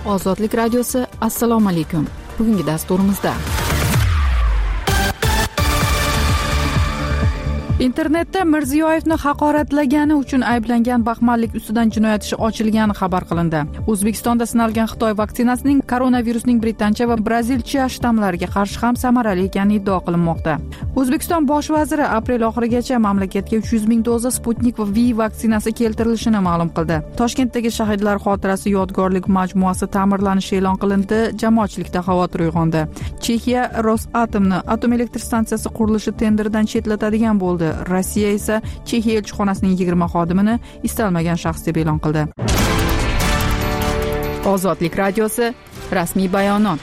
Ozodlik radiosi. Assalomu alaykum. Bugungi dasturimizda internetda Mirziyoyevni haqoratlagani uchun ayblangan baxmallik ustidan jinoyat ishi ochilgani xabar qilindi. O'zbekistonda sinalgan Xitoy vaksinasining koronavirusning britancha va brazilcha shtammlariga qarshi ham samarali ekani iddao qilinmoqda. O'zbekiston bosh vaziri aprel oxirigacha mamlakatga 300 ming doza Sputnik va V vaksinasi keltirilishini ma'lum qildi. Toshkentdagi shahidlar xotirasi yodgorlik majmuasi ta'mirlanishi e'lon qilindi. Jamoatchilikda xavotir uyg'ondi. Chexiya Rosatomni atom elektr stansiyasi qurilishi tenderidan chetlatadigan bo'ldi. Rossiya esa Chexiya elchixonasining 20 xodimini istalmagan shaxs deb e'lon qildi. Ozodlik radiosi rasmiy bayonot.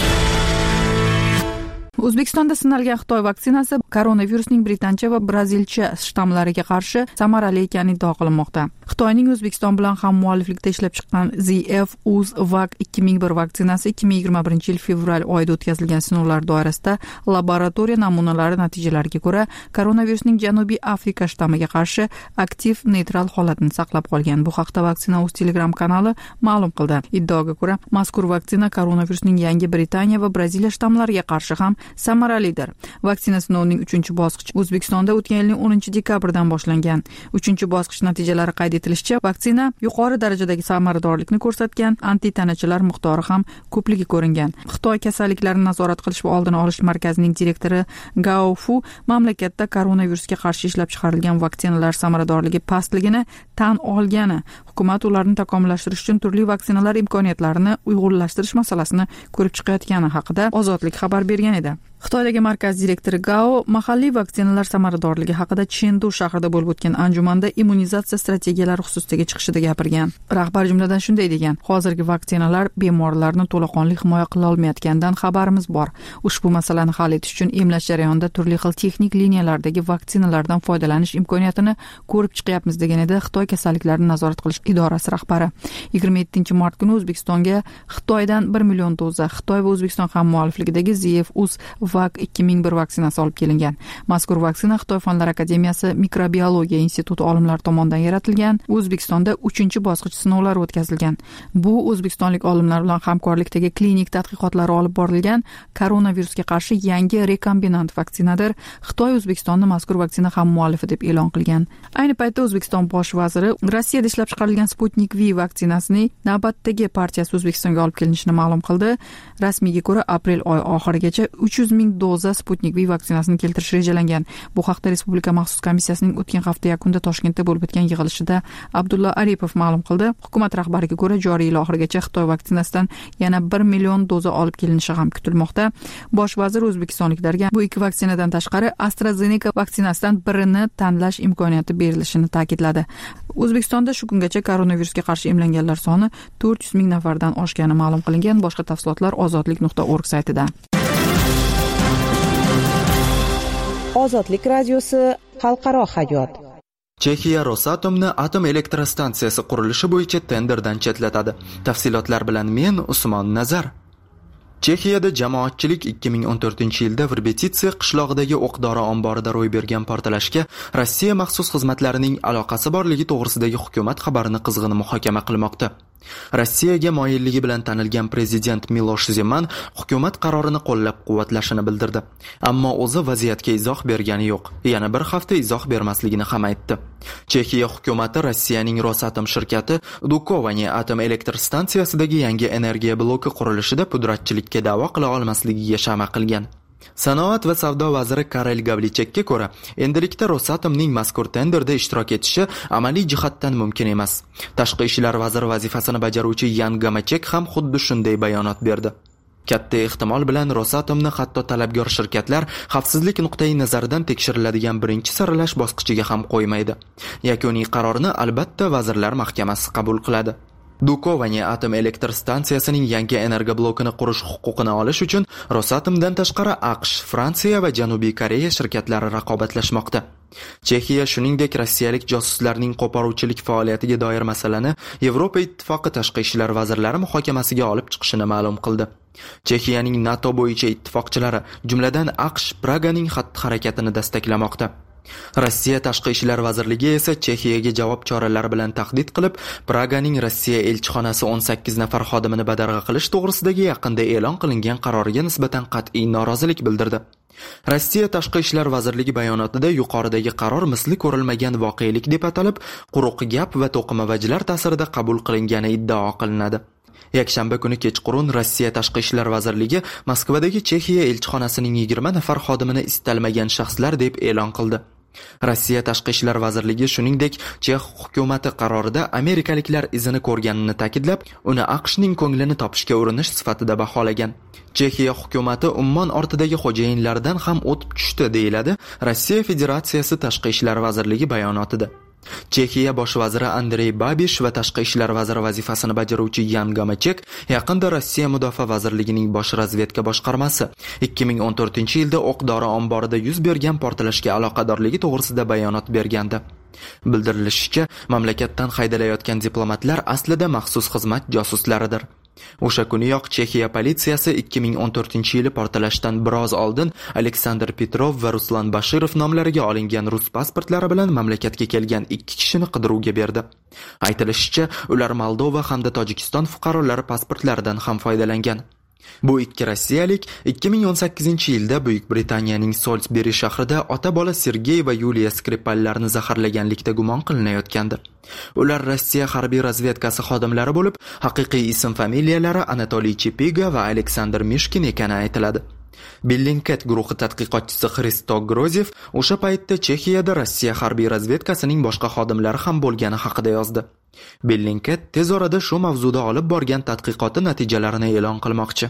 O'zbekistonda sinalgan Xitoy vaksinasi koronavirusning britancha va brazilcha shtammlariga qarshi samarali ekani iddao qilinmoqda. Xitoyning O'zbekiston bilan hammualliflikda ishlab chiqqan ZF-UZ-VAC 2001 vaksinasi 2021 yil fevral oyida o'tkazilgan sinovlar doirasida laboratoriya namunalari natijalariga ko'ra koronavirusning Janubiy Afrika shtammiga qarshi aktiv neytral holatini saqlab qolgan. Bu haqda vaksina o'z Telegram kanali ma'lum qildi. Iddaoga ko'ra, mazkur vaksina koronavirusning Yangi Britaniya va Braziliya shtammlariga qarshi ham samaralidir. Vaksina sinovining 3-bosqichi O'zbekistonda o'tgan yilning 10-dekabrdan boshlangan. 3-bosqich natijalari qayd etilishicha, vaksina yuqori darajadagi samaradorlikni ko'rsatgan, antitanachalar miqdori ham ko'pligi ko'ringan. Xitoy kasalliklarni nazorat qilish va oldini olish markazining direktori Gao Fu mamlakatda koronavirusga qarshi ishlab chiqarilgan vaksinalar samaradorligi pastligini tan olgani, hukumat ularni takomillashtirish uchun turli vaksinalar imkoniyatlarini uyg'unlashtirish masalasini ko'rib chiqayotgani haqida Ozodlik xabar bergan edi. Xitoydagi markaz direktori Gao mahalliy vaksinalar samaradorligi haqida Chengdu shahrida bo'lib o'tgan anjumanda immunizatsiya strategiyalari xususidagi chiqishida gapirgan. Rahbar jumladan shunday degan: "Hozirgi vaksinalar bemorlarni to'laqonli himoya qila olmayotganidan xabarimiz bor. Ushbu masalani hal etish uchun emlash jarayonida turli xil texnik liniyalardagi vaksinalardan foydalanish imkoniyatini ko'rib chiqyapmiz", degan edi Xitoy kasalliklarni nazorat qilish idorasi rahbari. 27 mart kuni O'zbekistonga Xitoydan 1 million doza Xitoy va O'zbekiston hammuallifligidagi ZF-UZ-VAC 2001 vaksinasi olib kelingan. Mazkur vaksina Xitoy Fanlar akademiyasi mikrobiologiya instituti olimlari tomonidan yaratilgan. O'zbekistonda 3-bosqich sinovlari o'tkazilgan. Bu o'zbekistonlik olimlar bilan hamkorlikdagi klinik tadqiqotlar olib borilgan koronavirusga qarshi yangi rekombinant vaksinadir. Xitoy O'zbekistonni mazkur vaksina hammuallifi deb e'lon qilgan. Ayni paytda O'zbekiston bosh vaziri Rossiyada ishlab chiqarilgan Sputnik V vaksinasining navbatdagi partiyasi O'zbekistonga olib kelinishini ma'lum qildi. Rasmiyga ko'ra, aprel oyi oxirigacha 300 ming doza Sputnik V vaksinasini keltirish rejalangan. Bu haqda Respublika maxsus komissiyasining o'tgan hafta yakunida Toshkentda bo'lib o'tgan yig'ilishida Abdulla Aripov ma'lum qildi. Hukumat rahbariga ko'ra, joriy yil oxirigacha Xitoy vaksinasidan yana 1 million doza olib kelinishi ham kutilmoqda. Bosh vazir o'zbekistonliklarga bu ikki vaksinadan tashqari AstraZeneca vaksinasidan birini tanlash imkoniyati berilishini ta'kidladi. O'zbekistonda shu kungacha koronavirusga qarshi emlanganlar soni 400 ming nafardan oshgani ma'lum qilingan. Boshqa tafsilotlar ozodlik.org saytida. Ozodlik radiosi xalqaro hayot. Chexiya Rosatomni atom elektr stansiyasi qurilishi bo'yicha tenderdan chetlatadi. Tafsilotlar bilan men Usmon Nazar. Chexiyada jamoatchilik 2014-yilda Verbetitsiya qishlog'idagi o'q-dori omborida ro'y bergan portlashga Rossiya maxsus xizmatlarining aloqasi borligi to'g'risidagi hukumat xabarini qizg'in muhokama qilmoqda. Rossiyaga moyilligi bilan tanilgan prezident Milosh Zeman hukumat qarorini qo'llab-quvvatlashini bildirdi. Ammo o'zi vaziyatga izoh bergani yo'q. Yana bir hafta izoh bermasligini ham aytdi. Chexiya hukumati Rossiyaning Rosatom shirkati Dukovany atom elektr stansiyasidagi yangi energiya bloki qurilishida pudratchilikka da'vo qila olmasligiga shama qilgan. Sanoat va savdo vaziri Karel Gavlichekka ko'ra, endilikda Rosatomning mazkur tenderda ishtirok etishi amaliy jihatdan mumkin emas. Tashqi ishlar vaziri vazifasini bajaruvchi Yan Gamachek ham xuddi shunday bayonot berdi. Katta ehtimol bilan Rosatomni hatto talabgor shirkatlar xavfsizlik nuqtai nazaridan tekshiriladigan birinchi saralash bosqichiga ham qo'ymaydi. Yakuniy qarorni albatta vazirlar mahkamasi qabul qiladi. Dukovany atom elektr stansiyasining yangi energiya blokini qurish huquqini olish uchun Rosatomdan tashqari AQSh, Fransiya va Janubiy Koreya shirkatlari raqobatlashmoqda. Chexiya shuningdek rossiyalik josuslarning qo'poruvchilik faoliyatiga doir masalani Yevropa Ittifoqi tashqi ishlar vazirlari muhokamasiga olib chiqishini ma'lum qildi. Chexiyaning NATO bo'yicha ittifoqchilari, jumladan AQSh, Praganing xatti-harakatini destaklamoqda. Rossiya Tashqi ishlar vazirligi esa Chexiyaga javob choralari bilan tahdid qilib, Praganing Rossiya elchixonasi 18 nafar xodimini badarg'a qilish to'g'risidagi yaqinda e'lon qilingan qaroriga nisbatan qat'iy norozilik bildirdi. Rossiya Tashqi ishlar vazirligi bayonotida yuqoridagi qaror misli ko'rilmagan voqelik deb atalib, quruq gap va to'qimavajlar ta'sirida qabul qilingani iddao qilinadi. Yakshanba kuni kechqurun Rossiya Tashqi ishlar vazirligi Moskvadagi Chexiya elchixonasining 20 nafar xodimini istalmagan shaxslar deb e'lon qildi. Rossiya Tashqi ishlar vazirligi shuningdek Chex hukumati qarorida amerikaliklar izini ko'rganini ta'kidlab, uni AQShning ko'nglini topishga urinish sifatida baholagan. Chexiya hukumati ummon ortidagi xo'jayinlardan ham o'tib tushdi, deyiladi Rossiya Federatsiyasi Tashqi ishlar vazirligi bayonotida. Chexiya bosh vaziri Andrey Babish va tashqi ishlar vaziri vazifasini bajaruvchi Yan Gamachek yaqinda Rossiya Mudofaa vazirligining bosh razvedka boshqarmasi 2014-yilda o'q-dori omborida yuz bergan portlashga aloqadorligi to'g'risida bayonot bergandi. Bildirilishicha, mamlakatdan haydalayotgan diplomatlar aslida maxsus xizmat josuslaridir. O'sha kuniyoq Chexiya politsiyasi 2014-yili portlashdan biroz oldin Aleksandr Petrov va Ruslan Bashirov nomlariga olingan rus pasportlari bilan mamlakatga kelgan 2 kishini qidiruvga berdi. Aytilishicha, ular Moldova hamda Tojikiston fuqarolari pasportlaridan ham foydalangan. Bu ikki rossiyalik 2018-yilda Buyuk Britaniyaning Salisbury shahrida ota-bola Sergey va Yuliya Skripallarni zaharlaganlikda gumon qilinayotgandi. Ular Rossiya harbiy razvedkasi xodimlari bo'lib, haqiqiy ism-familiyalari Anatoliy Chepiga va Aleksandr Mishkin ekani aytiladi. Bellingcat guruhi tadqiqotchisi Xristo Grozev o'sha paytda Chexiyada Rossiya harbiy razvedkasining boshqa xodimlari ham bo'lgani haqida yozdi. Bellingcat tez orada shu mavzuda olib borgan tadqiqoti natijalarini e'lon qilmoqchi.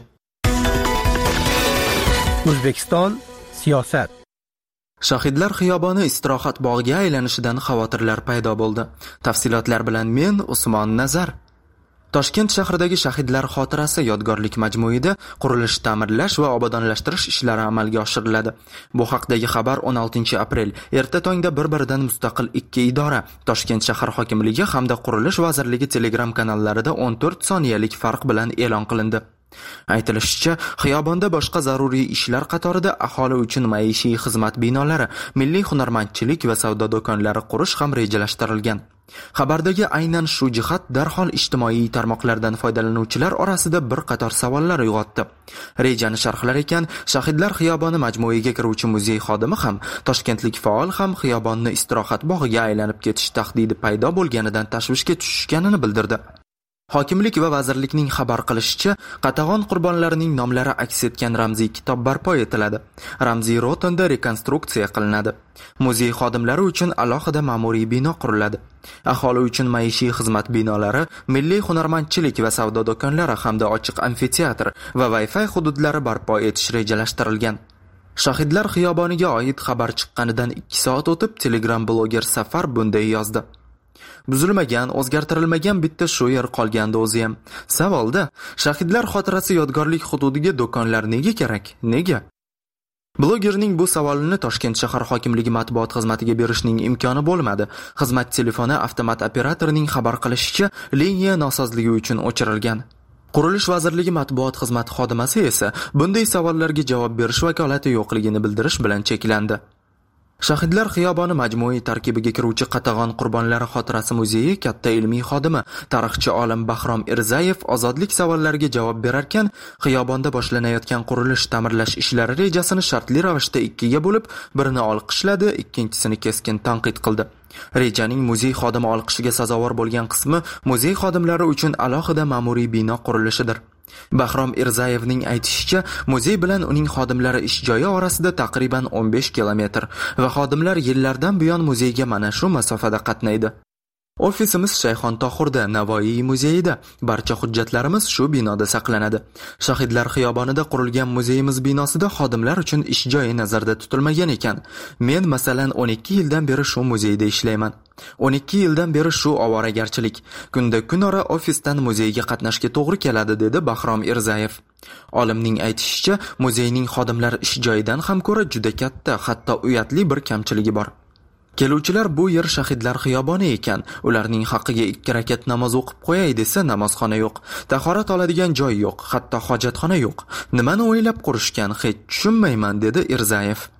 O'zbekiston siyosat. Shahidlar xiyoboni istirohat bog'iga aylanishidan xavotirlar paydo bo'ldi. Tafsilotlar bilan men Usmon Nazar. Toshkent shahridagi Shahidlar xotirasi yodgorlik majmuida qurilish, ta'mirlash va obodonlashtirish ishlari amalga oshiriladi. Bu haqdagi xabar 16-aprel erta tongda bir-biridan mustaqil 2 idora, Toshkent shahar hokimligi hamda Qurilish vazirligi Telegram kanallarida 14 soniyalik farq bilan e'lon qilindi. Aytilishicha, xiyobonda boshqa zaruriy ishlar qatorida aholi uchun maishiy xizmat binolari, milliy hunarmandchilik va savdo do'konlari qurish ham rejalashtirilgan. Xabardagi aynan shu jihat darhol ijtimoiy tarmoqlardan foydalanuvchilar orasida bir qator savollar uyg'otdi. Rejani sharhlar ekan, Shahidlar xiyoboni majmuiga kiruvchi muzey xodimi ham, toshkentlik faol ham xiyobonni istirohat bog'iga aylanib ketish tahdidi paydo bo'lganidan tashvishga tushishganini bildirdi. Hokimlik va vazirlikning xabar qilishicha, qatag'on qurbonlarining nomlari aks etgan ramziy kitob barpo etiladi. Ramziy rotonda rekonstruksiya qilinadi. Muzey xodimlari uchun alohida ma'muriy bino quriladi. Aholi uchun maishiy xizmat binolari, milliy hunarmandchilik va savdo do'konlari hamda ochiq amfiteatr va Wi-Fi hududlari barpo etish rejalashtirilgan. Shahidlar xiyoboniga oid xabar chiqqanidan 2 soat o'tib Telegram bloger Safar bunday yozdi. Buzilmagan, o'zgartirilmagan bitta shu yer qolgandi o'zi ham. Savolda, Shahidlar xotirasi yodgorlik hududiga do'konlar nega kerak? Nega? Blogerning bu savolini Toshkent shahar hokimligi matbuot xizmatiga berishning imkoni bo'lmadi. Xizmat telefoni avtomat operatorining xabar qilishicha, liniya nosozligi uchun o'chirilgan. Qurilish vazirligi matbuot xizmati xodimasi esa bunday savollarga javob berish vakolati yo'qligini bildirish bilan cheklandi. Shahidlar xiyoboni majmuiy tarkibiga kiruvchi Qatag'on qurbonlari xotirasi muzeyi katta ilmiy xodimi, tarixchi olim Bahrom Irzayev ozodlik savollariga javob berarkan, xiyobonda boshlanayotgan qurilish, ta'mirlash ishlari rejasini shartli ravishda 2 ga bo'lib, birini olqishladi, ikkinchisini keskin tanqid qildi. Rejaning muzey xodimi olqishiga sazovor bo'lgan qismi muzey xodimlari uchun alohida ma'muriy bino qurilishidir. Bahrom Irzayevning aytishicha, muzey bilan uning xodimlari ish joyi orasida taqriban 15 kilometr va xodimlar yillardan buyon muzeyga mana shu masofada qatnaydi. Ofisimiz Shayxon Tohurda, Navoiy muzeyida. Barcha hujjatlarimiz shu binoda saqlanadi. Shahidlar xiyobonida qurilgan muzeyimiz binosida xodimlar uchun ish joyi nazarda tutilmagan ekan. Men masalan 12 yildan beri shu muzeyda ishlayman. 12 yildan beri shu ovoragarchilik. Kunda kunora ofisdan muzeyga qatnashga to'g'ri keladi, dedi Bahrom Irzayev. Olimning aytishicha, muzeyning xodimlar ish joyidan ham ko'ra juda katta, hatto uyatli bir kamchiligi bor. Keluvchilar bu yer Shahidlar xiyoboni ekan, ularning haqqiga 2 rakat namoz o'qib qo'yay desa, namozxona yo'q, tahorat oladigan joy yo'q, hatto hojatxona yo'q. Nimani o'ylab qurishgan, hech tushunmayman, dedi Irzayev.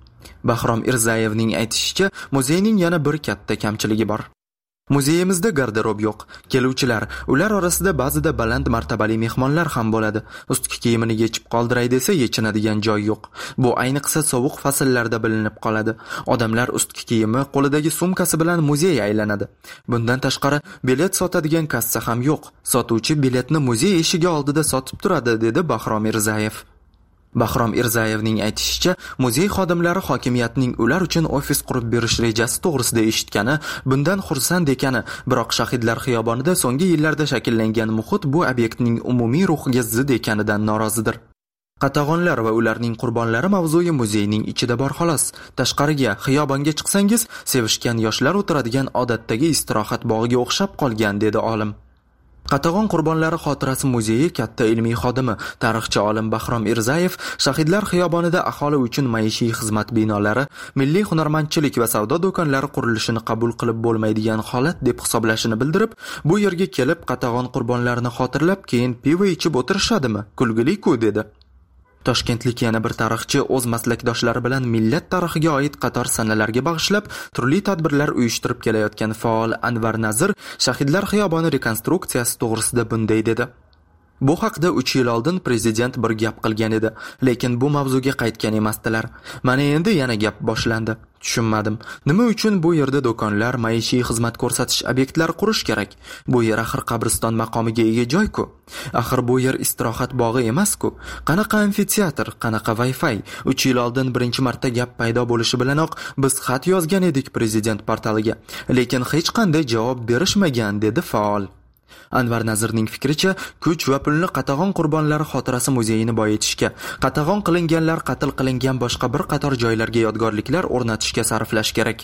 Bahrom Irzayevning aytishicha, muzeyning yana bir katta kamchiligi bor. Muzeyimizda garderob yo'q. Keluvchilar, ular orasida ba'zida baland martabali mehmonlar ham bo'ladi. Ustki kiyimini yechib qoldiray desa, yechinadigan joy yo'q. Bu ayniqsa sovuq fasllarda bilinib qoladi. Odamlar ustki kiyimi, qo'lidagi sumkasi bilan muzey aylanadi. Bundan tashqari, bilet sotadigan kassa ham yo'q. Sotuvchi biletni muzey eshigi oldida sotib turadi, dedi Bahrom Irzayev. Bahrom Irzayevning aytishicha, muzey xodimlari hokimiyatning ular uchun ofis qurib berish rejasi to'g'risida eshitgani, bundan xursand ekani, biroq Shahidlar xiyobonida so'nggi yillarda shakllangan muhit bu obyektning umumiy ruhiga zid ekanidan norozidir. Qatag'onlar va ularning qurbonlari mavzuyi muzeyning ichida bor xolos. Tashqariga, xiyobonga chiqsangiz, sevishgan yoshlar o'tiradigan odatdagi istirohat bog'iga o'xshab qolgan, dedi olim. Qatag'on qurbonlari xotirasi muzeyi katta ilmiy xodimi, tarixchi olim Bahrom Irzayev Shahidlar xiyobonida aholi uchun maishiy xizmat binolari, milliy hunarmandchilik va savdo do'konlari qurilishini qabul qilib bo'lmaydigan holat deb hisoblashini bildirib, bu yerga kelib Qatag'on qurbonlarini xotirlab, keyin pivo ichib o'tirishadimi? Kulgili-ku, dedi. Toshkentlik yana bir tarixchi o'z maslakdoshlari bilan millat tarixiga oid qator sanalarga bag'ishlab turli tadbirlar uyushtirib kelayotgan faol Anvar Nazir Shahidlar xiyoboni rekonstruksiyasi to'g'risida bunday dedi. Bu haqda 3 yil oldin prezident bir gap qilgan edi, lekin bu mavzuga qaytgan emasdilar. Mana endi yana gap boshlandi. Tushunmadim. Nima uchun bu yerda do'konlar, maishiy xizmat ko'rsatish obyektlari qurish kerak? Bu yer axir qabriston maqomiga ega joy-ku. Axir bu yer istirohat bog'i emas-ku. Qanaqa amfiteatr, qanaqa Wi-Fi? 3 yil oldin birinchi marta gap paydo bo'lishi bilanoq biz xat yozgan edik prezident portaliga, lekin hech qanday javob berishmagan, dedi faol. Anvar Nazirning fikricha, kuch va pulni Qatag'on qurbonlari xotirasi muzeyini boyitishga, Qatag'on qilinganlar qatl qilingan boshqa bir qator joylarga yodgorliklar o'rnatishga sarflash kerak.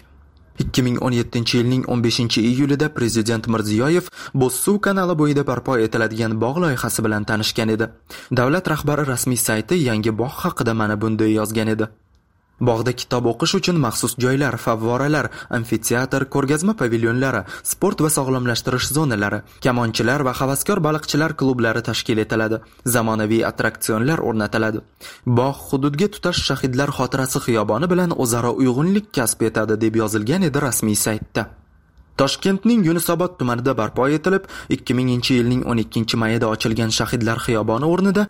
2017-yilning 15-iyulida prezident Mirziyoyev Bo'zsuv kanali bo'yida barpo etiladigan bog' loyihasi bilan tanishgan edi. Davlat rahbari rasmiy sayti yangi bog' haqida mana bunday yozgan edi. Bog'da kitob o'qish uchun maxsus joylar, favvoralar, amfiteatr, ko'rgazma pavilyonlari, sport va sog'lomlashtirish zonalari, kamonchilar va havaskor baliqchilar klublari tashkil etiladi. Zamonaviy attraksionlar o'rnatiladi. Bog' hududga tutash Shahidlar xotirasi xiyoboni bilan o'zaro uyg'unlik kasb etadi, deb yozilgan edi rasmiy saytda. Toshkentning Yunusobod tumanida barpo etilib, 2000-yilning 12-mayida ochilgan Shahidlar xiyoboni o'rnida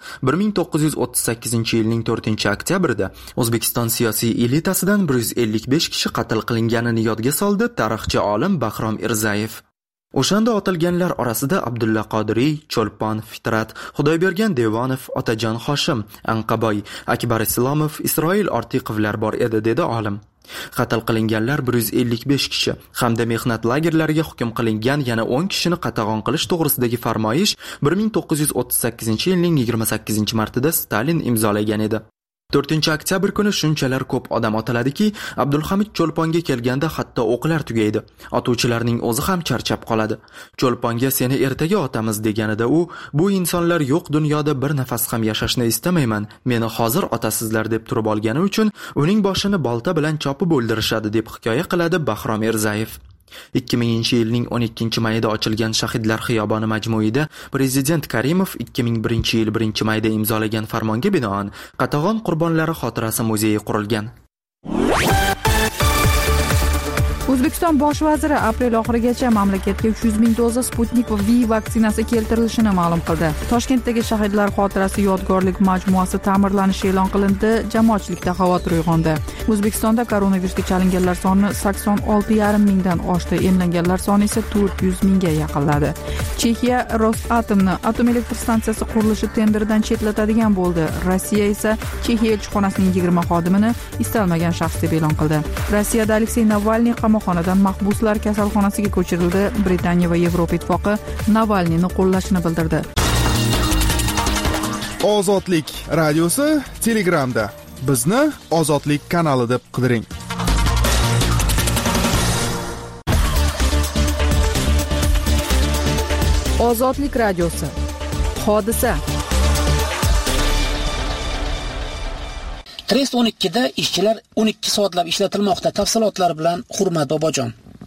1938-yilning 4-oktyabrida O'zbekiston siyosiy elitasidan 155 kishi qatl qilinganini yodga soldi tarixchi olim Bahrom Irzayev. O'shanda otilganlar orasida Abdulla Qodiriy, Cho'lpon Fitrat, Xudoybergan Devonov, Otajon Hoshim, Anqaboy, Akbar Islomov, Isroil Ortiqovlar bor edi, dedi olim. Qatl qilinganlar 155 kishi hamda mehnat lagerlariga hukm qilingan yana 10 kishini qatag'on qilish to'g'risidagi farmoyish 1938-yilning 28-martida Stalin imzolagan edi. 4-oktyabr kuni shunchalar ko'p odam otiladiki, Abdulhamid Cho'lponga kelganda hatto o'qlar tugaydi. Otuvchilarning o'zi ham charchab qoladi. Cho'lponga seni ertaga otamiz deganida u, bu insonlar yo'q dunyoda bir nafas ham yashashni istamayman, meni hozir otasizlar deb turib olgani uchun uning boshini bolta bilan chopib o'ldirishadi, deb hikoya qiladi Bahrom Irzayev. 2000-yilning 12-mayida ochilgan Shahidlar xiyoboni majmuida prezident Karimov 2001-yil 1-mayda imzolagan farmonga binoan Qatag'on qurbonlari xotirasi muzeyi qurilgan. O'zbekiston bosh vaziri aprel oxirigacha mamlakatga 300 ming doza Sputnik V vaksinasi keltirilishini ma'lum qildi. Toshkentdagi Shahidlar xotirasi yodgorlik majmuasi ta'mirlanishi e'lon qilindi, jamoatchilikda xavotir uyg'ondi. O'zbekistonda koronavirusga chalinganlar soni 86,5 mingdan oshdi, emlanganlar soni esa 400 mingga yaqinladi. Chexiya Rosatomni atom elektr stansiyasi qurilishi tenderidan chetlatadigan bo'ldi. Rossiya esa Chexiya elchixonasining 20 xodimini istalmagan shaxs deb e'lon qildi. Rossiyada Aleksey Navalniy qamoqxonadan mahbuslar kasalxonasiga ko'chirildi. Britaniya va Yevropa ittifoqi Navalniyni qo'llashini bildirdi. Ozodlik radiosi Telegramda. Bizni Ozodlik kanali deb qidiring. Ozodlik radiosi. Hodisa. Trest 12 da ishchilar 12 soatlab ishlatilmoqda. Tafsilotlar bilan Hurmat Bobojon.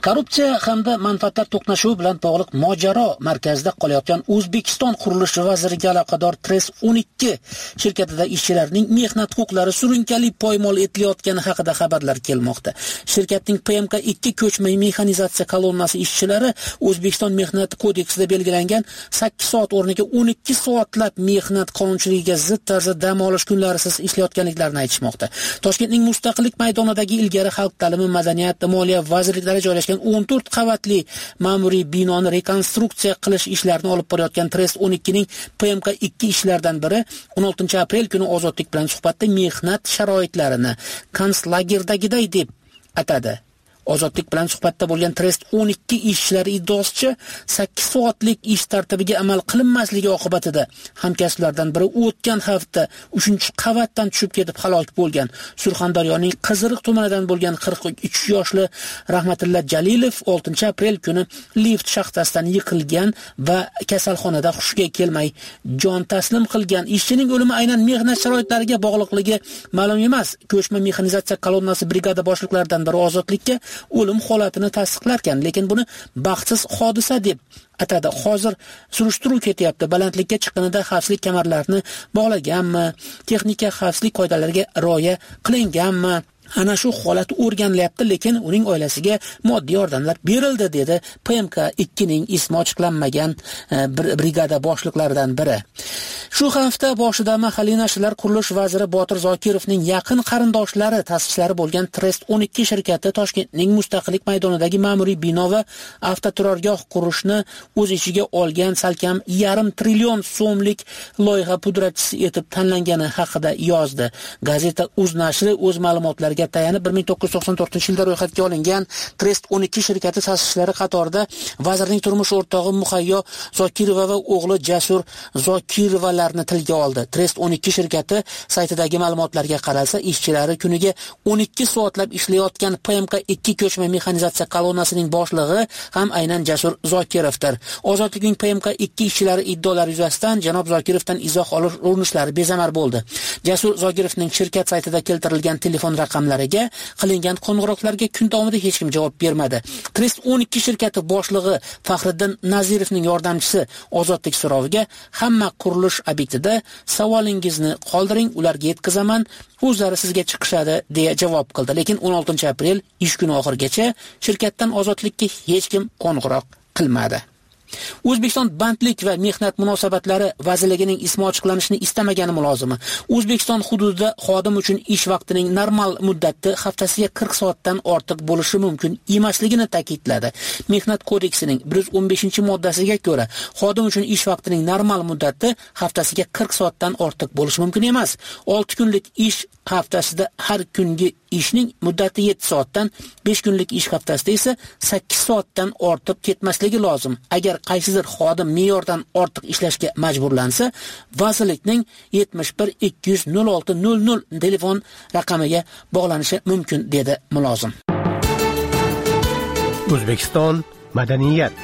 Korrupsiya hamda manfaatlar to'qnashuvi bilan bog'liq mojaro markazida qolayotgan O'zbekiston qurilish vaziriga aloqador Tres 12 shirkatida ishchilarning mehnat huquqlari surunkali poymol etilayotgani haqida xabarlar kelmoqda. Shirkatning PMK2 ko'chma mexanizatsiya kolonnasi ishchilari O'zbekiston mehnat kodeksida belgilangan 8 soat o'rniga 12 soatlab mehnat qonunchiligiga zid tarzda dam olish kunlarisiz ishlayotganliklarini aytishmoqda. Toshkentning Mustaqillik maydonidagi ilgari xalq ta'limi, madaniyat, moliya vazirliklari joylashgan 14 qavatli ma'muriy binoni rekonstruksiya qilish ishlarini olib borayotgan Tres 12 ning PMK2 ishlaridan biri 16 aprel kuni Ozodlik bilan suhbatda mehnat sharoitlarini konslagerdagiday deb atadi. Ozodlik bilan suhbatda bo'lgan Trest 12 ishchilari iddaosicha 8 soatlik ish tartibiga amal qilinmasligi oqibatida hamkasblardan biri o'tgan hafta 3-qavatdan tushib ketib halok bo'lgan. Surxondaryoning Qiziriq tumanidan bo'lgan 43 yoshli Rahmatilla Jalilov 6 aprel kuni lift shaxtasidan yiqilgan va kasalxonada hushiga kelmay jon taslim qilgan. Ishchining o'limi aynan mehnat sharoitlariga bog'liqligi ma'lum emas. Ko'chma mexanizatsiya kolonnasi brigada boshliqlaridan biri Ozodlikka o'lim holatini tasdiqlarkan, lekin buni baxtsiz hodisa deb atadi. Hozir surishtiruv ketyapti. Balandlikka chiqqanida xavfsizlik kamarlarini bog'laganmi, texnika xavfsizlik qoidalariga rioya qilinganmi? Ana shu holat o'rganilyapti, lekin uning oilasiga moddiy yordamlar berildi, dedi PMK2 ning ismi ochiqlanmagan brigada boshliqlaridan biri. Shu hafta boshida mahalliy nashrlar qurilish vaziri Botir Zokirovning yaqin qarindoshlari ta'sischilari bo'lgan Trest 12 shirkati Toshkentning Mustaqillik maydonidagi ma'muriy bino va avtoturargoh qurishni o'z ichiga olgan salkam 1,5 trillion so'mlik loyiha pudratchisi etib tanlangani haqida yozdi. Gazeta Uz nashri o'z ma'lumotlariga tayanib 1994-yilda ro'yxatga olingan Trest 12 shirkati ta'sischilari qatorida vazirning turmush o'rtog'i Muhayyo Zokirova va o'g'li Jasur Zokirovalarni tilga oldi. Trest 12 shirkati saytidagi ma'lumotlarga qaralsa, ishchilari kuniga 12 soatlab ishlayotgan PMK2 ko'chma mexanizatsiya kolonnasining boshlig'i ham aynan Jasur Zokirovdir. Ozodlikning PMK2 ishchilari iddolari yuzasidan janob Zokirovdan izoh olish urinishlari bezamar bo'ldi. Jasur Zokirovning shirkat saytida keltirilgan telefon raqamlariga qilingan qo'ng'iroqlarga kun davomida hech kim javob bermadi. Trest 12 shirkati boshlig'i Faxriddin Nazirovning yordamchisi Ozodlik so'roviga hamma qurilish obyektida savolingizni qoldiring, ularga yetkazaman, o'zlari sizga chiqishadi deya javob qildi. Lekin 16 aprel ish kuni oxirigacha shirkatdan Ozodlikka hech kim qo'ng'iroq qilmadi. O'zbekiston bandlik va mehnat munosabatlari vazirligining ismi ochiqlanishini istamagani mulozimi O'zbekiston hududida xodim uchun ish vaqtining normal muddati haftasiga 40 soatdan ortiq bo'lishi mumkin emasligini ta'kidladi. Mehnat kodeksining 115-moddasiga ko'ra, xodim uchun ish vaqtining normal muddati haftasiga 40 soatdan ortiq bo'lishi mumkin emas. 6 kunlik ish haftasida har kungi ishning muddati 7 soatdan, 5 kunlik ish haftasida esa 8 soatdan ortib ketmasligi lozim. Agar qaysidir xodim me'yordan ortiq ishlashga majburlansa, vazirlikning 71 200 06 00 telefon raqamiga bog'lanishi mumkin, dedi mulozim. O'zbekiston madaniyat.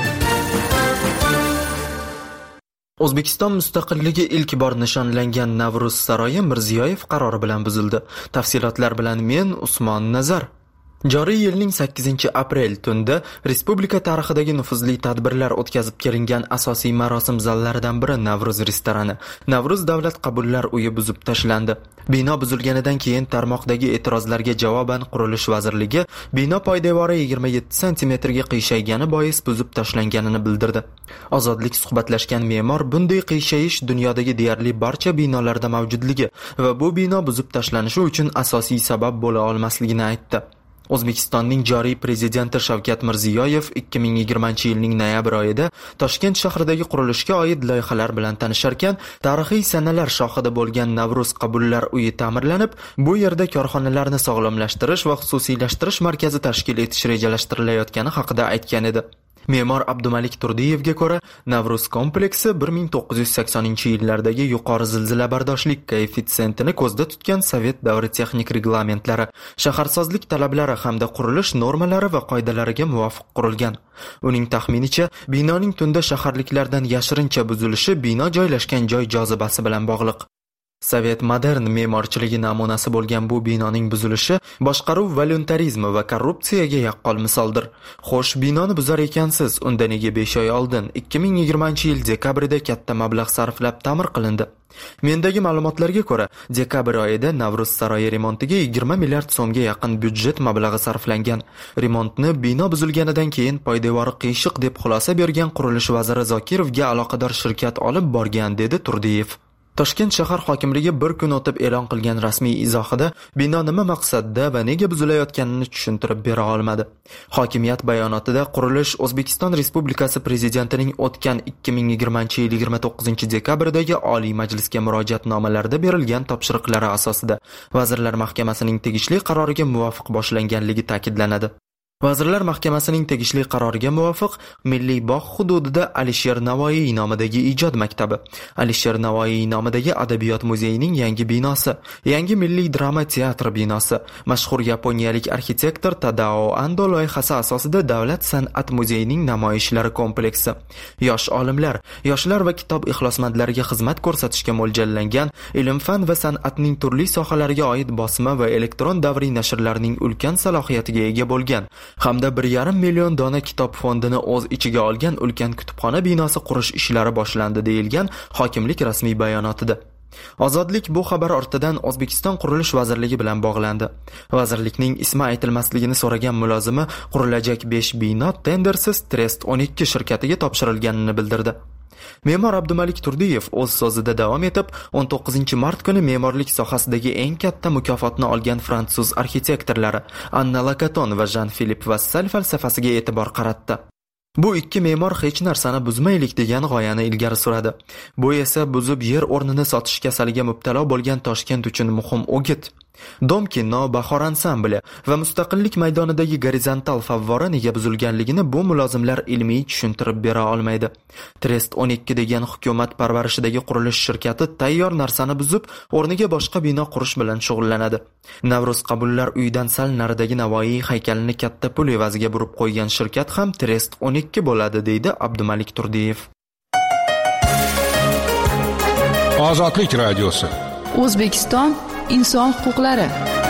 O'zbekiston mustaqilligi ilk bor nishonlangan Navruz saroyi Mirziyoyev qarori bilan buzildi. Tafsilotlar bilan men Usmon Nazar. Joriy yilning 8-aprel tunda respublika tarixidagi nufuzli tadbirlar o'tkazib kelingan asosiy marosim zallaridan biri Navruz restorani, Navruz davlat qabullar uyi buzib tashlandi. Bino buzilganidan keyin tarmoqdagi e'tirozlarga javoban Qurilish vazirligi bino poydevori 27 sm ga qiyshaygani bois buzib tashlanganini bildirdi. Ozodlik suhbatlashgan me'mor bunday qiyshayish dunyodagi deyarli barcha binolarda mavjudligi va bu bino buzib tashlanishi uchun asosiy sabab bo'la olmasligini aytdi. O'zbekistonning joriy prezidenti Shavkat Mirziyoyev 2020-yilning noyabr oyida Toshkent shahridagi qurilishga oid loyihalar bilan tanisharkan, tarixiy sanalar shohida bo'lgan Navruz qabullar uyi ta'mirlanib, bu yerda korxonalarni sog'lomlashtirish va xususiylashtirish markazi tashkil etish rejalashtirilayotgani haqida aytgan edi. Me'mor Abdumalik Turdiyevga ko'ra, Navruz kompleksi 1980-yillardagi yuqori zilzilabardoshlik koeffitsiyentini ko'zda tutgan Sovet davri texnik reglamentlari, shaharsozlik talablari hamda qurilish normalari va qoidalariga muvofiq qurilgan. Uning taxminicha, binoning tunda shaharliklardan yashirincha buzilishi bino joylashgan joy jozibasi bilan bog'liq. Sovet modern me'morchiligi namunasi bo'lgan bu binoning buzilishi boshqaruv voluntarizmi va korrupsiyaga yaqqol misoldir. Xo'sh, binoni buzar ekansiz, unda nega 5 oy oldin 2020-yil dekabrida katta mablag' sarflab ta'mir qilindi? Mendagi ma'lumotlarga ko'ra, dekabr oyida Navruz saroyi remontiga 20 milliard so'mga yaqin byudjet mablag'i sarflangan. Remontni bino buzilganidan keyin poydevori qiyshiq deb xulosa bergan qurilish vaziri Zokirovga aloqador shirkat olib borgan, dedi Turdiyev. Toshkent shahar hokimligi bir kun o'tib e'lon qilgan rasmiy izohida bino nima maqsadda va nega buzilayotganini tushuntirib bera olmadi. Hokimiyat bayonotida qurilish O'zbekiston Respublikasi Prezidentining o'tgan 2020-yil 29 dekabrdagi Oliy Majlisga murojaatnomalarda berilgan topshiriqlari asosida Vazirlar Mahkamasining tegishli qaroriga muvofiq boshlanganligi ta'kidlanadi. Vazirlar Mahkamasining tegishli qaroriga muvofiq Milliy bog' hududida Alisher Navoiy nomidagi ijod maktabi, Alisher Navoiy nomidagi adabiyot muzeyining yangi binosi, yangi Milliy drama teatri binosi, mashhur yaponiyalik arxitektor Tadao Ando loyihasi asosida Davlat san'at muzeyining namoyishlari kompleksi, yosh olimlar, yoshlar va kitob ixlosmandlariga xizmat ko'rsatishga mo'ljallangan ilm-fan va san'atning turli sohalariga oid bosma va elektron davriy nashrlarning ulkan salohiyatiga ega bo'lgan hamda 1,5 million dona kitob fondini o'z ichiga olgan ulkan kutubxona binosi qurish ishlari boshlandi deyilgan hokimlik rasmiy bayonotida. Ozodlik bu xabar ortidan O'zbekiston Qurilish vazirligi bilan bog'landi. Vazirlikning ismi aytilmasligini so'ragan mulozimi qurilajak 5 bino tendersiz Trest 12 shirkatiga topshirilganini bildirdi. Me'mor Abdumalik Turdiyev o'z so'zida davom etib, 19-mart kuni me'morlik sohasidagi eng katta mukofotni olgan fransuz arxitektorlari Anna Lakaton va Jean-Philippe Vassal falsafasiga e'tibor qaratdi. Bu ikki me'mor hech narsani buzmaylik degan g'oyani ilgari suradi. Bu esa buzib yer o'rnini sotish kasaliga mubtalo bo'lgan Toshkent uchun muhim o'git. Dom kino, Bahor ansambli va Mustaqillik maydonidagi gorizontal favvora nega buzilganligini bu mulozimlar ilmiy tushuntirib bera olmaydi. Trest 12 degan hukumat parvarishidagi qurilish shirkati tayyor narsani buzib, o'rniga boshqa bino qurish bilan shug'ullanadi. Navruz qabullar uyidan sal naridagi Navoiy haykalini katta pul evaziga burib qo'ygan shirkat ham Trest 12 bo'ladi, deydi Abdumalik Turdiyev. Ozodlik radiosi. O'zbekiston inson huquqlari.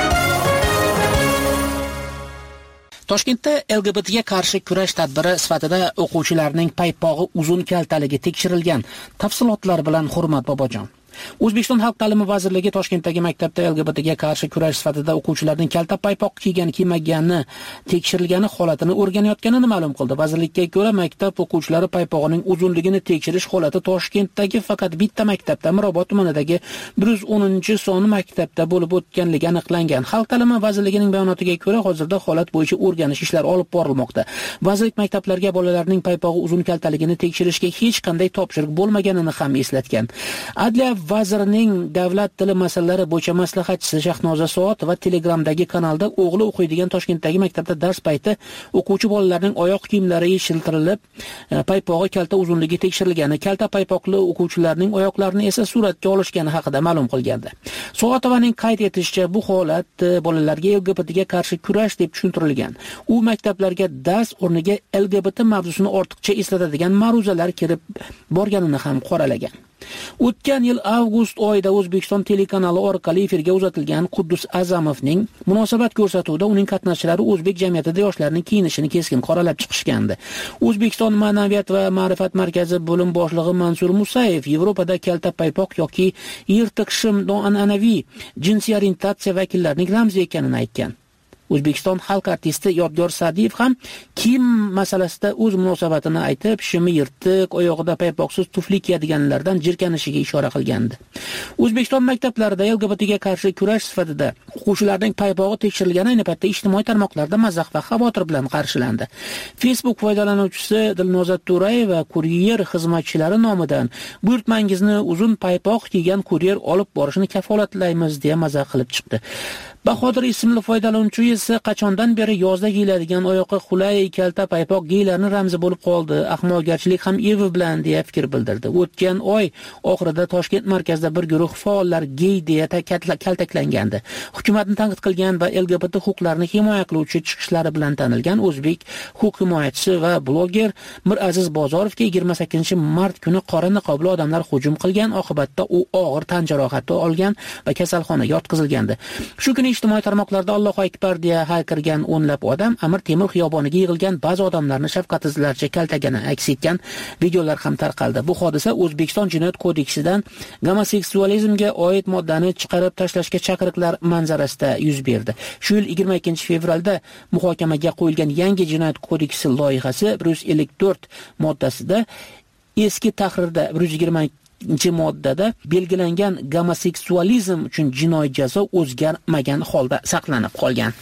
Toshkentda LGBTga qarshi kurash tadbiri sifatida o'quvchilarning paypog'i uzun kaltaligi tekshirilgan. Tafsilotlar bilan Hurmat Bobojon. O'zbekiston Xalq ta'limi vazirligi Toshkentdagi maktabda LGBTga qarshi kurash sifatida o'quvchilarning kalta paypoq kiymagani tekshirilgani holatini o'rganayotganini ma'lum qildi. Vazirlikka ko'ra, maktab o'quvchilari paypog'ining uzunligini tekshirish holati Toshkentdagi faqat bitta maktabda, Mirobod tumanidagi 110-son maktabda bo'lib o'tganligi aniqlangan. Xalq ta'limi vazirligining bayonotiga ko'ra, hozirda holat bo'yicha o'rganish ishlari olib borilmoqda. Vazirlik maktablarga bolalarning paypog'i uzun kaltaligini tekshirishga hech qanday topshiriq bo'lmaganini ham eslatgan. Adliya vazirining davlat tili masalalari bo'yicha maslahatchisi Shahnoza Soat va Telegramdagi kanalda o'g'li o'qiydigan Toshkentdagi maktabda dars payti o'quvchi bolalarning oyoq kiyimlari yechiltirilib, paypog'i kalta uzunligi tekshirilgani, kalta paypoqli o'quvchilarning oyoqlarini esa suratga olishgani haqida ma'lum qilgandi. Soatovaning qayd etishicha, bu holat bolalarga LGBTga qarshi kurash deb tushuntirilgan. U maktablarga dars o'rniga LGBT mavzusini ortiqcha eslatadigan ma'ruzalar kirib borganini ham qoralagan. O'tgan yil avgust oyida O'zbekiston telekanali orqali efirga uzatilgan Quddus Azamovning munosabat ko'rsatuvida uning qatnashchilari o'zbek jamiyatida yoshlarning kiyinishini keskin qoralab chiqishgandi. O'zbekiston Ma'naviyat va ma'rifat markazi bo'lim boshlig'i Mansur Musayev Yevropada kalta paypoq yoki yirtiq shim noan'anaviy jinsiy orientatsiya vakillarining ramzi ekanini aytgan. O'zbekiston xalq artisti Yodgor Sa'diyev ham kiyim masalasida o'z munosabatini aytib, shimi yirtiq, oyog'ida paypoqsiz tufli kiyadiganlardan jirkanishiga ishora qilgandi. O'zbekiston maktablarida LGBTga qarshi kurash sifatida o'quvchilarning paypog'i tekshirilgani ayni paytda ijtimoiy tarmoqlarda mazax va xavotir bilan qarshilandi. Facebook foydalanuvchisi Dilnoza To'rayeva kuryer xizmatchilari nomidan buyurtmangizni uzun paypoq kiygan kuryer olib borishni kafolatlaymiz deya mazax qilib chiqdi. Bahodir ismli foydalanuvchi esa qachondan beri yozda kiyiladigan oyoqqa qulay kalta paypoq giylarning ramzi bo'lib qoldi. Ahmoqgarchilik ham evi bilan deya fikr bildirdi. O'tgan oy oxirida Toshkent markazida bir guruh faollar gey deya kaltaklangandi. Hukumatni tanqid qilgan va LGBT huquqlarini himoya qiluvchi chiqishlari bilan tanilgan o'zbek huquq himoyachisi va bloger Miraziz Bozorovga 28-mart kuni qora niqobli odamlar hujum qilgan, oqibatda u og'ir tan jarohati olgan va kasalxonaga yotqizilgandi. Shu kuni ijtimoiy tarmoqlarda Allohu akbar deya hayqirgan o'nlab odam Amir Temur xiyoboniga yig'ilgan ba'zi odamlarni shafqatsizlarcha kaltagani aks etgan videolar ham tarqaldi. Bu hodisa O'zbekiston Jinoyat kodeksidan gomoseksualizmga oid moddani chiqarib tashlashga chaqiriqlar manzarasida yuz berdi. Shu yil 22-fevralda muhokamaga qo'yilgan yangi Jinoyat kodeksi loyihasi 154 moddasida eski tahrirda 120-moddada belgilangan gomoseksualizm uchun jinoiy jazo o'zgarmagan holda saqlanib qolgan.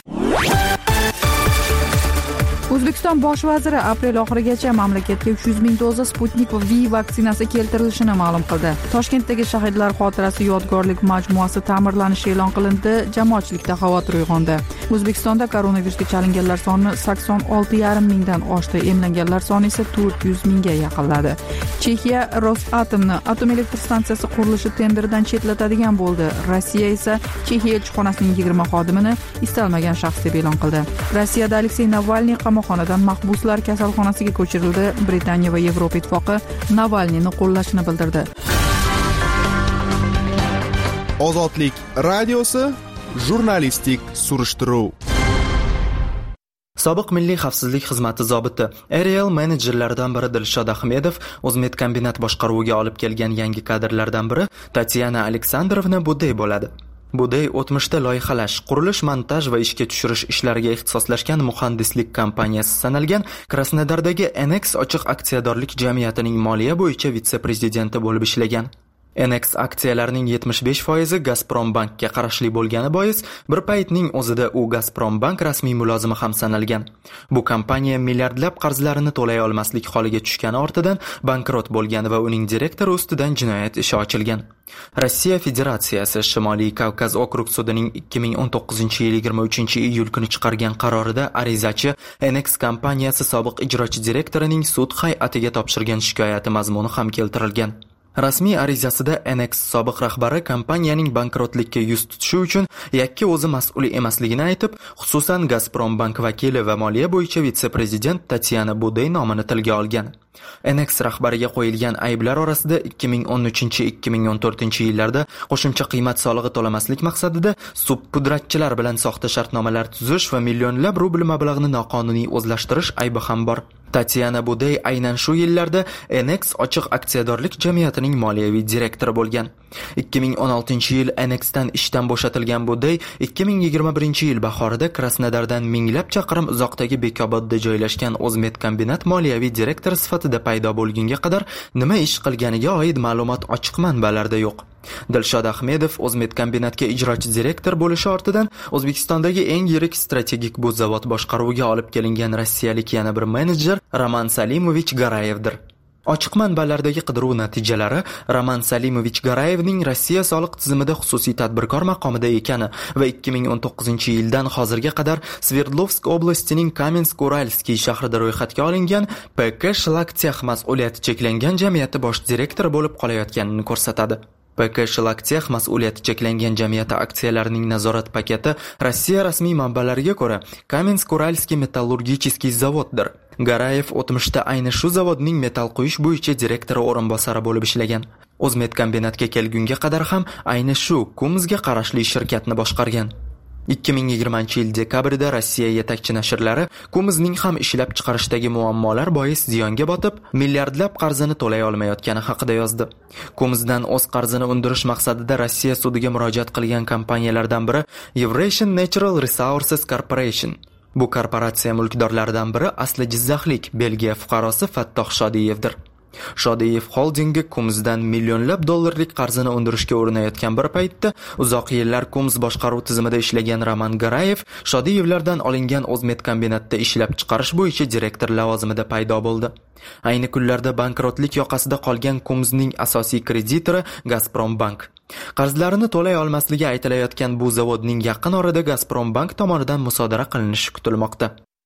O'zbekiston bosh vaziri aprel oxirigacha mamlakatga 300 ming doza Sputnik V vaksinasi keltirilishini ma'lum qildi. Toshkentdagi shahidlar xotirasi yodgorlik majmuasi ta'mirlanishi e'lon qilindi, jamoatchilikda xavotir uyg'ondi. O'zbekistonda koronavirusga chalinganlar soni 86,5 mingdan oshdi, emlanganlar soni esa 400 mingga yaqinladi. Chexiya Rosatomni atom elektr stansiyasi qurilishi tenderidan chetlatadigan bo'ldi. Rossiya esa Chexiya elchixonasining 20 xodimini istalmagan shaxs deb e'lon qildi. Rossiyada Aleksey Navalniy qamoqxonadan mahbuslar kasalxonasiga ko'chirildi. Britaniya va Yevropa ittifoqi Navalniyni qo'llashini bildirdi. Ozodlik radiosi jurnalistik surishtiruv. Sobiq milliy xavfsizlik xizmati zobiti Ariel menejerlaridan biri Dilshod Ahmedov O'zmedkombinat boshqaruviga olib kelgan yangi kadrlardan biri Tatyana Aleksandrovna Budey bo'ladi. Budey o'tmishda loyihalash, qurilish, montaj va ishga tushirish ishlariga ixtisoslashgan muhandislik kompaniyasi sanalgan Krasnodardagi NX ochiq aksiyadorlik jamiyatining moliya bo'yicha vitse-prezidenti bo'lib ishlagan. NX aksiyalarining 75% Gazprombankka qarashli bo'lgani bois bir paytning o'zida u Gazprombank rasmiy mulozimi ham sanalgan. Bu kompaniya milliardlab qarzlarini to'lay olmaslik holiga tushgani ortidan bankrot bo'lgan va uning direktori ustidan jinoyat ishi ochilgan. Rossiya Federatsiyasi Shimoliy Kavkaz okrug sudining 2019-yil 23-iyul kuni chiqargan qarorida arizachi NX kompaniyasi sobiq ijrochi direktorining sud hay'atiga topshirgan shikoyati mazmuni ham keltirilgan. Rasmiy arizasida NX sobiq rahbari kompaniyaning bankrotlikka yuz tutishi uchun yakka o'zi mas'ul emasligini aytib, xususan Gazprombank vakili va moliya bo'yicha vitse-prezident Tatyana Budey nomini tilga olgan. NX rahbariga qo'yilgan ayblar orasida 2013-2014-yillarda qo'shimcha qiymat solig'i to'lamaslik maqsadida subpudratchilar bilan soxta shartnomalar tuzish va millionlab rubl mablag'ni noqonuniy o'zlashtirish aybi ham bor. Tatyana Budey aynan shu yillarda NX ochiq aksiyadorlik jamiyatining moliyaviy direktori bo'lgan. 2016-yil NXdan ishdan bo'shatilgan Budey 2021-yil bahorida Krasnodardan minglab chaqirim uzoqdagi Bekobodda joylashgan O'zmedkombinat moliyaviy direktori sifatida paydo bo'lgunga qadar nima ish qilganiga oid ma'lumot ochiq manbalarda yo'q. Dilshod Ahmedov O'zmedkombinatga ijrochi direktor bo'lishi ortidan O'zbekistondagi eng yirik strategik bu zavod boshqaruviga olib kelingan rossiyalik yana bir menejer Roman Salimovich Garayevdir. Ochiq manbalardagi qidiruv natijalari Roman Salimovich Garayevning Rossiya soliq tizimida xususiy tadbirkor maqomida ekani va 2019-yildan hozirga qadar Sverdlovsk oblastining Kamensk-Uralskiy shahrida ro'yxatga olingan PK Shlaktex mas'uliyati cheklangan jamiyati bosh direktori bo'lib qolayotganini ko'rsatadi. PK Shlaktex mas'uliyati cheklangan jamiyati aksiyalarining nazorat paketi Rossiya rasmiy manbalariga ko'ra Kamensk-Uralskiy metallurgicheskiy zavoddir. Garayev o'tmishda ayni shu zavodning metall quyish bo'yicha direktori o'rinbosari bo'lib ishlagan. O'zmedkombinatga kelgunga qadar ham ayni shu Kumsga qarashli shirkatni boshqargan. 2020-yil dekabrida Rossiya yetakchi nashrlari Kumsning ham ishlab chiqarishdagi muammolar bois ziyonga botib, milliardlab qarzini to'lay olmayotgani haqida yozdi. Kumsdan o'z qarzini undirish maqsadida Rossiya sudiga murojaat qilgan kompaniyalardan biri Eurasian Natural Resources Corporation. Bu korporatsiya mulkdorlaridan biri asli jizzaxlik Belgiya fuqarosi Fattoh Shodiyevdir. Shodiyev Holdingi Kumzdan millionlab dollarlik qarzini undirishga urinayotgan bir paytda uzoq yillar Kumz boshqaruv tizimida ishlagan Roman Garayev Shodiyevlardan olingan O'zmet kombinatida ishlab chiqarish bo'yicha direktor lavozimida paydo bo'ldi. Ayni kunlarda bankrotlik yoqasida qolgan Kumzning asosiy kreditori Gazprom Bank. Qarzlarini to'lay olmasligi aytilayotgan bu zavodning yaqin orada Gazprom Bank tomonidan musodara qilinishi kutilmoqda.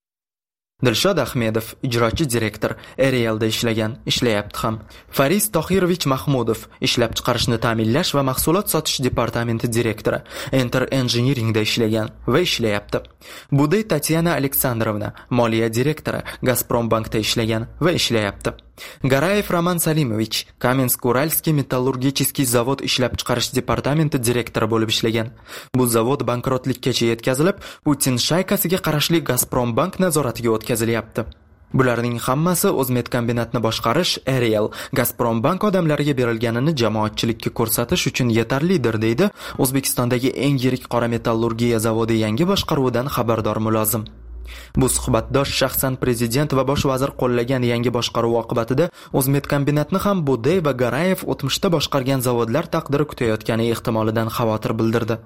Dilshod Ahmedov, ijrochi direktor, Arielda ishlayapti ham. Fariz Tohirovich Mahmudov, ishlab chiqarishni ta'minlash va mahsulot sotish departamenti direktori, Enter Engineeringda ishlagan va ishlayapti. Buday Tatyana Aleksandrovna, moliya direktori, Gazprom Bankda ishlagan va ishlayapti. Garayev Roman Salimovich, Kamensk-Uralskiy metallurgicheskiy zavod ishlab chiqarish departamenti direktori bo'lib ishlagan. Bu zavod bankrotlikkacha yetkazilib, Putin shaykasiga qarashli Gazprom Bank nazoratiga o'tkazilyapti. Bularning hammasi O'zmet kombinatni boshqarish, Ariel, Gazprom Bank odamlariga berilganini jamoatchilikka ko'rsatish uchun yetarlidir, deydi O'zbekistondagi eng yirik qora metallurgiya zavodi yangi boshqaruvidan xabardor mulozim. Bu suhbatdosh shaxsan prezident va bosh vazir qo'llagan yangi boshqaruv oqibatida O'zmet kombinatni ham Buday va Garayev o'tmishda boshqargan zavodlar taqdiri kutayotgani ehtimolidan xavotir bildirdi.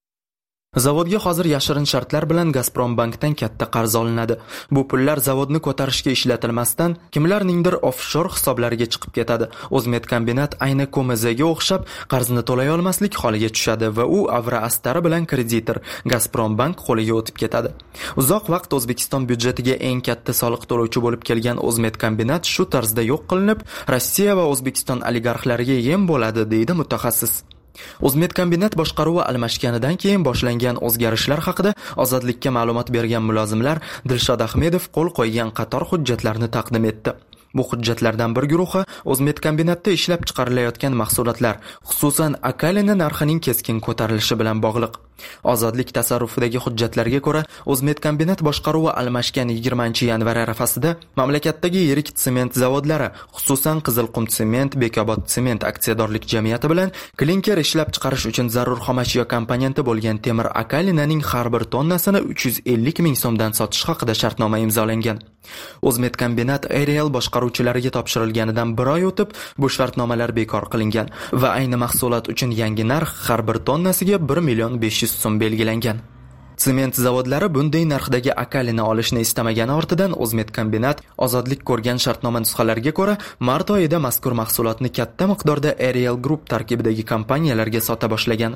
Zavodga hozir yashirin shartlar bilan Gazprom Bankdan katta qarz olinadi. Bu pullar zavodni ko'tarishga ishlatilmasdan kimlarningdir offshore hisoblariga chiqib ketadi. O'zmet kombinat ayni Ko'mizaga o'xshab qarzni to'lay olmaslik holiga tushadi va u Avra Astari bilan kreditor Gazprom Bank qo'liga o'tib ketadi. Uzoq vaqt O'zbekiston byudjetiga eng katta soliq to'lovchi bo'lib kelgan O'zmet kombinat shu tarzda yo'q qilinib, Rossiya va O'zbekiston oligarxlariga yem bo'ladi, deydi mutaxassis. O'zmet kombinat boshqaruvi almashganidan keyin boshlangan o'zgarishlar haqida Ozodlikka ma'lumot bergan mulozimlar Dilshod Ahmedov qo'l qo'ygan qator hujjatlarni taqdim etdi. Bu hujjatlardan bir guruhi O'zmet kombinatda ishlab chiqarilayotgan mahsulotlar, xususan akalina narxining keskin ko'tarilishi bilan bog'liq. Ozodlik tasarrufidagi hujjatlarga ko'ra, O'zmet kombinat boshqaruvi almashgan 20-yanvar arafasida mamlakatdagi yirik sement zavodlari, xususan Qizilqum Sement, Bekobod Sement aksiyadorlik jamiyati bilan klinker ishlab chiqarish uchun zarur xomashyo komponenti bo'lgan temir akalinaning har bir tonnasini 350 ming so'mdan sotish haqida shartnoma imzolangan. O'zmet kombinat Ariel boshqaruvchilariga topshirilganidan bir oy o'tib, bu shartnomalar bekor qilingan va ayni mahsulot uchun yangi narx har bir tonnasiga 1,5 million so'm belgilangan. Sement zavodlari bunday narxdagi akalini olishni istamagani ortidan O'zmet kombinat ozodlik ko'rgan shartnoma nusxalariga ko'ra mart oyida mazkur mahsulotni katta miqdorda Ariel Group tarkibidagi kompaniyalarga sota boshlagan.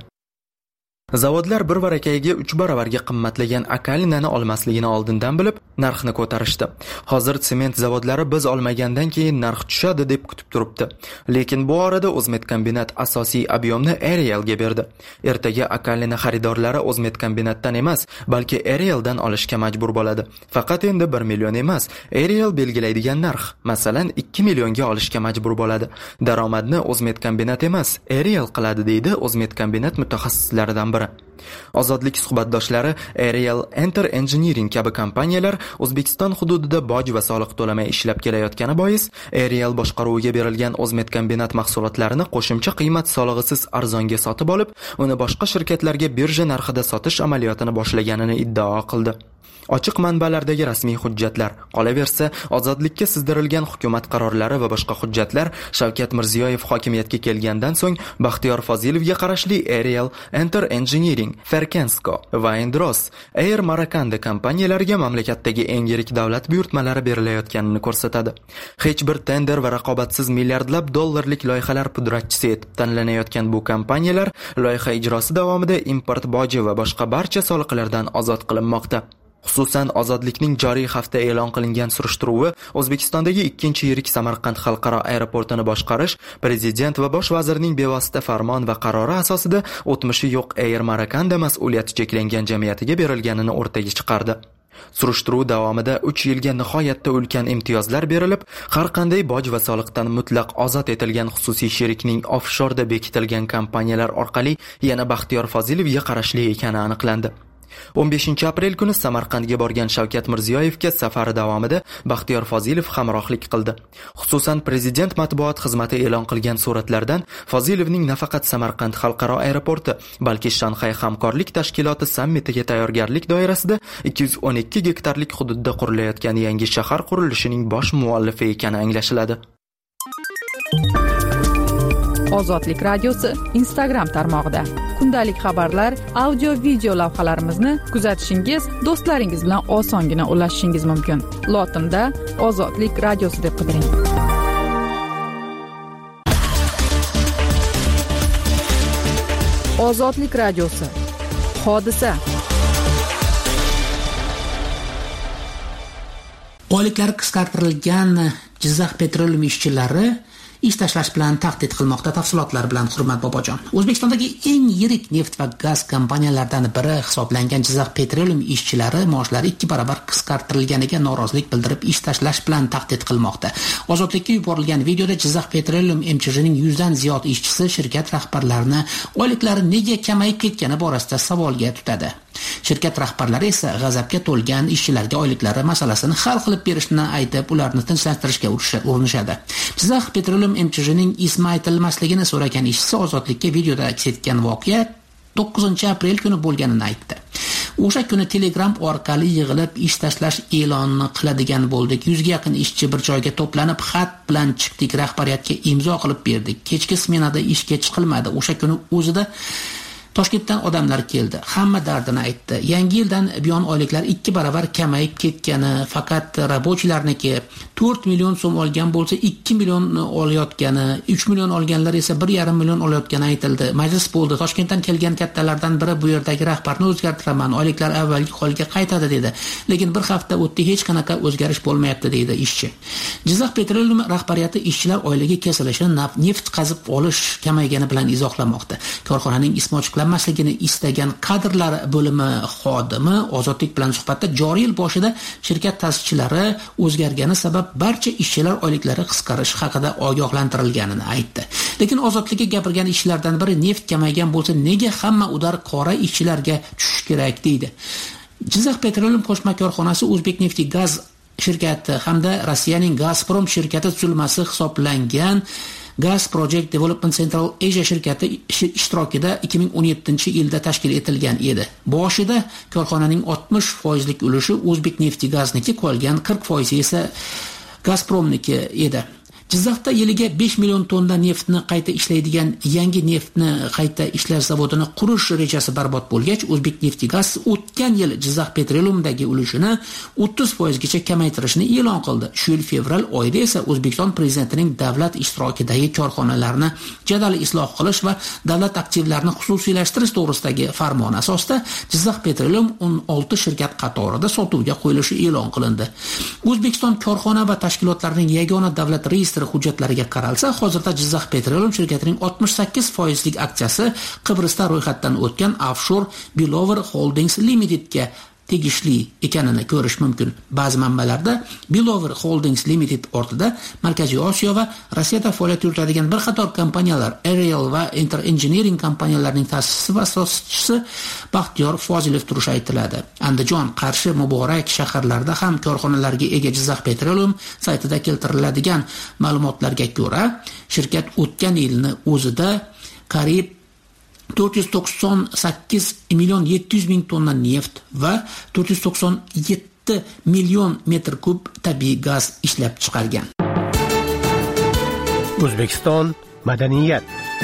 Zavodlar bir varakayiga 3 baravarga qimmatlagan akalinani olmasligini oldindan bilib, narxni ko'tarishdi. Hozir sement zavodlari biz olmagandan keyin narx tushadi deb kutib turibdi. Lekin bu orada O'zmet kombinat asosiy ob'yomni Arielga berdi. Ertaga akalina xaridorlari O'zmet kombinatdan emas, balki Arieldan olishga majbur bo'ladi. Faqat endi 1 million emas, Ariel belgilaydigan narx, masalan 2 millionga olishga majbur bo'ladi. Daromadni O'zmet kombinat emas, Ariel qiladi, deydi O'zmet kombinat mutaxassislaridan biri. Ozodlik suhbatdoshlari Ariel, Enter Engineering kabi kompaniyalar O'zbekiston hududida boj va soliq to'lamay ishlab kelayotgani bois, Ariel boshqaruviga berilgan O'zmet kombinat mahsulotlarini qo'shimcha qiymat solig'isiz arzonga sotib olib, uni boshqa shirkatlarga birja narxida sotish amaliyotini boshlaganini iddao qildi. Ochiq manbalardagi rasmiy hujjatlar, qolaversa, ozodlikka sizdirilgan hukumat qarorlari va boshqa hujjatlar Shavkat Mirziyoyev hokimiyatga kelgandan so'ng Baxtiyor Fozilovga qarashli Ariel, Enter Engineering, Ferkensko va Endros, Air Marakanda kompaniyalariga mamlakatdagi eng yirik davlat buyurtmalari berilayotganini ko'rsatadi. Hech bir tender va raqobatsiz milliardlab dollarlik loyihalar pudratchisi etib tanlanayotgan bu kompaniyalar loyiha ijrosi davomida import boji va boshqa barcha soliqlardan ozod qilinmoqda. Xususan, ozodlikning joriy hafta e'lon qilingan surishtiruvi O'zbekistondagi 2-yirik Samarqand xalqaro aeroportini boshqarish prezident va bosh vazirning bevosita farmon va qarori asosida o'tmishi yo'q Air Marakanda mas'uliyati cheklangan jamiyatiga berilganini o'rtaga chiqardi. Surishtiruv davomida 3 yilga nihoyatda ulkan imtiyozlar berilib, har qanday boj va soliqdan mutlaq ozod etilgan xususiy sherikning offshorda bekitilgan kompaniyalar orqali yana Baxtiyor Fozilovga qarashli ekani aniqlandi. 15-aprel kuni Samarqandga borgan Shavkat Mirziyoyevga safari davomida Baxtiyor Fozilov hamrohlik qildi. Xususan, prezident matbuot xizmati e'lon qilgan suratlardan Fozilovning nafaqat Samarqand xalqaro aeroporti, balki Shanxay hamkorlik tashkiloti sammitiga tayyorgarlik doirasida 212 gektarlik hududda qurilayotgan yangi shahar qurilishining bosh muallifi ekani anglashiladi. Ozodlik radiosi Instagram tarmog'ida. Kundalik xabarlar, audio, video lavhalarimizni kuzatishingiz, do'stlaringiz bilan osongina ulashishingiz mumkin. Lotinda Ozodlik radiosi deb qidiring. Ozodlik radiosi. Hodisa. Oyliklari qisqartirilgan Jizzax petroleum ishchilari ish tashlash bilan tahdid qilmoqda. Tafsilotlar bilan Hurmat Bobojon. O'zbekistondagi eng yirik neft va gaz kompaniyalaridan biri hisoblangan Jizzax petroleum ishchilari maoshlari 2 barobar qisqartirilganiga norozilik bildirib ish tashlash bilan tahdid qilmoqda. Ozodlikka yuborilgan videoda Jizzax petroleum MCH'ning 100 dan ziyod ishchisi shirkat rahbarlarini oyliklari nega kamayib ketgani borasida savolga tutadi. Shirkat rahbarlari esa g'azabga to'lgan ishchilarga oyliklari masalasini hal qilib berishni aytib, ularni tinchlantirishga urinishadi. Jizzax petroleum MCH'ning ismi aytilmasligini so'ragan ishchisi Ozodlikka videoda aks etgan voqea 9-aprel kuni bo'lganini aytdi. O'sha kuni Telegram orqali yig'ilib ish tashlash e'lonini qiladigan bo'ldik. 100 ga yaqin ishchi bir joyga to'planib xat bilan chiqdik, rahbariyatga imzo qilib berdik. Kechki smenada ishga chiqilmadi. O'sha kuni o'zida Toshkentdan odamlar keldi. Hamma dardini aytdi. Yangi yildan buyon oyliklar 2 barobar kamayib ketgani, faqat rabochilarniki 4 million so'm olgan bo'lsa 2 million olayotgani, 3 million olganlar esa 1,5 million olayotgani aytildi. Majlis bo'ldi. Toshkentdan kelgan kattalardan biri bu yerdagi rahbarni o'zgartiraman, oyliklar avvalgi holiga qaytadi dedi. Lekin bir hafta o'tdi, hech qanaqa o'zgarish bo'lmayapti deydi ishchi. Jizzax petroleum rahbariyati ishchilar oyligi kesilishini neft qazib olish kamaygani bilan izohlamoqda. Korxonaning ismi ochiqlanmasligini istagan kadrlar bo'limi xodimi Ozodlik bilan suhbatda joriy yil boshida shirkat ta'sischilari o'zgargani sabab barcha ishchilar oyliklari qisqarishi haqida ogohlantirilganini aytdi. Lekin Ozodlikka gapirgan ishchilardan biri neft kamaygan bo'lsa nega hamma udar qora ishchilarga tushish kerak deydi. Jizzax petroleum qo'shma korxonasi O'zbekneftgaz shirkati hamda Rossiyaning Gazprom shirkati tuzilmasi hisoblangan Gas Project Development Central Asia shirkati ishtirokida 2017-yilda tashkil etilgan edi. Boshida korxonaning 60% ulushi O'zbekneftgazniki, qolgan 40% esa Gazpromniki edi. Jizzaxda yiliga 5 million tonna neftni qayta ishlaydigan yangi neftni qayta ishlash zavodini qurish rejasi barbod bo'lgach, O'zbekneftgaz o'tgan yil Jizzax petroleumdagi ulushini 30% gacha kamaytirishni e'lon qildi. Shu yil fevral oyida esa O'zbekiston prezidentining davlat ishtirokidagi korxonalarni jadal isloh qilish va davlat aktivlarini xususiylashtirish to'g'risidagi farmon asosida Jizzax petroleum 16 shirkat qatorida sotuvga qo'yilishi e'lon qilindi. O'zbekiston korxona va tashkilotlarining yagona davlat reyestri hujjatlariga qaralsa, hozirda Jizzax petroleum shirkatining 68% aksiyasi Qibrusda ro'yxatdan o'tgan Offshore Bilover Holdings Limitedga tegishli ekanini ko'rish mumkin. Ba'zi manbalarda Bilover Holdings Limited ortida Markaziy Osiyo va Rossiyada faoliyat yuritadigan bir qator kompaniyalar, Aerial va Enter Engineering kompaniyalarining ta'sischisi va asoschisi Baxtiyor Fozilov turishi aytiladi. Andijon, Qarshi, Muborak shaharlarida ham korxonalarga ega Jizzax petroleum saytida keltiriladigan ma'lumotlarga ko'ra, shirkat o'tgan yilni o'zida qariyb 498 million 700 ming tonna neft va 497 million metr kub tabiiy gaz ishlab chiqargan. O'zbekiston madaniyat.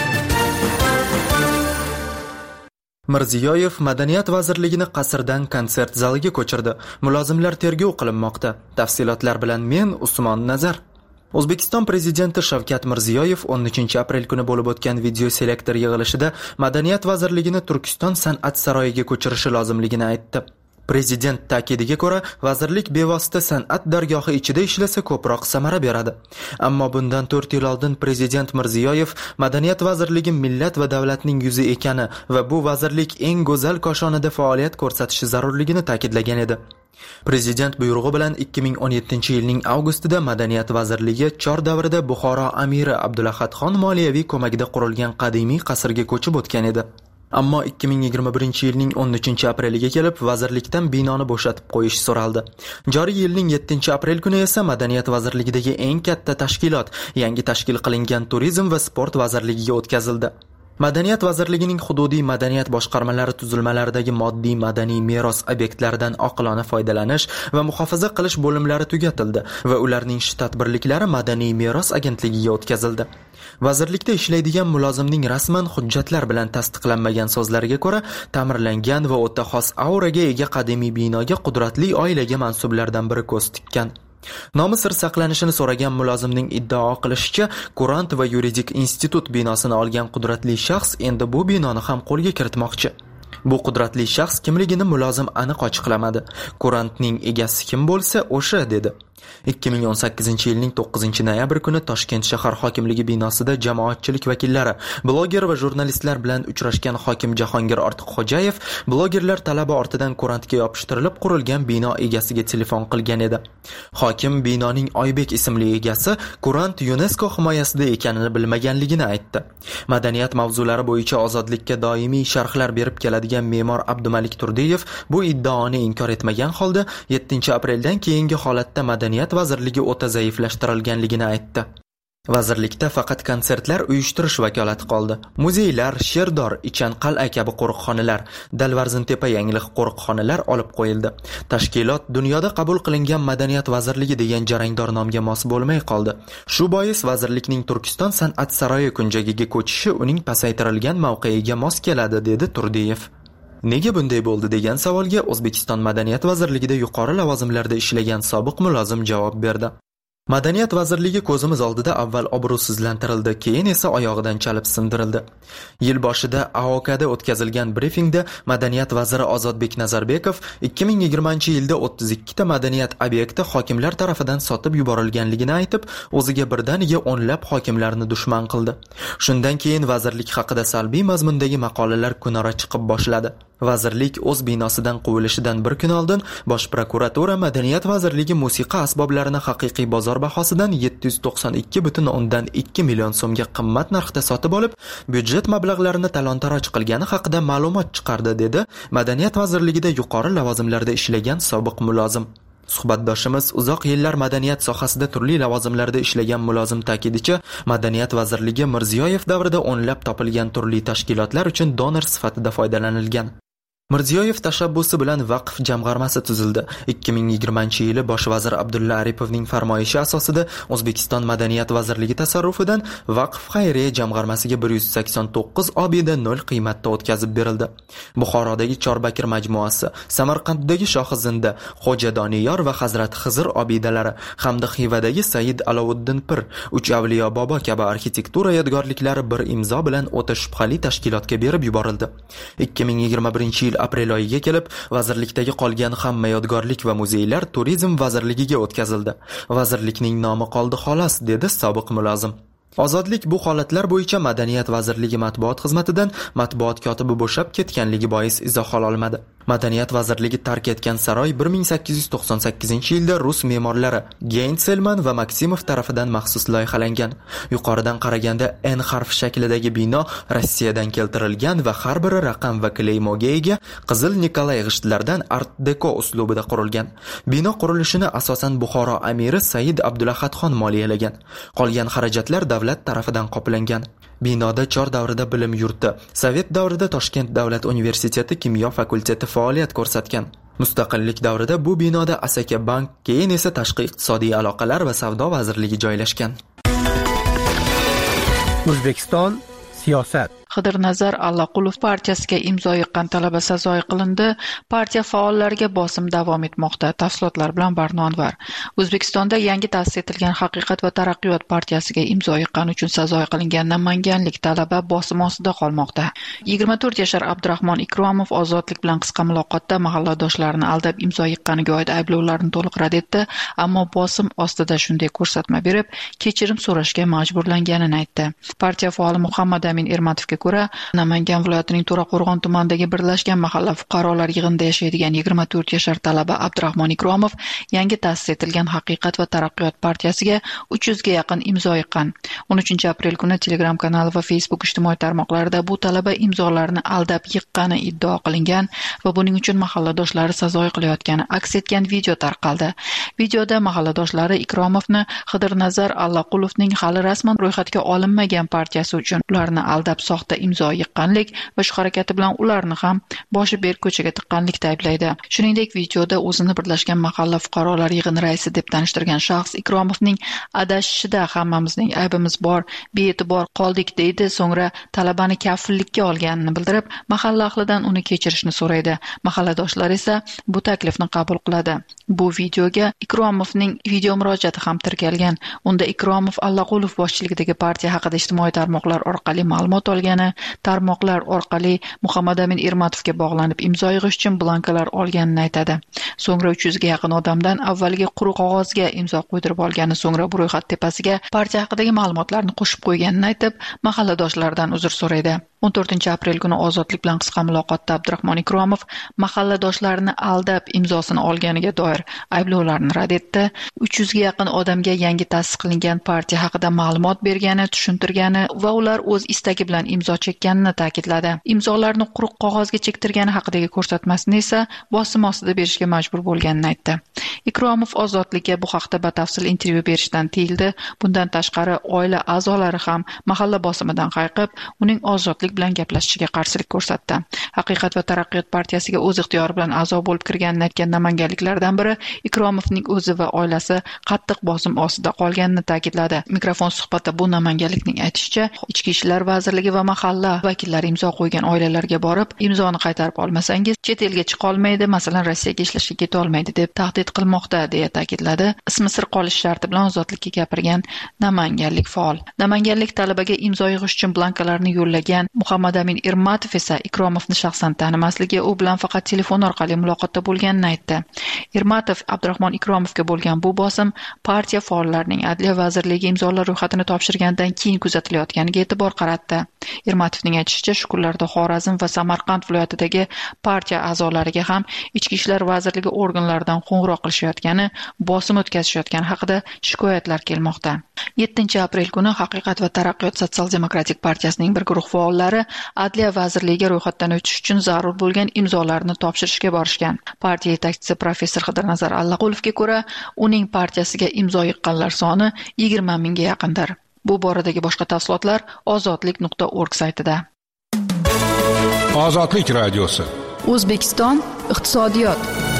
Mirziyoyev Madaniyat vazirligini qasrdan konsert zaliga ko'chirdi. Mulozimlar tergov qilinmoqda. Tafsilotlar bilan men Usmon Nazar. O'zbekiston prezidenti Shavkat Mirziyoyev 13-aprel kuni bo'lib o'tgan video selektor yig'ilishida Madaniyat vazirligini Turkiston san'at saroyiga ko'chirishi lozimligini aytdi. Prezident ta'kidiga ko'ra, vazirlik bevosita san'at dargohi ichida ishlasa ko'proq samara beradi. Ammo bundan 4 yil oldin prezident Mirziyoyev Madaniyat vazirligi millat va davlatning yuzi ekani va bu vazirlik eng go'zal koshonida faoliyat ko'rsatishi zarurligini ta'kidlagan edi. Prezident buyrug'i bilan 2017-yilning avgustida Madaniyat vazirligi chor davrida Buxoro amiri Abdulahadxon moliyaviy ko'magida qurilgan qadimiy qasrga ko'chib o'tgan edi. Ammo 2021-yilning 13-apreliga kelib vazirlikdan binoni bo'shatib qo'yish so'raldi. Joriy yilning 7-aprel kuni esa Madaniyat vazirligidagi eng katta tashkilot, yangi tashkil qilingan Turizm va sport vazirligiga o'tkazildi. Madaniyat vazirligining hududiy madaniyat boshqarmalari tuzilmalaridagi moddiy madaniy meros obyektlaridan oqilona foydalanish va muhofaza qilish bo'limlari tugatildi va ularning shtat birliklari madaniy meros agentligiga o'tkazildi. Vazirlikda ishlaydigan mulozimning rasman hujjatlar bilan tasdiqlanmagan so'zlariga ko'ra, ta'mirlangan va o'ta xos auraga ega qadimiy binoga qudratli oilaga mansublardan biri ko'z tikkan. Nomi sir saqlanishini so'ragan mulozimning iddao qilishicha, Kurant va yuridik institut binosini olgan qudratli shaxs endi bu binoni ham qo'lga kiritmoqchi. Bu qudratli shaxs kimligini mulozim aniq ochiqlamadi. Kurantning egasi kim bo'lsa, o'sha dedi. 2018-yilning 9-noyabr kuni Toshkent shahar hokimligi binosida jamoatchilik vakillari, bloger va jurnalistlar bilan uchrashgan hokim Jahongir Ortiqxo'jayev blogerlar talabi ortidan kurantga yopishtirilib qurilgan bino egasiga telefon qilgan edi. Hokim binoning Oybek ismli egasi kurant UNESCO himoyasida ekanini bilmaganligini aytdi. Madaniyat mavzulari bo'yicha ozodlikka doimiy sharhlar berib keladigan me'mor Abdumalik Turdiyev bu iddaoni inkor etmagan holda 7-apreldan keyingi holatda Madaniyat vazirligi o'ta zaiflashtirilganligini aytdi. Vazirlikda faqat konsertlar uyushtirish vakolati qoldi. Muzeylar, Sherdor, Ichanqal'a kabi qo'riqxonalar, Dalvarzintepa yangilik qo'riqxonalar olib qo'yildi. Tashkilot dunyoda qabul qilingan Madaniyat vazirligi degan jarangdor nomga mos bo'lmay qoldi. Shu bois vazirlikning Turkiston san'at saroyi kunjagiga ko'chishi uning pasaytirilgan mavqeiga mos keladi, dedi Turdiyev. Nega bunday bo'ldi degan savolga O'zbekiston Madaniyat vazirligida yuqori lavozimlarda ishlagan sobiq mulozim javob berdi. Madaniyat vazirligi ko'zimiz oldida avval obro'sizlantirildi, keyin esa oyog'idan chalib sindirildi. Yil boshida AOKda o'tkazilgan brifingda Madaniyat vaziri Ozodbek Nazarbekov 2020-yilda 32 ta madaniyat obyekti hokimlar tarafidan sotib yuborilganligini aytib, o'ziga birdaniga o'nlab hokimlarni dushman qildi. Shundan keyin vazirlik haqida salbiy mazmundagi maqolalar kunora chiqib boshladi. Vazirlik o'z binosidan quvilishidan bir kun oldin Bosh prokuratura Madaniyat vazirligi musiqa asboblarini haqiqiy bozor bahosidan 792,2 million so'mga qimmat narxda sotib olib, byudjet mablag'larini talon-taroj qilgani haqida ma'lumot chiqardi, dedi Madaniyat vazirligida yuqori lavozimlarda ishlagan sobiq mulozim. Suhbatdoshimiz uzoq yillar madaniyat sohasida turli lavozimlarda ishlagan mulozim ta'kidicha, Madaniyat vazirligi Mirziyoyev davrida o'nlab topilgan turli tashkilotlar uchun donor sifatida foydalanilgan. Mirziyoyev tashabbusi bilan vaqf jamg'armasi tuzildi. 2020-yili bosh vazir Abdulla Aripovning farmoyishi asosida O'zbekiston Madaniyat vazirligi tasarrufidan vaqf xayriya jamg'armasiga 189 obida 0 qiymatda o'tkazib berildi. Buxorodagi Chorbakir majmuasi, Samarqanddagi Shohizinda, Xo'ja Doniyor va Hazrat Xizr obidalari hamda Xivadagi Said Alovuddin Pir, Uch Avliyo Bobo kabi arxitektura yodgorliklari bir imzo bilan o'ta shubhali tashkilotga berib yuborildi. 2021-yil aprel oyiga kelib, vazirlikdagi qolgan hamma yodgorlik va muzeylar Turizm vazirligiga o'tkazildi. Vazirlikning nomi qoldi xolos, dedi sobiq mulozim. Ozodlik bu holatlar bo'yicha Madaniyat vazirligi matbuot xizmatidan matbuot kotibi bo'shab ketganligi bois izoh ola olmadi. Madaniyat vazirligi tark etgan saroy 1898-yilda rus me'morlari Geynselman va Maksimov tarafidan maxsus loyihalangan. Yuqoridan qaraganda N harfi shaklidagi bino Rossiyadan keltirilgan va har biri raqam va kleymoga ega qizil Nikolay g'ishtlardan Art Deco uslubida qurilgan. Bino qurilishini asosan Buxoro amiri Said Abdulahadxon moliyalagan. Qolgan xarajatlar davlat tarafidan qoplangan. Binoda Chor davrida bilim yurti, Sovet davrida Toshkent davlat universiteti kimyo fakulteti faoliyat ko'rsatgan. Mustaqillik davrida bu binoda Asaka bank, keyin esa tashqi iqtisodiy aloqalar va savdo vazirligi joylashgan. O'zbekiston siyosat. Qidirnazar Allaqulov partiyasiga imzo yiqqan talaba sazoyi qilindi. Partiya faollariga bosim davom etmoqda. Tafsilotlar bilan Barnonvar. O'zbekistonda yangi ta'sis etilgan Haqiqat va taraqqiyot partiyasiga imzo yiqqani uchun sazoyi qilingan namanganlik talaba bosim ostida qolmoqda. 24 yashar Abdurahmon Ikromov Ozodlik bilan qisqa muloqotda mahalladoshlarini aldab imzo yiqqaniga oid ayblovlarni to'liq rad etdi, ammo bosim ostida shunday ko'rsatma berib, kechirim so'rashga majburlanganini aytdi. Partiya faoli Muhammad Amin Ermatovga ko'ra, Namangan viloyatining To'raqo'rg'on tumanidagi birlashgan mahalla fuqarolar yig'inida yashaydigan 24 yashar talaba Abdurahmon Ikromov yangi ta'sis etilgan Haqiqat va taraqqiyot partiyasiga 300 ga yaqin imzo yiqqan. 13 aprel kuni Telegram kanali va Facebook ijtimoiy tarmoqlarida bu talaba imzolarni aldab yiqqani iddao qilingan va buning uchun mahalladoshlari sazoyi qilayotgani aks etgan video tarqaldi. Videoda mahalladoshlari Ikromovni Qidirnazar Allaqulovning hali rasman ro'yxatga olinmagan partiyasi uchun ularni aldab soxta to'g'risida imzo yiqqanlik va shu harakati bilan ularni ham boshi berk ko'chaga tiqqanlikda ayblaydi. Shuningdek, videoda o'zini Birlashgan mahalla fuqarolar yig'ini raisi deb tanishtirgan shaxs Ikromovning adashishida hammamizning aybimiz bor, bee'tibor qoldik deydi, so'ngra talabani kafillikka olganini bildirib, mahalla ahlidan uni kechirishni so'raydi. Mahalladoshlar esa bu taklifni qabul qiladi. Bu videoga Ikromovning video murojaati ham tirkalgan. Unda Ikromov Allaqulov boshchiligidagi partiya haqida ijtimoiy tarmoqlar orqali ma'lumot olgani, tarmoqlar orqali Muhammadamin Ermatovga bog'lanib imzo yig'ish uchun blankalar olganini aytadi. So'ngra 300 ga yaqin odamdan avvaliga quruq qog'ozga imzo qo'ydirib olgani, so'ngra bu ro'yxat tepasiga partiya haqidagi ma'lumotlarni qo'shib qo'yganini aytib, mahalladoshlaridan uzr so'raydi. 14-aprel kuni Ozodlik bilan qisqa muloqotda Abdurahmon Ikromov mahalladoshlarini aldab imzosini olganiga doir ayblovlarni rad etdi. 300 ga yaqin odamga yangi ta'sis qilingan partiya haqida ma'lumot bergani, tushuntirgani va ular o'z istagi bilan imzo chekkanini ta'kidladi. Imzolarni quruq qog'ozga chektirgani haqidagi ko'rsatmasini esa bosim ostida berishga majbur bo'lganini aytdi. Ikromov Ozodlikka bu haqda batafsil intervyu berishdan tiyildi. Bundan tashqari, oila a'zolari ham mahalla bosimidan qayqib, uning Ozodlik bilan gaplashishiga qarshilik ko'rsatdi. Haqiqat va taraqqiyot partiyasiga o'z ixtiyori bilan a'zo bo'lib kirganini aytgan namanganliklardan biri Ikromovning o'zi va oilasi qattiq bosim ostida qolganini ta'kidladi. Mikrofon suhbatda bu namanganlikning aytishicha, Ichki ishlar vazirligi va mahalla vakillari imzo qo'ygan oilalarga borib, imzoni qaytarib olmasangiz chet elga chiqa olmaydi, masalan Rossiyaga ishlashga keta olmaydi deb tahdid qilmoqda, deya ta'kidladi. Ismi sir qolish sharti bilan Ozodlikka gapirgan namanganlik faol. Namanganlik talabaga imzo yig'ish uchun blankalarni yo'llagan Muhammadamin Ermatov esa Ikromovni shaxsan tanimasligi, u bilan faqat telefon orqali muloqotda bo'lganini aytdi. Ermatov Abdurahmon Ikromovga bo'lgan bu bosim partiya faollarining Adliya vazirligiga imzolar ro'yxatini topshirgandan keyin kuzatilayotganiga e'tibor qaratdi. Ermatovning aytishicha, shu kunlarda Xorazm va Samarqand viloyatidagi partiya a'zolariga ham Ichki ishlar vazirligi organlaridan qo'ng'iroq qilishayotgani, bosim o'tkazishayotgani haqida shikoyatlar kelmoqda. 7-aprel kuni Haqiqat va taraqqiyot sotsial-demokratik partiyasining bir guruh faollari Adliya vazirligiga ro'yxatdan o'tish uchun zarur bo'lgan imzolarni topshirishga borishgan. Partiya yetakchisi professor Xidirnazar Allaqulovga ko'ra, uning partiyasiga imzo yiqqanlar soni 20 mingga yaqindir. Bu boradagi boshqa tafsilotlar ozodlik.org saytida. Ozodlik radiosi. O'zbekiston iqtisodiyot.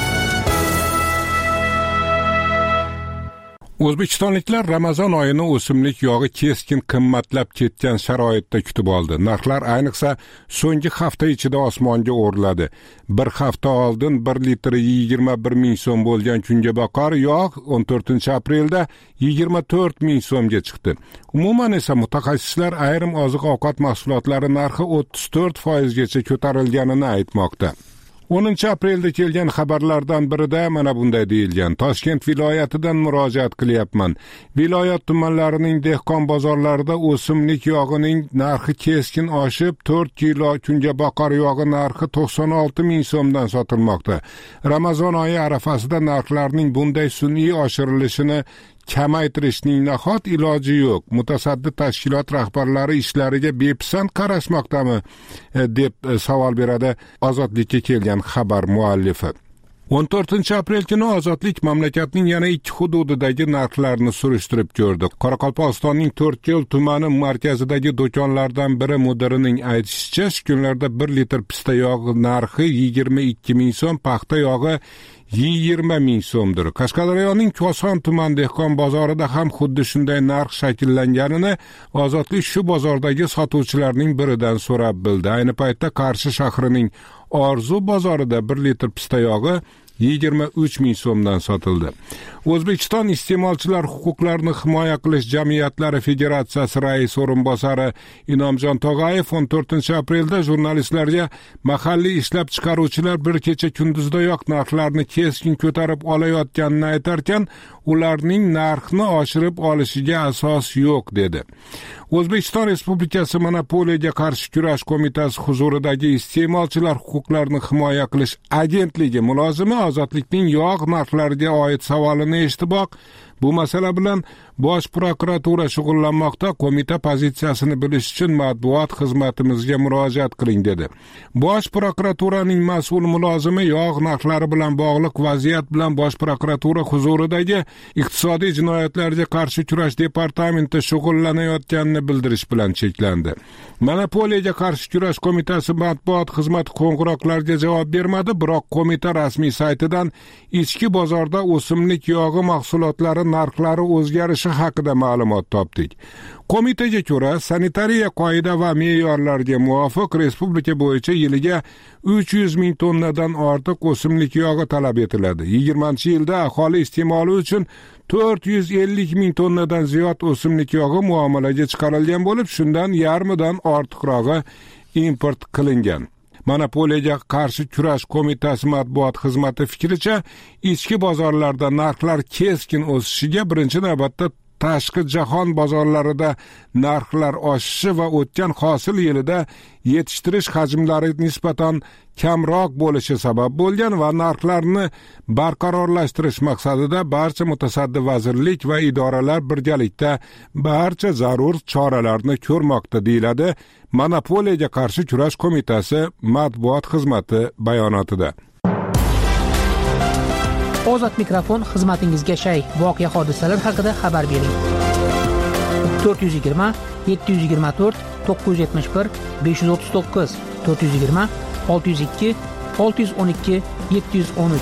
O'zbekistonliklar Ramazon oyini o'simlik yog'i keskin qimmatlab ketgan sharoitda kutib oldi. Narxlar ayniqsa so'nggi hafta ichida osmonga o'rladi. Bir hafta oldin 1 litri 21 ming so'm bo'lgan kungaboqar yog' 14-aprelda 24 ming so'mga chiqdi. Umuman esa mutaxassislar ayrim oziq-ovqat mahsulotlari narxi 34% gacha ko'tarilganini aytmoqda. 10-aprelda kelgan xabarlardan birida mana bunday deyilgan: Toshkent viloyatidan murojaat qilyapman. Viloyat tumanlarining dehqon bozorlarida o'simlik yog'ining narxi keskin oshib, 4 kilo kungaboqar yog'i narxi 96 ming so'mdan sotilmoqda. Ramazon oyi arafasida narxlarning bunday sun'iy oshirilishini kamaytirishning nahot iloji yo'q. Mutasaddi tashkilot rahbarlari ishlariga bepisand qarashmoqdami deb savol beradi Ozodlikka kelgan xabar muallifi. 14-aprel kuni Ozodlik mamlakatning yana 2 hududidagi narxlarni surishtirib ko'rdi. Qoraqalpog'istonning To'rtko'l tumani markazidagi do'konlardan biri mudirining aytishicha, shu kunlarda 1 litr pista yog'i narxi 22 ming so'm, paxta yog'i 20 ming so'mdir. Qashqadaryoning Koson tuman dehqon bozorida ham xuddi shunday narx shakllanganini Ozodlik shu bozordagi sotuvchilarning biridan so'rab bildi. Ayni paytda Qarshi shahrining Orzu bozorida 1 litr pista yog'i 23 ming so'mdan sotildi. O'zbekiston iste'molchilar huquqlarini himoya qilish jamiyatlari federatsiyasi rais o'rinbosari Inomjon Tog'ayev 14-aprelda jurnalistlarga mahalliy ishlab chiqaruvchilar bir kecha kunduzdayoq narxlarni keskin ko'tarib olayotganini aytarkan, ularning narxni oshirib olishiga asos yo'q dedi. O'zbekiston Respublikasi Monopoliyaga qarshi kurash qo'mitasi huzuridagi iste'molchilar huquqlarini himoya qilish agentligi mulozimi Ozodlikning yog' narxlariga oid savolini eshitiboq, Bu masala bilan Bosh prokuratura shug'ullanmoqda. Qo'mita pozitsiyasini bilish uchun matbuot xizmatimizga murojaat qiling dedi. Bosh prokuraturaning mas'ul mulozimi yog' narxlari bilan bog'liq vaziyat bilan Bosh prokuratura huzuridagi iqtisodiy jinoyatlarga qarshi kurash departamenti shug'ullanayotganini bildirish bilan cheklandi. Monopoliyaga qarshi kurash qo'mitasi matbuot xizmati qo'ng'iroqlarga javob bermadi, biroq qo'mita rasmiy saytidan ichki bozorda o'simlik yog'i mahsulotlari narxlari o'zgarishi haqida ma'lumot topdik. Qo'mitaga ko'ra, sanitariya qoida va me'yorlarga muvofiq respublika bo'yicha yiliga 300 ming tonnadan ortiq o'simlik yog'i talab etiladi. 20-yilda aholi iste'moli uchun 450 ming tonnadan ziyod o'simlik yog'i muomalaga chiqarilgan bo'lib, shundan yarmidan ortiqrog'i import qilingan. Monopoliyaga qarshi kurash qo'mitasi matbuot xizmati fikricha, ichki bozorlarda narxlar keskin o'sishiga birinchi navbatda tashqi jahon bozorlarida narxlar oshishi va o'tgan hosil yilida yetishtirish hajmlari nisbatan kamroq bo'lishi sabab bo'lgan va narxlarni barqarorlashtirish maqsadida barcha mutasaddi vazirlik va idoralar birgalikda barcha zarur choralarni ko'rmoqda, deyiladi Monopoliyaga qarshi kurash qo'mitasi matbuot xizmati bayonotida. Ozod mikrofon xizmatingizga shay. Voqea hodisalar haqida xabar bering. 420 724 971 539 420 602 612 713.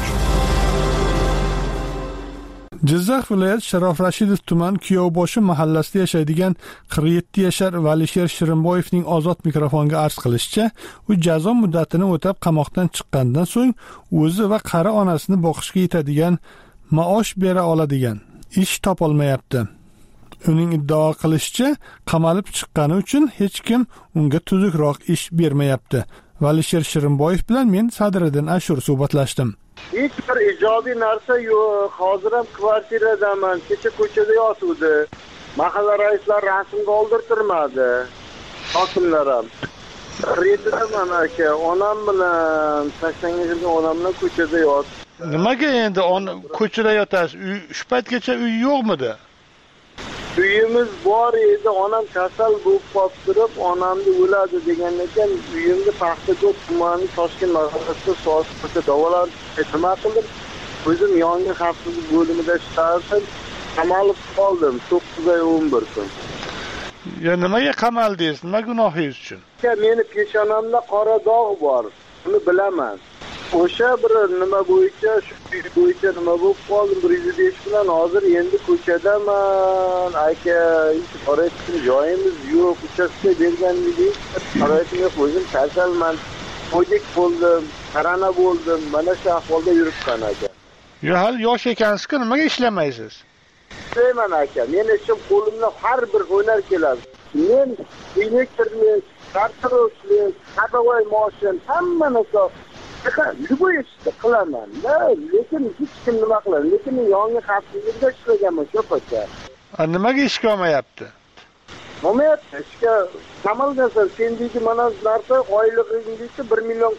Jizzax viloyat Sharof Rashidov tuman Kuyovboshi mahallasida yashaydigan 47 yashar Valisher Shirinboyevning ozod mikrofonga arz qilishicha, u jazo muddatini o'tab qamoqdan chiqqandan so'ng o'zi va qari onasini boqishga yetadigan maosh bera oladigan ish topolmayapti. Uning iddao qilishicha, qamalib chiqqani uchun hech kim unga tuzukroq ish bermayapti. Valisher Shirinboyev bilan men Sadriddin Ashur suhbatlashdim. Hech bir ijobiy narsa yo'q. Hozir ham kvartiradaman. Kecha ko'chada yotuvdi. Mahalla raislari rasmga oldirtirmadi. Hokimlar ham. Redaman aka, onam bilan 80 onam bilan ko'chada yot. Nimaga endi ko'chada yotasiz? Shu paytgacha uy yo'qmidi? Uyimiz bor edi, onam kasal bo'lib qolib turib, onamni o'ladi degan ekan, uyimni Paxtako'l tumani Toshkent mahallasida soatda davolanib nima qildim? O'zim yong'in xavfsizlik bo'limida ishlardim, qamalib qoldim 9 oy 11 kun. Ya nimaga qamaldingiz? Nima gunohingiz uchun? Meni peshonamda qora dog' bor, uni bilaman. O'sha bir nima bo'yicha, shu bo'yicha nima bo'lib qoldim, 105 bilan hozir endi ko'chadaman. Aka, qaraysiz, joyimiz yo'q, uchastka berganligim, qaraysiz, o'zim kasalman. O'dik bo'ldim, qarana bo'ldim, mana shu ahvolda yuribman aka. Yo, hali yosh ekansiz-ku, nimaga ishlamaysiz? Ishlayman aka, men ishim qo'limdan har bir hunar keladi. Men elektrlik, kartoshlik, hadovoy mashin, hamma narsa любой ishni qilaman. Lekin hech kim nima qiladi? Lekin yong'in xavfsizligida ishlaganman ko'pcha. Nimaga ishga olmayapti? Olmayapti. Ishga qamalgansa, sen deydi mana narsa oylig'ingizda 1 million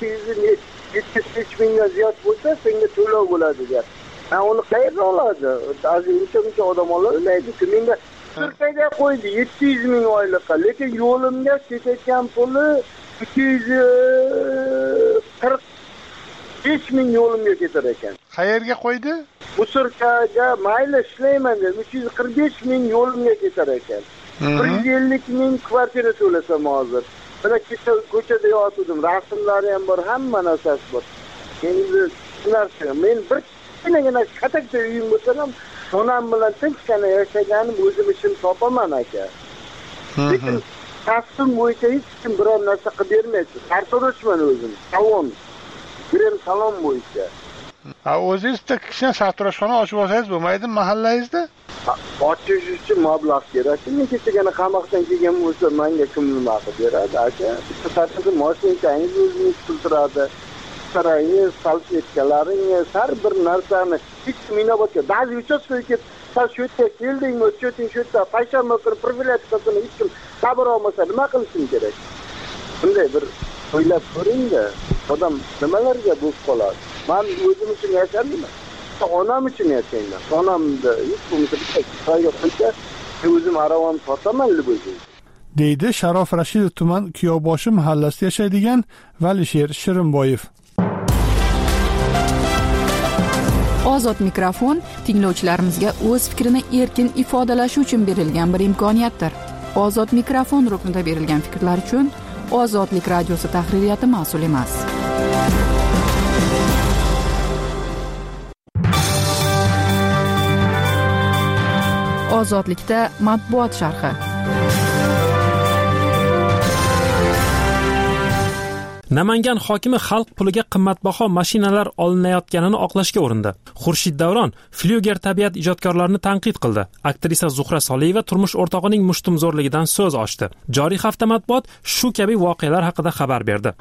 775 mingga ziyod bo'lsa, senga to'lov bo'ladi deb. Uni qayerdan oladi? Uncha odam olmaydi. Menga Turkiyaga qo'ydi 700 ming oylikqa, lekin yo'limga ketayotgan puli 245 ming yo'limga ketar ekan. Qayerga qo'ydi? Musurkaga mayli ishlayman deb 345 ming yo'limga ketar ekan. 150 ming kvartira to'lasam hozir. Mana ko'chada yotdim, rasmlari ham bor, hamma narsasi bor. Endi narsa, men bir kichkinagina katakcha uyim bo'lsa ham, onam bilan tinchgina yashaganim, o'zim ishim topaman aka. Lekin kasbim bo'yicha hech kim biror narsa qilib bermaydi. Sartaroshman o'zim. Salon. Birim salon bo'yicha. O'zingizda kichkina sartaroshxona ochib olsangiz bo'lmaydimi mahallangizda? Ochish uchun mablag' kerak. Men kechagina qamoqdan kelgan bo'lsa, menga kim nima qilib beradi aka? Sartarosh mashinangiz o'zingiz turadi. Sarangiz, salfetkalaringiz, har bir narsani hech kim inobatga. Ba'zi uchastkada ketib, "Sen shu yerga keldingmi, shu yerda payshanba kuni profilaktikasini hech kim sabr olmasa, nima qilishim kerak?" Bunday bir o'ylab ko'ring-da, odam nimalarga bo'lib qoladi. Men o'zim uchun yashayman. bitta onam uchun yashayman. Onamni hech bo'lmasa bitta joyga qo'ysa, o'zim aravamni sotaman deb o'ylayman. deydi Sharof Rashidov tuman Kuyovboshi mahallasida yashaydigan Valisher Shirinboyev. Ozod mikrofon tinglovchilarimizga o'z fikrini erkin ifodalashi uchun berilgan bir imkoniyatdir. Ozod mikrofon ruknida berilgan fikrlar uchun Ozodlik radiosi tahririyati mas'ul emas. Ozodlikda matbuot sharhi. Namangan hokimi xalq puliga qimmatbaho mashinalar olinayotganini oqlashga urindi. Xurshid Davron Flyuger tabiat ijodkorlarini tanqid qildi. Aktrisa Zuhra Soliyeva turmush o'rtog'ining mushtumzo'rligidan so'z ochdi. Joriy hafta matbuot shu kabi voqealar haqida xabar berdi.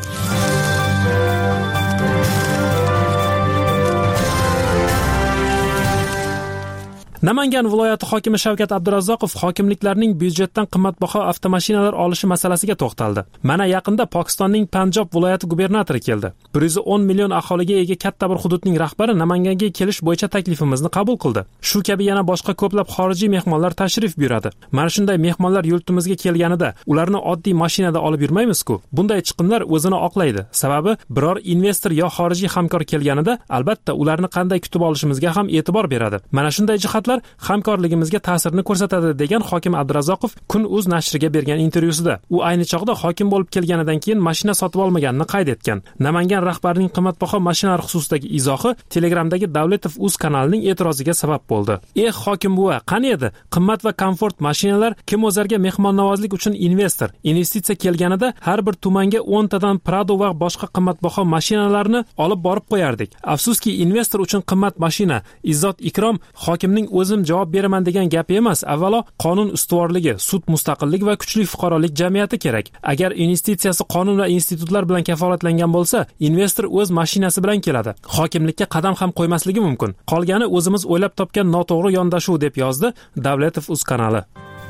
Namangan viloyati hokimi Shavkat Abdurazzoqov hokimliklarning byudjetdan qimmatbaho avtomashinalar olishi masalasiga to'xtaldi. Mana yaqinda Pokistonning Panjob viloyati gubernatori keldi. 110 million aholiga ega katta bir hududning rahbari Namanganga kelish bo'yicha taklifimizni qabul qildi. Shu kabi yana boshqa ko'plab xorijiy mehmonlar tashrif buyuradi. Mana shunday mehmonlar yurtimizga kelganida ularni oddiy mashinada olib yurmaymiz-ku. Bunday chiqimlar o'zini oqlaydi. Sababi biror investor yo xorijiy hamkor kelganida albatta ularni qanday kutib olishimizga ham e'tibor beradi. Mana shunday jihatlar hamkorligimizga ta'sirini ko'rsatadi degan hokim Abdurazzoqov Kun.uz nashriga bergan intervyusida. U ayni chog'da hokim bo'lib kelganidan keyin mashina sotib olmaganini qayd etgan. Namangan rahbarining qimmatbaho mashinalar xususidagi izohi Telegramdagi Davletov.uz kanalining e'tiroziga sabab bo'ldi. Hokim buva, qani edi? Qimmat va komfort mashinalar kim o'zarga mehmonnavozlik uchun investor, investitsiya kelganida har bir tumanga 10 tadan Prado va boshqa qimmatbaho mashinalarni olib borib qo'yardik. Afsuski investor uchun qimmat mashina, izzat ikrom hokimning o'zim javob beraman degan gap emas. Avvalo qonun ustuvorligi, sud mustaqilligi va kuchli fuqarolik jamiyati kerak. Agar investitsiyasi qonun va institutlar bilan kafolatlangan bo'lsa, investor o'z mashinasi bilan keladi. Hokimlikka qadam ham qo'ymasligi mumkin. Qolgani o'zimiz o'ylab topgan noto'g'ri yondashuv deb yozdi Davletov.uz kanali.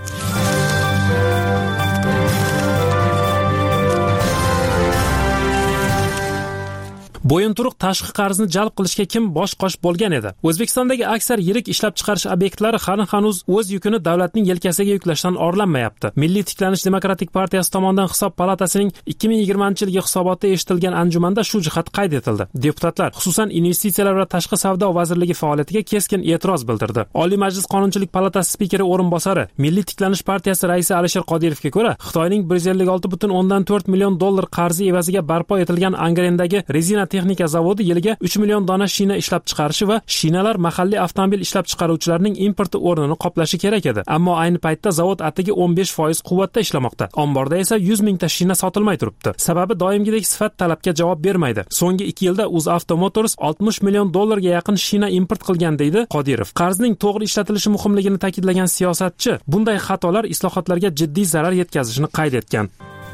Bo'yinturuq tashqi qarzni jalb qilishga kim bosh-qosh bo'lgan edi? O'zbekistondagi aksar yirik ishlab chiqarish obyektlari hanuz o'z yukini davlatning yelkasiga yuklashdan orlanmayapti. Milliy tiklanish demokratik partiyasi tomonidan hisob palatasining 2020-yilgi hisobotida eshitilgan anjumanda shu jihat qayd etildi. Deputatlar, xususan investitsiyalar va tashqi savdo vazirligi faoliyatiga keskin e'tiroz bildirdi. Oliy Majlis Qonunchilik palatasi spikeri o'rinbosari, Milliy tiklanish partiyasi raisi Alisher Qodirovga ko'ra, Xitoyning 156,4 million dollar qarzi evaziga barpo etilgan Angrendagi rezina texnika zavodi yiliga 3 million dona shina ishlab chiqarishi va shinalar mahalliy avtomobil ishlab chiqaruvchilarning importi o'rnini qoplashi kerak edi. Ammo ayni paytda zavod atigi 15% quvvatda ishlamoqda. Omborda esa 100 mingta shina sotilmay turibdi. Sababi doimgidek sifat talabga javob bermaydi. So'nggi 2 yilda UzAuto Motors 60 million dollarga yaqin shina import qilgan deydi Qodirov. Qarzning to'g'ri ishlatilishi muhimligini ta'kidlagan siyosatchi bunday xatolar islohotlarga jiddiy zarar yetkazishini qayd etgan.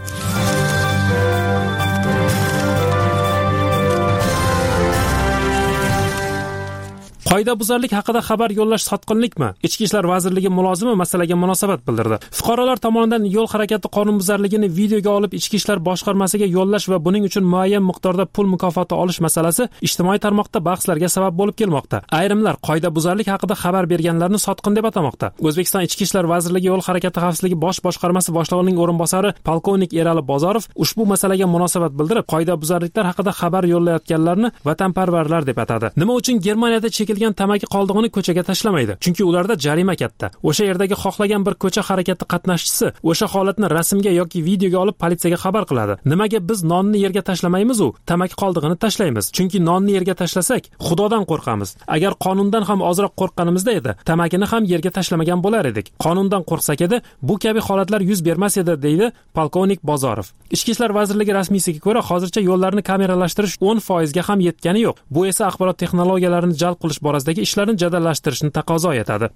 Qoidabuzarlik haqida xabar yo'llash sotqinlikmi? Ichki ishlar vazirligi mulozimi masalaga munosabat bildirdi. Fuqarolar tomonidan yo'l harakati qonunbuzarligini videoga olib ichki ishlar boshqarmasiga yo'llash va buning uchun muayyan miqdorda pul mukofoti olish masalasi ijtimoiy tarmoqda bahslarga sabab bo'lib kelmoqda. Ayrimlar qoidabuzarlik haqida xabar berganlarni sotqin deb atamoqda. O'zbekiston Ichki ishlar vazirligi yo'l harakati xavfsizligi bosh boshqarmasi boshlig'ining o'rinbosari polkovnik Erali Bozorov ushbu masalaga munosabat bildirib, qoidabuzarliklar haqida xabar yo'llayotganlarni vatanparvarlar deb atadi. Nima uchun Germaniyada tamaki qoldig'ini ko'chaga tashlamaydi? Chunki ularda jarima katta. O'sha yerdagi xohlagan bir ko'cha harakati qatnashchisi o'sha holatni rasmga yoki videoga olib politsiyaga xabar qiladi. Nimaga biz nonni yerga tashlamaymiz u? Tamaki qoldig'ini tashlaymiz. Chunki nonni yerga tashlasak, Xudodan qo'rqamiz. Agar qonundan ham ozroq qo'rqqanimizda edi, tamakini ham yerga tashlamagan bo'lar edik. Qonundan qo'rqsak edi, bu kabi holatlar yuz bermas edi, deydi polkovnik Bozorov. Ichki ishlar vazirligi rasmiysiga ko'ra, hozircha yo'llarni kameralashtirish 10% ga ham yetgani yo'q. Bu esa axborot texnologiyalarini jalb qilish borasidagi ishlarni jadallashtirishni taqozo etadi.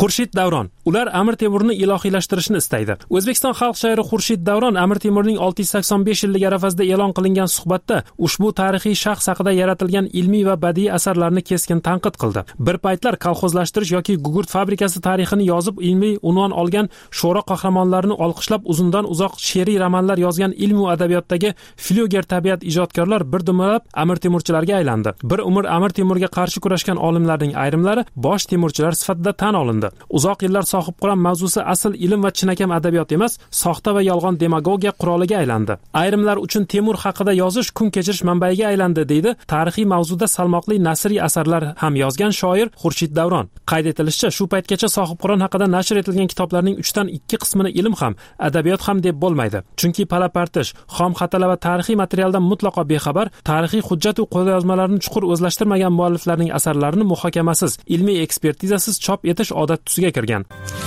Xurshid Davron. Ular Amir Temurni ilohiylashtirishni istaydi. O'zbekiston xalq shoiri Xurshid Davron Amir Temurning 685 yillik arafasida e'lon qilingan suhbatda ushbu tarixiy shaxs haqida yaratilgan ilmiy va badiiy asarlarni keskin tanqid qildi. Bir paytlar kolxozlashtirish yoki gugurt fabrikasi tarixini yozib ilmiy unvon olgan sho'ro qahramonlarini olqishlab uzundan uzoq she'riy romanlar yozgan ilm va adabiyotdagi flyuger tabiat ijodkorlar bir dumlab Amir Temurchilarga aylandi. Bir umr Amir Temurga qarshi kurashgan olimlarning ayrimlari bosh temurchilar sifatida tan olindi. Uzoq yillar sohib quram mavzusi asl ilm va chinakam adabiyot emas, soxta va yolg'on demagogiya quroliga aylandi. Ayrimlar uchun Temur haqida yozish kun kechirish manbaiga aylandi, deydi tarixiy mavzuda salmoqli nasriy asarlar ham yozgan shoir Xurshid Davron. Qayd etilishicha, shu paytgacha Sohibqiron haqida nashr etilgan kitoblarning 3 dan 2 qismini ilm ham, adabiyot ham deb bo'lmaydi. Chunki palapartish, xom xatalar va tarixiy materialdan mutlaqo bexabar, tarixiy hujjat va qo'lyozmalarni chuqur o'zlashtirmagan mualliflarning asarlarini muhokamasiz, ilmiy ekspertizasiz chop etish odat tusiga kirgan.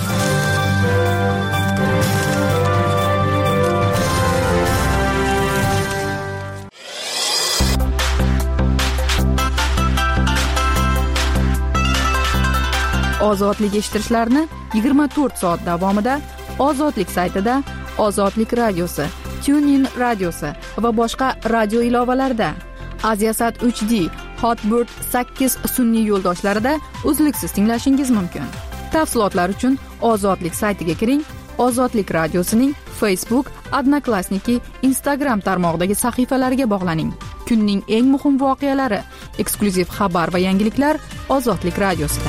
Ozodlik eshittirishlarni 24 soat davomida Ozodlik saytida, Ozodlik radiosi, TuneIn radiosi va boshqa radio ilovalarda, Aziasat 3D, Hotbird 8 sun'iy yo'ldoshlarida uzluksiz tinglashingiz mumkin. Tafsilotlar uchun Ozodlik saytiga kiring. Ozodlik radiosining Facebook, Odnoklassniki, Instagram tarmog'idagi sahifalariga bog'laning. Kunning eng muhim voqealari, eksklyuziv xabar va yangiliklar Ozodlik radiosida.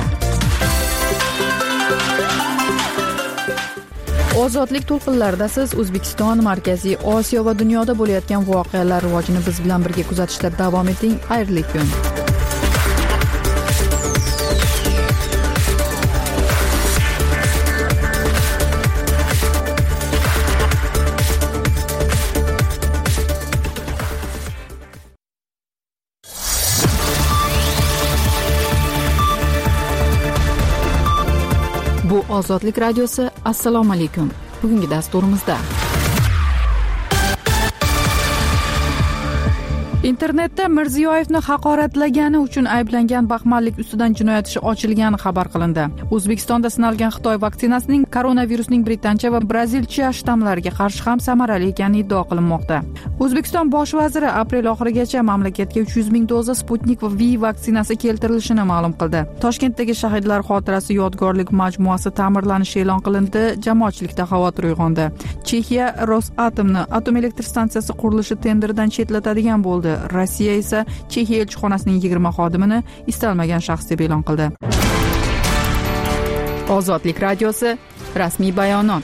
Ozodlik to'lqinlarida siz O'zbekiston, Markaziy Osiyo va dunyoda bo'layotgan voqealar rivojini biz bilan birga kuzatishda davom eting. Xayrli kun. Bu Ozodlik radiosi. Assalomu alaykum. Bugungi dasturimizda internetda Mirziyoyevni haqoratlagani uchun ayblangan baxmallik ustidan jinoyat ishi ochilgani xabar qilindi. O'zbekistonda sinalgan Xitoy vaksinasining koronavirusning britancha va brazilcha shtammlariga qarshi ham samarali ekani iddao qilinmoqda. O'zbekiston bosh vaziri aprel oxirigacha mamlakatga 300 ming doza Sputnik va V vaksinasi keltirilishini ma'lum qildi. Toshkentdagi shahidlar xotirasi yodgorlik majmuasi ta'mirlanishi e'lon qilindi. Jamoatchilikda xavotir uyg'ondi. Chexiya Rosatomni atom elektr stansiyasi qurilishi tenderidan chetlatadigan bo'ldi. Rossiya esa Chexiya elchixonasining 20 xodimini istalmagan shaxs deb e'lon qildi. Ozodlik radiosi rasmiy bayonot.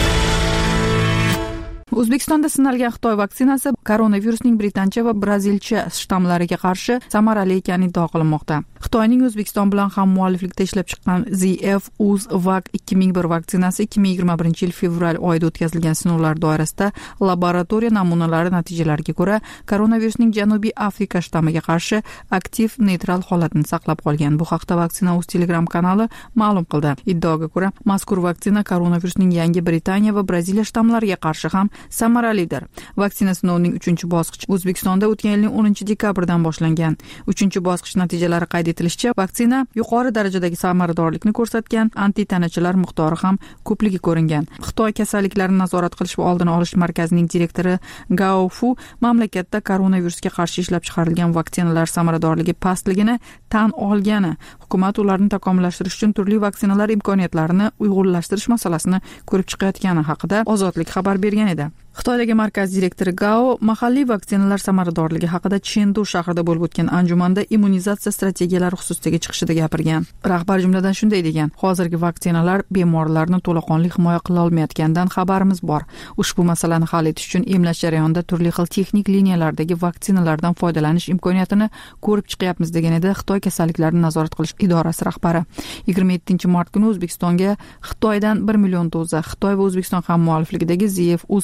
O'zbekistonda sinalgan Xitoy vaksinasi koronavirusning britancha va brazilcha shtammlariga qarshi samarali ekani iddao qilinmoqda. Xitoyning O'zbekiston bilan ham mualliflikda ishlab chiqqan ZF-UzVac 2001 vaksinasi 2021 yil fevral oyida o'tkazilgan sinovlar doirasida laboratoriya namunalari natijalariga ko'ra koronavirusning Janubiy Afrika shtammiga qarshi aktiv neytral holatini saqlab qolgan. Bu haqda vaksina o'z Telegram kanali ma'lum qildi. Iddaoga ko'ra, mazkur vaksina koronavirusning Yangi Britaniya va Braziliya shtammlariga qarshi ham samaralidir. Vaksina sinovining 3-bosqichi O'zbekistonda o'tgan yilning 10-dekabrdan boshlangan. 3-bosqich natijalari qayd etilishicha, vaksina yuqori darajadagi samaradorlikni ko'rsatgan, antitanachalar miqdori ham ko'pligi ko'ringan. Xitoy kasalliklarni nazorat qilish va oldini olish markazining direktori Gao Fu mamlakatda koronavirusga qarshi ishlab chiqarilgan vaksinalar samaradorligi pastligini tan olgani, hukumat ularni takomillashtirish uchun turli vaksinalar imkoniyatlarini uyg'unlashtirish masalasini ko'rib chiqayotgani haqida Ozodlik xabar bergan edi. Xitoydagi markaz direktori Gao mahalliy vaksinalar samaradorligi haqida Chengdu shahrida bo'lib o'tgan anjumanda immunizatsiya strategiyalari xususidagi chiqishida gapirgan. Rahbar jumladan shunday degan: "Hozirgi vaksinalar bemorlarni to'laqonli himoya qila olmayotganidan xabarimiz bor. Ushbu masalani hal etish uchun emlash jarayonida turli xil texnik liniyalardagi vaksinalardan foydalanish imkoniyatini ko'rib chiqyapmiz", degan edi Xitoy kasalliklarni nazorat qilish idorasi rahbari. 27-mart kuni O'zbekistonga Xitoydan 1 million doza Xitoy va O'zbekiston hammuallifligidagi ZF-UzVac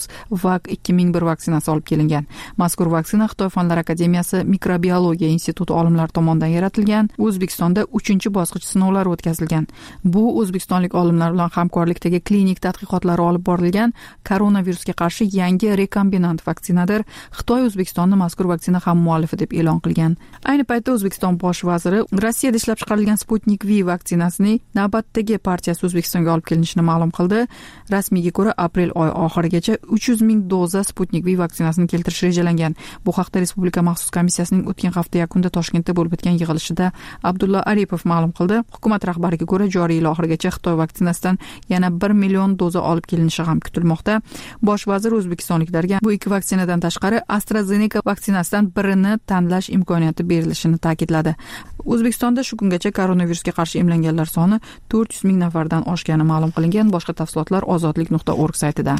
VAC 2001 vaksinasi olib kelingan. Mazkur vaksina Xitoy Fanlar akademiyasi mikrobiologiya instituti olimlari tomonidan yaratilgan. O'zbekistonda 3-bosqich sinovlari o'tkazilgan. Bu o'zbekistonlik olimlar bilan hamkorlikdagi klinik tadqiqotlar olib borilgan koronavirusga qarshi yangi rekombinant vaksinadir. Xitoy O'zbekistonni mazkur vaksina ham muallifi deb e'lon qilgan. Ayni paytda O'zbekiston bosh vaziri Rossiyada ishlab chiqarilgan Sputnik V vaksinasining navbatdagi partiyasi O'zbekistonga olib kelinishini ma'lum qildi. Rasmiyga ko'ra, aprel oyi oxirigacha 300 ming doza Sputnik V vaksinasini keltirish rejalangan. Bu haqda Respublika maxsus komissiyasining o'tgan hafta yakunida Toshkentda bo'lib o'tgan yig'ilishida Abdulla Aripov ma'lum qildi. Hukumat rahbariga ko'ra, joriy yil oxirigacha Xitoy vaksinasidan yana 1 million doza olib kelinishi ham kutilmoqda. Bosh vazir o'zbekistonliklarga bu ikki vaksinadan tashqari AstraZeneca vaksinasidan birini tanlash imkoniyati berilishini ta'kidladi. O'zbekistonda shu kungacha koronavirusga qarshi emlanganlar soni 400 ming nafardan oshgani ma'lum qilingan. Boshqa tafsilotlar ozodlik.org saytida.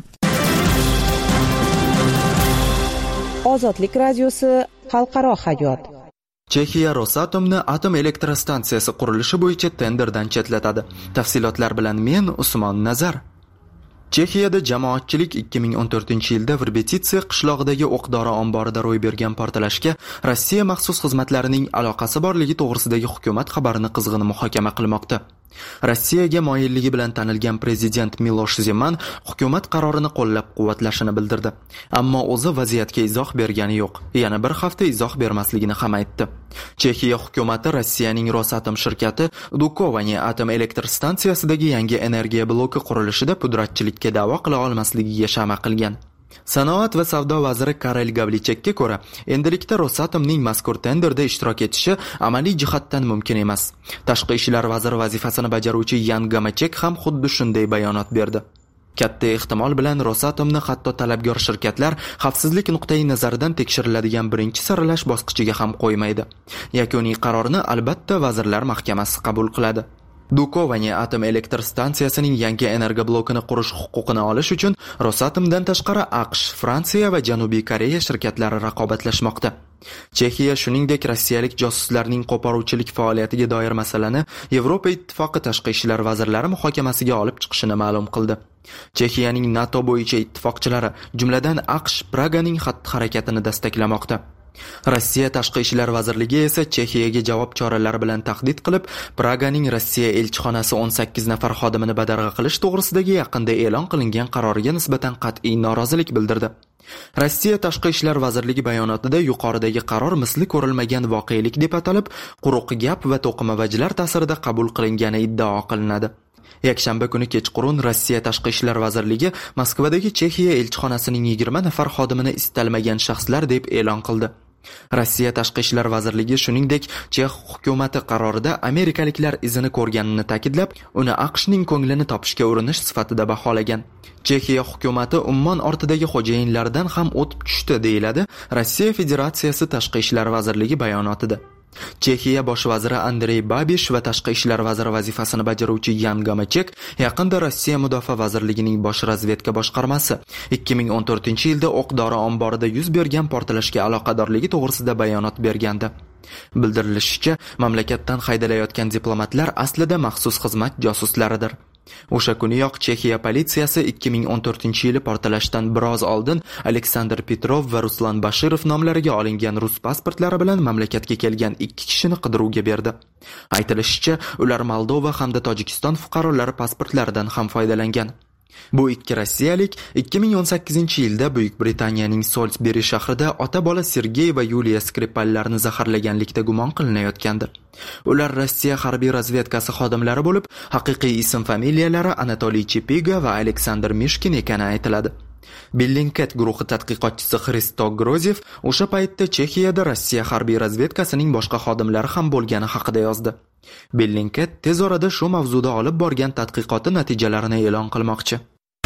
Ozodlik radiosi xalqaro hayot. Chexiya Rosatomni atom elektrostansiyasi qurilishi bo'yicha tenderdan chetlatadi. Tafsilotlar bilan men Usmon Nazar. Chexiyada jamoatchilik 2014-yilda Verbetitsiya qishlog'idagi o'q-dori omborida ro'y bergan portlashga Rossiya maxsus xizmatlarining aloqasi borligi to'g'risidagi hukumat xabarini qizg'in muhokama qilmoqda. Rossiyaga moyilligi bilan tanilgan prezident Milosh Zeman hukumat qarorini qo'llab-quvvatlashini bildirdi. Ammo o'zi vaziyatga izoh bergani yo'q. Yana bir hafta izoh bermasligini ham aytdi. Chexiya hukumati Rossiyaning Rosatom shirkati Dukovany atom elektr stansiyasidagi yangi energiya bloki qurilishida pudratchilikka da'vo qila olmasligiga shama qilgan. Sanoat va savdo vaziri Karel Gavlichekka ko'ra, endilikda Rosatomning mazkur tenderda ishtirok etishi amaliy jihatdan mumkin emas. Tashqi ishlar vaziri vazifasini bajaruvchi Yan Gamachek ham xuddi shunday bayonot berdi. Katta ehtimol bilan Rosatomni hatto talabgor shirkatlar xavfsizlik nuqtai nazaridan tekshiriladigan birinchi saralash bosqichiga ham qo'ymaydi. Yakuniy qarorni albatta vazirlar mahkamasi qabul qiladi. Dukovany atom elektr stansiyasining yangi energiya blokini qurish huquqini olish uchun Rosatomdan tashqari AQSh, Fransiya va Janubiy Koreya shirkatlari raqobatlashmoqda. Chexiya shuningdek rossiyalik josuslarning qo'poruvchilik faoliyatiga doir masalani Yevropa ittifoqi tashqi ishlar vazirlari muhokamasiga olib chiqishini ma'lum qildi. Chexiyaning NATO bo'yicha ittifoqchilari, jumladan AQSh, Praganing xatti-harakatini destaklamoqda. Rossiya tashqi ishlar vazirligi esa Chexiyaga javob choralari bilan tahdid qilib, Praganing Rossiya elchixonasi 18 nafar xodimini badarg'a qilish to'g'risidagi yaqinda e'lon qilingan qaroriga nisbatan qat'iy norozilik bildirdi. Rossiya tashqi ishlar vazirligi bayonotida yuqoridagi qaror misli ko'rilmagan voqelik deb atalib, quruq gap va to'qimavajlar ta'sirida qabul qilingani iddao qilinadi. Yakshanba kuni kechqurun Rossiya tashqi ishlar vazirligi Moskvadagi Chexiya elchixonasining 20 nafar xodimini istalmagan shaxslar deb e'lon qildi. Rossiya tashqi ishlar vazirligi shuningdek Chex hukumati qarorida amerikaliklar izini ko'rganini ta'kidlab, uni AQShning ko'nglini topishga urinish sifatida baholagan. Chexiya hukumati ummon ortidagi xo'jayinlardan ham o'tib tushdi, deyiladi Rossiya Federatsiyasi tashqi ishlar vazirligi bayonotida. Chexiya bosh vaziri Andrey Babish va tashqi ishlar vaziri vazifasini bajaruvchi Yan Gamachek yaqinda Rossiya mudofaa vazirligining bosh razvedka boshqarmasi 2014-yilda o'q-dori omborida yuz bergan portlashga aloqadorligi to'g'risida bayonot bergandi. Bildirilishicha, mamlakatdan haydalayotgan diplomatlar aslida maxsus xizmat josuslaridir. O'sha kuniyoq Chexiya politsiyasi 2014-yili portlashdan biroz oldin Aleksandr Petrov va Ruslan Bashirov nomlariga olingan rus pasportlari bilan mamlakatga kelgan 2 kishini qidiruvga berdi. Aytilishicha, ular Moldova hamda Tojikiston fuqarolari pasportlaridan ham foydalangan. Bu ikki rossiyalik 2018-yilda Buyuk Britaniyaning Salisbury shahrida ota-bola Sergey va Yuliya Skripallarni zaharlaganlikda gumon qilinayotgandi. Ular Rossiya harbiy razvedkasi xodimlari bo'lib, haqiqiy ism-familiyalari Anatoliy Chepiga va Aleksandr Mishkin ekani aytiladi. Bellingcat guruhi tadqiqotchisi Xristo Grozev o'sha paytda Chexiyada Rossiya harbiy razvedkasining boshqa xodimlari ham bo'lgani haqida yozdi. Bellingcat tez orada shu mavzuda olib borgan tadqiqoti natijalarini e'lon qilmoqchi.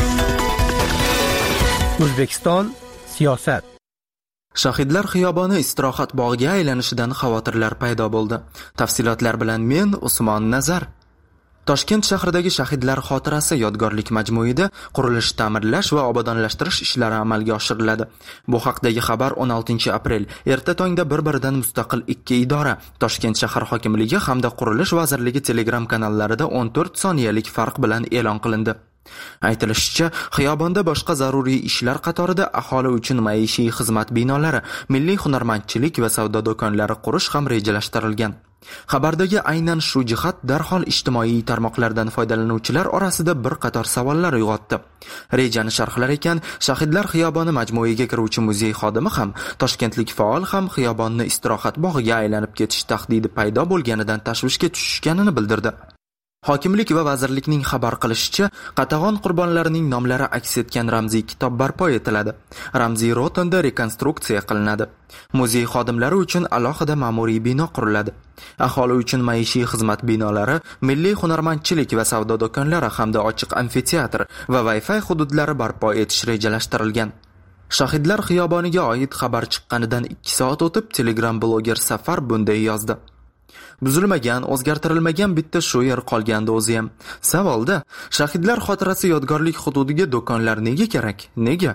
O'zbekiston siyosat. Shahidlar xiyoboni istirohat bog'iga aylanishidan xavotirlar paydo bo'ldi. Tafsilotlar bilan men Usmon Nazar. Toshkent shahridagi Shahidlar xotirasi yodgorlik majmuida qurilish, ta'mirlash va obodonlashtirish ishlari amalga oshiriladi. Bu haqdagi xabar 16 aprel erta tongda bir-biridan mustaqil 2 idora, Toshkent shahar hokimligi hamda Qurilish vazirligi Telegram kanallarida 14 soniyalik farq bilan e'lon qilindi. Aytilishicha, xiyobonda boshqa zaruriy ishlar qatorida aholi uchun maishiy xizmat binolari, milliy hunarmandchilik va savdo do'konlari qurish ham rejalashtirilgan. Xabardagi aynan shu jihat darhol ijtimoiy tarmoqlardan foydalanuvchilar orasida bir qator savollar uyg'otdi. Rejani sharhlar ekan, Shahidlar xiyoboni majmuiga kiruvchi muzey xodimi ham, toshkentlik faol ham xiyobonni istirohat bog'iga aylanib ketish tahdidi paydo bo'lganidan tashvishga tushishganini bildirdi. Hokimlik va vazirlikning xabar qilishicha, qatag'on qurbonlarining nomlari aks etgan ramziy kitob barpo etiladi. Ramziy rotonda rekonstruksiya qilinadi. Muzey xodimlari uchun alohida ma'muriy bino quriladi. Aholi uchun maishiy xizmat binolari, milliy hunarmandchilik va savdo do'konlari hamda ochiq amfiteatr va Wi-Fi hududlari barpo etish rejalashtirilgan. Shahidlar xiyoboniga oid xabar chiqqanidan 2 soat o'tib, Telegram bloger Safar bunday yozdi. Buzilmagan, o'zgartirilmagan bitta shu yer qolgandi o'zi ham. Savolda, Shahidlar xotirasi yodgorlik hududiga do'konlar nega kerak? Nega?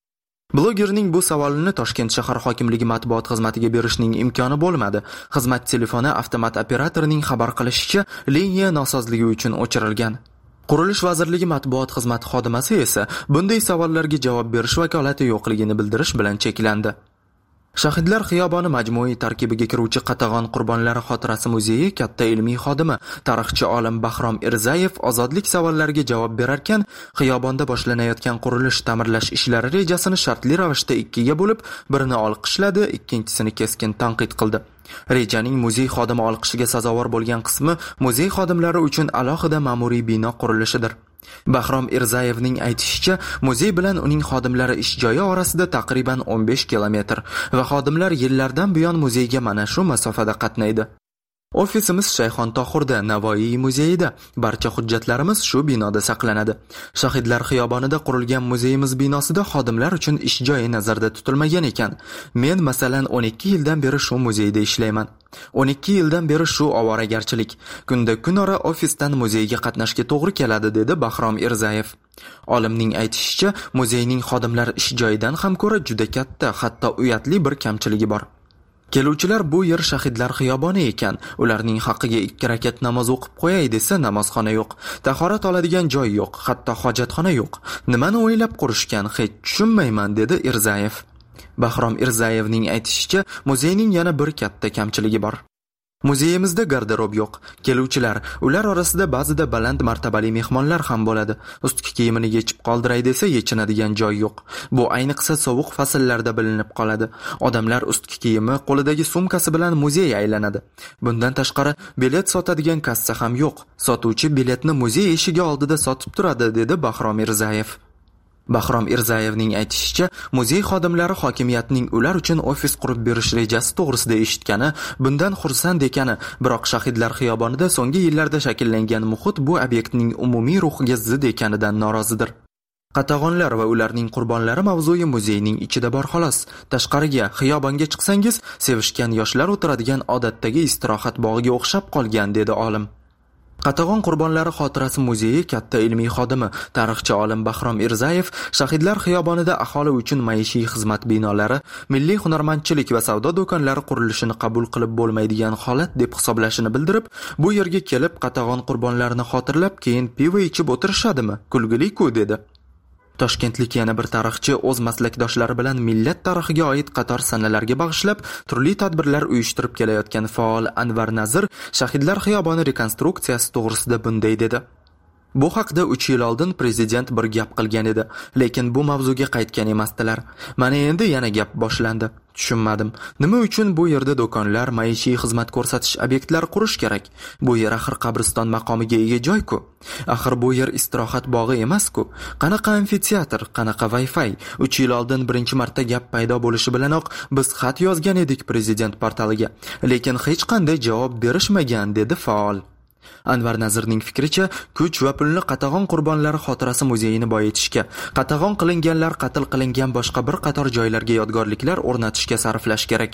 Blogerning bu savolini Toshkent shahar hokimligi matbuot xizmatiga berishning imkoni bo'lmadi. Xizmat telefoni avtomat operatorining xabar qilishicha, liniya nosozligi uchun o'chirilgan. Qurilish vazirligi matbuot xizmati xodimasi esa bunday savollarga javob berish vakolati yo'qligini bildirish bilan cheklandi. Shahidlar xiyoboni majmuiy tarkibiga kiruvchi Qatag'on qurbonlari xotirasi muzeyi katta ilmiy xodimi, tarixchi olim Bahrom Irzayev ozodlik savollariga javob berarkan, xiyobonda boshlanayotgan qurilish ta'mirlash ishlari rejasini shartli ravishda ikkiga bo'lib, birini olqishladi, ikkinchisini keskin tanqid qildi. Rejaning muzey xodimi olqishiga sazovor bo'lgan qismi muzey xodimlari uchun alohida ma'muriy bino qurilishidir. Bahrom Irzayevning aytishicha, muzey bilan uning xodimlari ish joyi orasida taqriban 15 kilometr va xodimlar yillardan buyon muzeyga mana shu masofada qatnaydi. Ofisimiz Shayxon Tohurda, Navoiy muzeyida. Barcha hujjatlarimiz shu binoda saqlanadi. Shahidlar xiyobonida qurilgan muzeyimiz binosida xodimlar uchun ish joyi nazarda tutilmagan ekan. Men masalan 12 yildan beri shu muzeyda ishlayman. 12 yildan beri shu ovoragarchilik. Kunda kunora ofisdan muzeyga qatnashga to'g'ri keladi, dedi Bahrom Irzayev. Olimning aytishicha, muzeyning xodimlar ish joyidan ham ko'ra juda katta, hatto uyatli bir kamchiligi bor. Keluvchilar bu yer Shahidlar xiyoboni ekan, ularning haqqiga 2 rakat namoz o'qib qo'yay desa, namozxona yo'q, tahorat oladigan joy yo'q, hatto hojatxona yo'q. Nimani o'ylab qurishgan, hech tushunmayman, dedi Irzayev. Bahrom Irzayevning aytishicha, muzeyning yana bir katta kamchiligi bor. Muzeyimizda garderob yo'q. Keluvchilar, ular orasida ba'zida baland martabali mehmonlar ham bo'ladi. Ustki kiyimini yechib qoldiray desa, yechinadigan joy yo'q. Bu ayniqsa sovuq fasllarda bilinib qoladi. Odamlar ustki kiyimi, qo'lidagi sumkasi bilan muzey aylanadi. Bundan tashqari, bilet sotadigan kassa ham yo'q. Sotuvchi biletni muzey eshigi oldida sotib turadi, dedi Bahrom Irzayev. Bahrom Irzayevning aytishicha, muzey xodimlari hokimiyatning ular uchun ofis qurib berish rejasi to'g'risida eshitgani, bundan xursand ekani, biroq Shahidlar xiyobonida so'nggi yillarda shakllangan muhit bu obyektning umumiy ruhiga zid ekanidan norozidir. Qatag'onlar va ularning qurbonlari mavzui muzeyning ichida bor xolos. Tashqariga, xiyobonga chiqsangiz, sevishgan yoshlar o'tiradigan odatdagi istirohat bog'iga o'xshab qolgan, dedi olim. Qatag'on qurbonlari xotirasi muzeyi katta ilmiy xodimi, tarixchi olim Bahrom Irzayev Shahidlar xiyobonida aholi uchun maishiy xizmat binolari, milliy hunarmandchilik va savdo do'konlari qurilishini qabul qilib bo'lmaydigan holat deb hisoblashini bildirib, bu yerga kelib Qatag'on qurbonlarini xotirlab, keyin pivo ichib o'tirishadimi? Kulgili-ku, dedi. Toshkentlik yana bir tarixchi o'z maslakdoshlari bilan millat tarixiga oid qator sanalarga bag'ishlab turli tadbirlar uyushtirib kelayotgan faol Anvar Nazir Shahidlar xiyoboni rekonstruksiyasi to'g'risida bunday dedi. Bu haqda 3 yil oldin prezident bir gap qilgan edi, lekin bu mavzuga qaytgan emasdilar. Mana endi yana gap boshlandi. Tushunmadim. Nima uchun bu yerda do'konlar, maishiy xizmat ko'rsatish obyektlari qurish kerak? Bu yer axir qabriston maqomiga ega joy-ku. Axir bu yer istirohat bog'i emas-ku. Qanaqa amfiteatr, qanaqa Wi-Fi? 3 yil oldin birinchi marta gap paydo bo'lishi bilanoq biz xat yozgan edik prezident portaliga, lekin hech qanday javob berishmagan, dedi faol. Anvar Nazirning fikricha, kuch va pulni Qatag'on qurbonlari xotirasi muzeyini boyitishga, Qatag'on qilinganlar qatl qilingan boshqa bir qator joylarga yodgorliklar o'rnatishga sarflash kerak.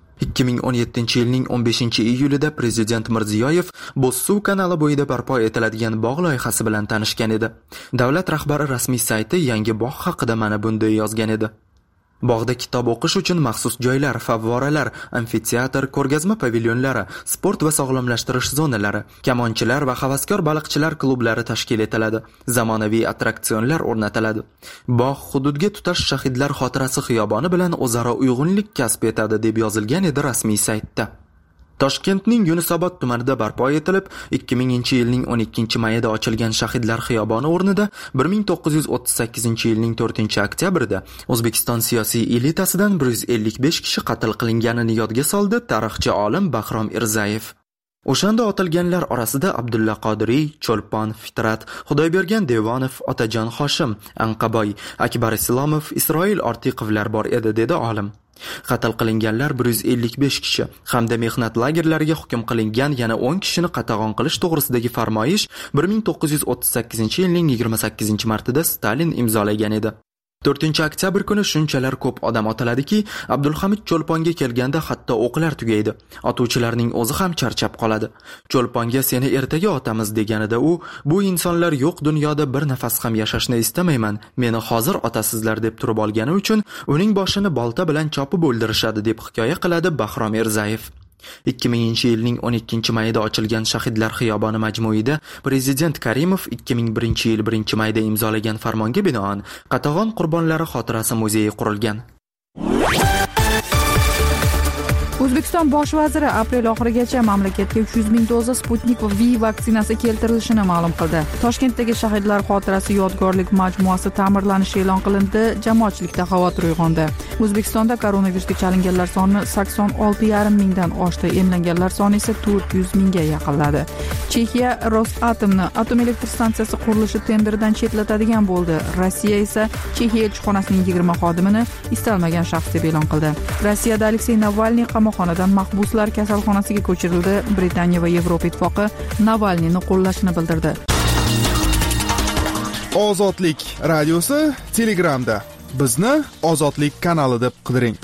2017-yilning 15-iyulida prezident Mirziyoyev Bo'zsuv kanali bo'yida barpo etiladigan bog' loyihasi bilan tanishgan edi. Davlat rahbari rasmiy sayti yangi bog' haqida mana bunday yozgan edi. Bog'da kitob o'qish uchun maxsus joylar, favvoralar, amfiteatr, ko'rgazma pavilyonlari, sport va sog'lomlashtirish zonalari, kamonchilar va havaskor baliqchilar klublari tashkil etiladi. Zamonaviy attraksionlar o'rnatiladi. Bog' hududga tutash shahidlar xotirasi xiyoboni bilan o'zaro uyg'unlik kasb etadi deb yozilgan edi rasmiy saytda. Toshkentning Yunusobod tumanida barpo etilib, 2000-yilning 12-mayida ochilgan Shahidlar xiyoboni o'rnida 1938-yilning 4-oktyabrida O'zbekiston siyosiy elitasidan 155 kishi qatl qilinganini yodga soldi tarixchi olim Bahrom Irzayev. O'shanda otilganlar orasida Abdulla Qodiriy, Cho'lpon Fitrat, Xudoybergan Devonov, Otajon Hoshim, Anqaboy, Akbar Islomov, Isroil Ortiqovlar bor edi, dedi olim. Qatl qilinganlar 155 kishi hamda mehnat lagerlariga hukm qilingan yana 10 kishini qatag'on qilish to'g'risidagi farmoyish 1938-yilning 28-martida Stalin imzolagan edi. 4-oktyabr kuni shunchalar ko'p odam otiladiki, Abdulhamid Cho'lponga kelganda hatto o'qlar tugaydi. Otuvchilarning o'zi ham charchab qoladi. Cho'lponga seni ertaga otamiz deganida u, bu insonlar yo'q dunyoda bir nafas ham yashashni istamayman, meni hozir otasizlar deb turib olgani uchun uning boshini bolta bilan chopib o'ldirishadi deb hikoya qiladi Bahrom Erzayev. 2000-yilning 12-mayida ochilgan Shahidlar xiyoboni majmuida Prezident Karimov 2001-yil 1-mayda imzolagan farmonga binoan qatag'on qurbonlari xotirasi muzeyi qurilgan. O'zbekiston bosh vaziri aprel oxirigacha mamlakatga 300 ming doza Sputnik V vaksinasi keltirilishini ma'lum qildi. Toshkentdagi Shahidlar xotirasi yodgorlik majmuasi ta'mirlanishi e'lon qilindi, jamoatchilikda xavotir uyg'ondi. O'zbekistonda koronavirusga chalinganlar soni 86,5 mingdan oshdi, emlanganlar soni esa 400 mingga yaqinladi. Chexiya Rosatomni atom elektr stansiyasi qurilishi tenderidan chetlatadigan bo'ldi. Rossiya esa Chexiya elchixonasining 20 xodimini istalmagan shaxs deb e'lon qildi. Rossiyada Aleksey Navalniy qamoqxonadan mahbuslar kasalxonasiga ko'chirildi. Britaniya va Yevropa ittifoqi Navalniyni qo'llashini bildirdi. Ozodlik radiosi Telegramda. Bizni Ozodlik kanali deb qidiring.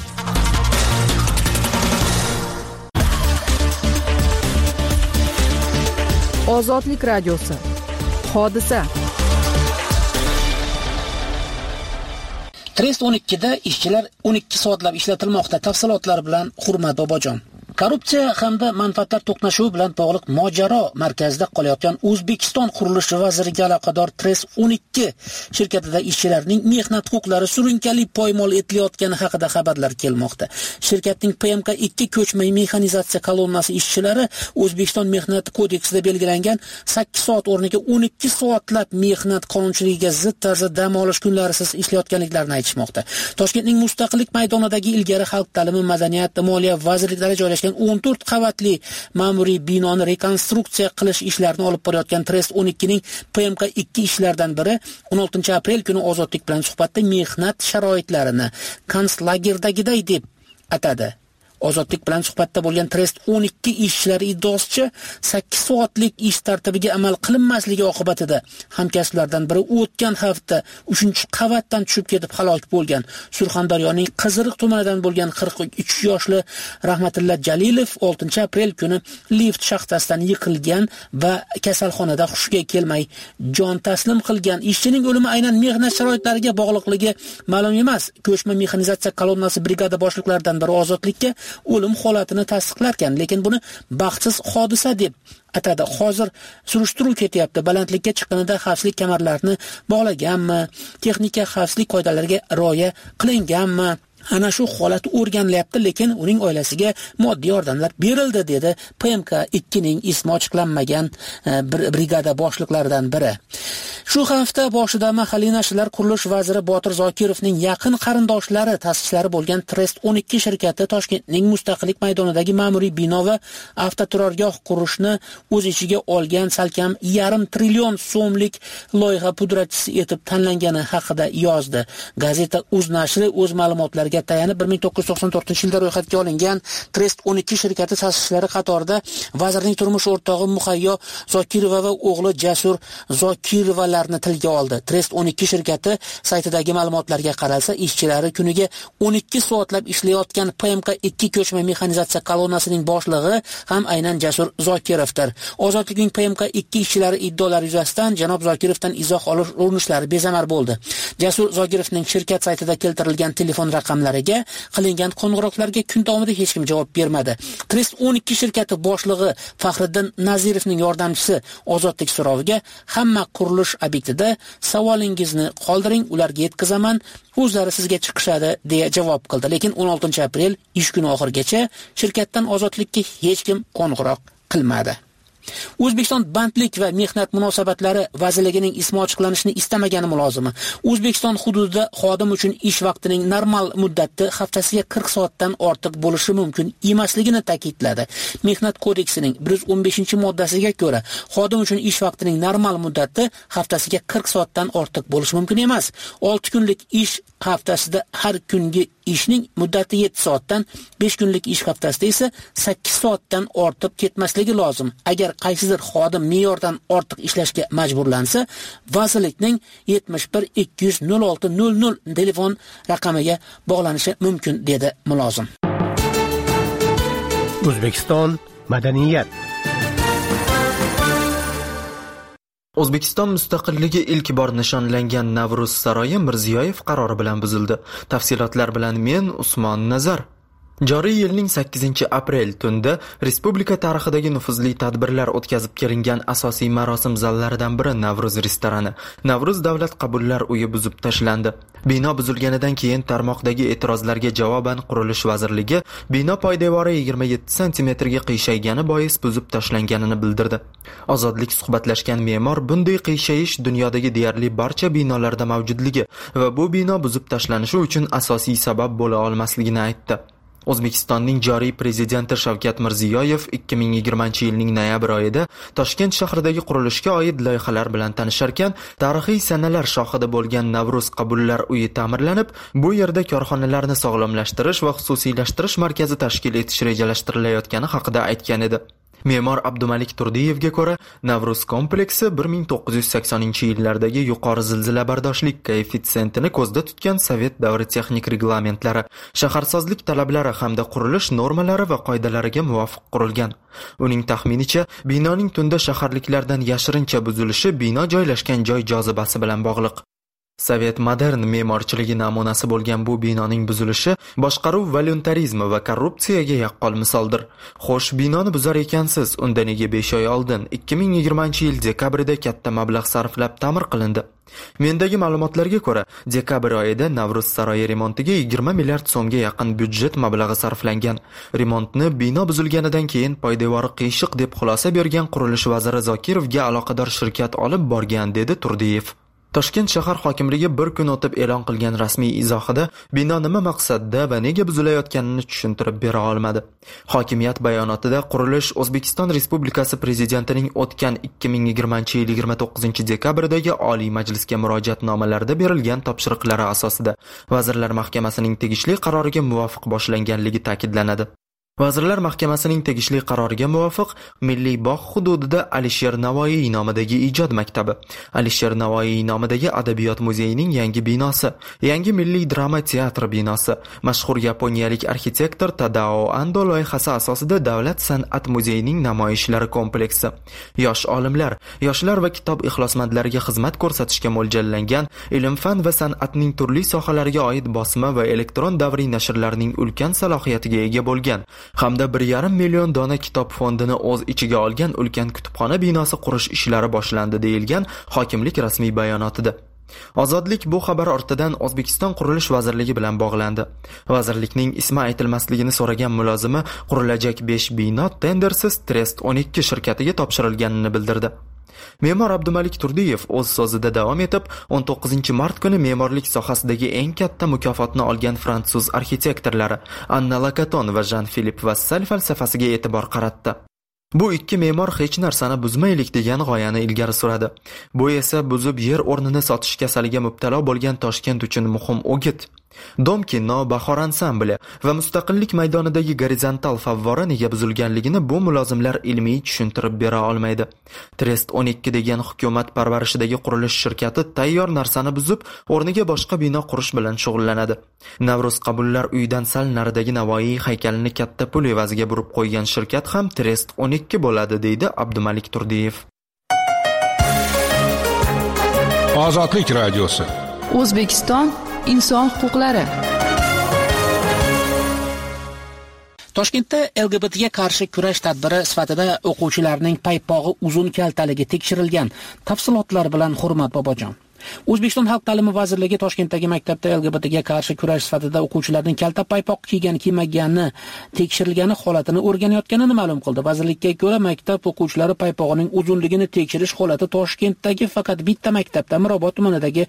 Ozodlik radiosi. Hodisa. Trest 12da ishchilar 12 soatlab ishlatilmoqda. Tafsilotlar bilan Hurmat Bobojon. Korrupsiya hamda manfaatlar to'qnashuvi bilan bog'liq mojaro markazida qolayotgan O'zbekiston qurilish vaziriga aloqador Trest 12 shirkatida ishchilarning mehnat huquqlari surunkali poymol etilayotgani haqida xabarlar kelmoqda. Shirkatning PMK2 ko'chma mexanizatsiya kolonnasi ishchilari O'zbekiston mehnat kodeksida belgilangan 8 soat o'rniga 12 soatlab mehnat qonunchiligiga zid tarzda dam olish kunlarisiz ishlayotganliklarini aytishmoqda. Toshkentning Mustaqillik maydonidagi ilgari xalq ta'limi, madaniyat, moliya vazirliklari joylashgan 14 qavatli ma'muriy binoni rekonstruksiya qilish ishlarini olib borayotgan Trest 12 ning PMK2 ishlaridan biri 16 aprel kuni Ozodlik bilan suhbatda mehnat sharoitlarini konslagerdagiday deb atadi. Ozodlik bilan suhbatda bo'lgan Trest 12 ishchilari iddaosicha 8 soatlik ish tartibiga amal qilinmasligi oqibatida hamkasblardan biri o'tgan hafta 3-qavatdan tushib ketib halok bo'lgan. Surxondaryoning Qiziriq tumanidan bo'lgan 43 yoshli Rahmatilla Jalilov 6 aprel kuni lift shaxtasidan yiqilgan va kasalxonada hushiga kelmay jon taslim qilgan. Ishchining o'limi aynan mehnat sharoitlariga bog'liqligi ma'lum emas. Ko'chma mexanizatsiya kolonnasi brigada boshliqlaridan biri Ozodlikka o'lim holatini tasdiqlarkan, lekin buni baxtsiz hodisa deb atadi. Hozir surishtiruv ketyapti. Balandlikka chiqqanida xavfsizlik kamarlarini bog'laganmi, texnika xavfsizlik qoidalariga rioya qilinganmi? Ana shu holat o'rganilyapti, lekin uning oilasiga moddiy yordamlar berildi, dedi PMK2 ning ismi ochiqlanmagan brigada boshliqlaridan biri. Shu hafta boshida mahalliy nashrlar qurilish vaziri Botir Zokirovning yaqin qarindoshlari ta'sischilari bo'lgan Trest 12 shirkati Toshkentning Mustaqillik maydonidagi ma'muriy bino va avtoturargoh qurishni o'z ichiga olgan salkam 1,5 trillion so'mlik loyiha pudratchisi etib tanlangani haqida yozdi. Gazeta Uz nashri o'z ma'lumotlariga tayanib 1994-yilda ro'yxatga olingan Trest 12 shirkati ta'sischilari qatorida vazirning turmush o'rtog'i Muhayyo Zokirova va o'g'li Jasur Zokirovalarni tilga oldi. Trest 12 shirkati saytidagi ma'lumotlarga qaralsa, ishchilari kuniga 12 soatlab ishlayotgan PMK2 ko'chma mexanizatsiya kolonnasining boshlig'i ham aynan Jasur Zokirovdir. Ozodlikning PMK2 ishchilari iddaolari yuzasidan janob Zokirovdan izoh olish urinishlari bezamar bo'ldi. Jasur Zokirovning shirkat saytida keltirilgan telefon raqami raqamlariga qilingan qo'ng'iroqlarga kun davomida hech kim javob bermadi. Trest 12 shirkati boshlig'i Faxriddin Nazirovning yordamchisi ozodlik so'roviga hamma qurilish obyektida savolingizni qoldiring, ularga yetkazaman, o'zlari sizga chiqishadi deya javob qildi. Lekin 16 aprel ish kuni oxirigacha shirkatdan ozodlikka hech kim qo'ng'iroq qilmadi. O'zbekiston bandlik va mehnat munosabatlari vazirligining ismi ochiqlanishini istamagani mulozimi O'zbekiston hududida xodim uchun ish vaqtining normal muddati haftasiga 40 soatdan ortiq bo'lishi mumkin emasligini ta'kidladi. Mehnat kodeksining 115-moddasiga ko'ra, xodim uchun ish vaqtining normal muddati haftasiga 40 soatdan ortiq bo'lishi mumkin emas. 6 kunlik ish haftasida har kungi ishning muddati 7 soatdan, 5 kunlik ish haftasida esa 8 soatdan ortib ketmasligi lozim. Agar qaysidir xodim me'yordan ortiq ishlashga majburlansa, vazirlikning 71 200 06 00 telefon raqamiga bog'lanishi mumkin dedi mulozim. O'zbekiston madaniyat. O'zbekiston mustaqilligi ilk bor nishonlangan Navruz saroyi Mirziyoyev qarori bilan buzildi. Tafsilotlar bilan men Usmon Nazar. Joriy yilning 8-aprel tunda respublika tarixidagi nufuzli tadbirlar o'tkazib kelingan asosiy marosim zallaridan biri Navruz restorani, Navruz davlat qabullar uyi buzib tashlandi. Bino buzilganidan keyin tarmoqdagi e'tirozlarga javoban Qurilish vazirligi bino poydevori 27 sm ga qiyshaygani bois buzib tashlanganini bildirdi. Ozodlik suhbatlashgan me'mor bunday qiyshayish dunyodagi deyarli barcha binolarda mavjudligi va bu bino buzib tashlanishi uchun asosiy sabab bo'la olmasligini aytdi. O'zbekistonning joriy prezidenti Shavkat Mirziyoyev 2020-yilning noyabr oyida Toshkent shahridagi qurilishga oid loyihalar bilan tanisharkan, tarixiy sanalar shohidi bo'lgan Navruz qabullar uyi ta'mirlanib, bu yerda korxonalarni sog'lomlashtirish va xususiylashtirish markazi tashkil etish rejalashtirilayotgani haqida aytgan edi. Me'mor Abdumalik Turdiyevga ko'ra, Navruz kompleksi 1980-yillardagi yuqori zilzilabardoshlik koeffitsiyentini ko'zda tutgan Sovet davri texnik reglamentlari, shaharsozlik talablari hamda qurilish normalari va qoidalariga muvofiq qurilgan. Uning taxminicha, binoning tunda shaharliklardan yashirincha buzilishi bino joylashgan joy jozibasi bilan bog'liq. Sovet modern me'morchiligi namunasi bo'lgan bu binoning buzilishi boshqaruv voluntarizmi va korrupsiyaga yaqqol misoldir. Xo'sh, binoni buzar ekansiz, unda nega 5 oy oldin 2020-yil dekabrida katta mablag' sarflab ta'mir qilindi? Mendagi ma'lumotlarga ko'ra, dekabr oyida Navruz saroyi remontiga 20 milliard so'mga yaqin byudjet mablag'i sarflangan. Remontni bino buzilganidan keyin poydevori qiyshiq deb xulosa bergan Qurilish vaziri Zokirovga aloqador shirkat olib borgan, dedi Turdiyev. Toshkent shahar hokimligi bir kun o'tib e'lon qilgan rasmiy izohida bino nima maqsadda va nega buzilayotganini tushuntirib bera olmadi. Hokimiyat bayonotida qurilish O'zbekiston Respublikasi prezidentining o'tgan 2020-yil 29 dekabrdagi Oliy Majlisga murojaatnomalarda berilgan topshiriqlari asosida Vazirlar Mahkamasining tegishli qaroriga muvofiq boshlanganligi ta'kidlanadi. Vazirlar Mahkamasining tegishli qaroriga muvofiq Milliy bog' hududida Alisher Navoiy nomidagi ijod maktabi, Alisher Navoiy nomidagi adabiyot muzeyining yangi binosi, yangi milliy drama teatri binosi, mashhur yaponiyalik arxitektor Tadao Ando loyihasi asosida Davlat san'at muzeyining namoyishlari kompleksi, yosh olimlar, yoshlar va kitob ixlosmandlariga xizmat ko'rsatishga mo'ljallangan ilm-fan va san'atning turli sohalariga oid bosma va elektron davriy nashrlarning ulkan salohiyatiga ega bo'lgan hamda 1,5 million dona kitob fondini o'z ichiga olgan ulkan kutubxona binosi qurish ishlari boshlandi deyilgan hokimlik rasmiy bayonotida. Ozodlik bu xabar ortidan O'zbekiston Qurilish vazirligi bilan bog'landi. Vazirlikning ismi aytilmasligini so'ragan mulozimi qurilajak 5 bino tendersiz Trest 12 shirkatiga topshirilganini bildirdi. Me'mor Abdumalik Turdiyev o'z so'zida davom etib, 19 mart kuni me'morlik sohasidagi eng katta mukofotni olgan fransuz arxitektorlari Anna Lakaton va Jean-Philippe Vassal falsafasiga e'tibor qaratdi. Bu ikki me'mor hech narsani buzmaylik degan g'oyani ilgari suradi. Bu esa buzib yer o'rnini sotish kasaliga mubtalo bo'lgan Toshkent uchun muhim o'git. Dom kino, Bahor ansambli va Mustaqillik maydonidagi gorizontal favvora nega buzilganligini bu mulozimlar ilmiy tushuntirib bera olmaydi. Trest 12 degan hukumat parvarishidagi qurilish shirkati tayyor narsani buzib, o'rniga boshqa bino qurish bilan shug'ullanadi. Navruz qabullar uyidan sal naridagi Navoiy haykalini katta pul evaziga burib qo'ygan shirkat ham Trest 12 bo'ladi, deydi Abdumalik Turdiyev. Ozodlik radiosi. O'zbekiston inson huquqlari. Toshkentda LGBTga qarshi kurash tadbiri sifatida o'quvchilarning paypog'i uzun kaltaligi tekshirilgan. Tafsilotlar bilan Hurmat Bobojon. O'zbekiston Xalq ta'limi vazirligi Toshkentdagi maktabda LGBTga qarshi kurash sifatida o'quvchilarning kalta paypoq kiymagani tekshirilgani holatini o'rganayotganini ma'lum qildi. Vazirlikka ko'ra, maktab o'quvchilari paypog'ining uzunligini tekshirish holati Toshkentdagi faqat bitta maktabda, Mirobod tumanidagi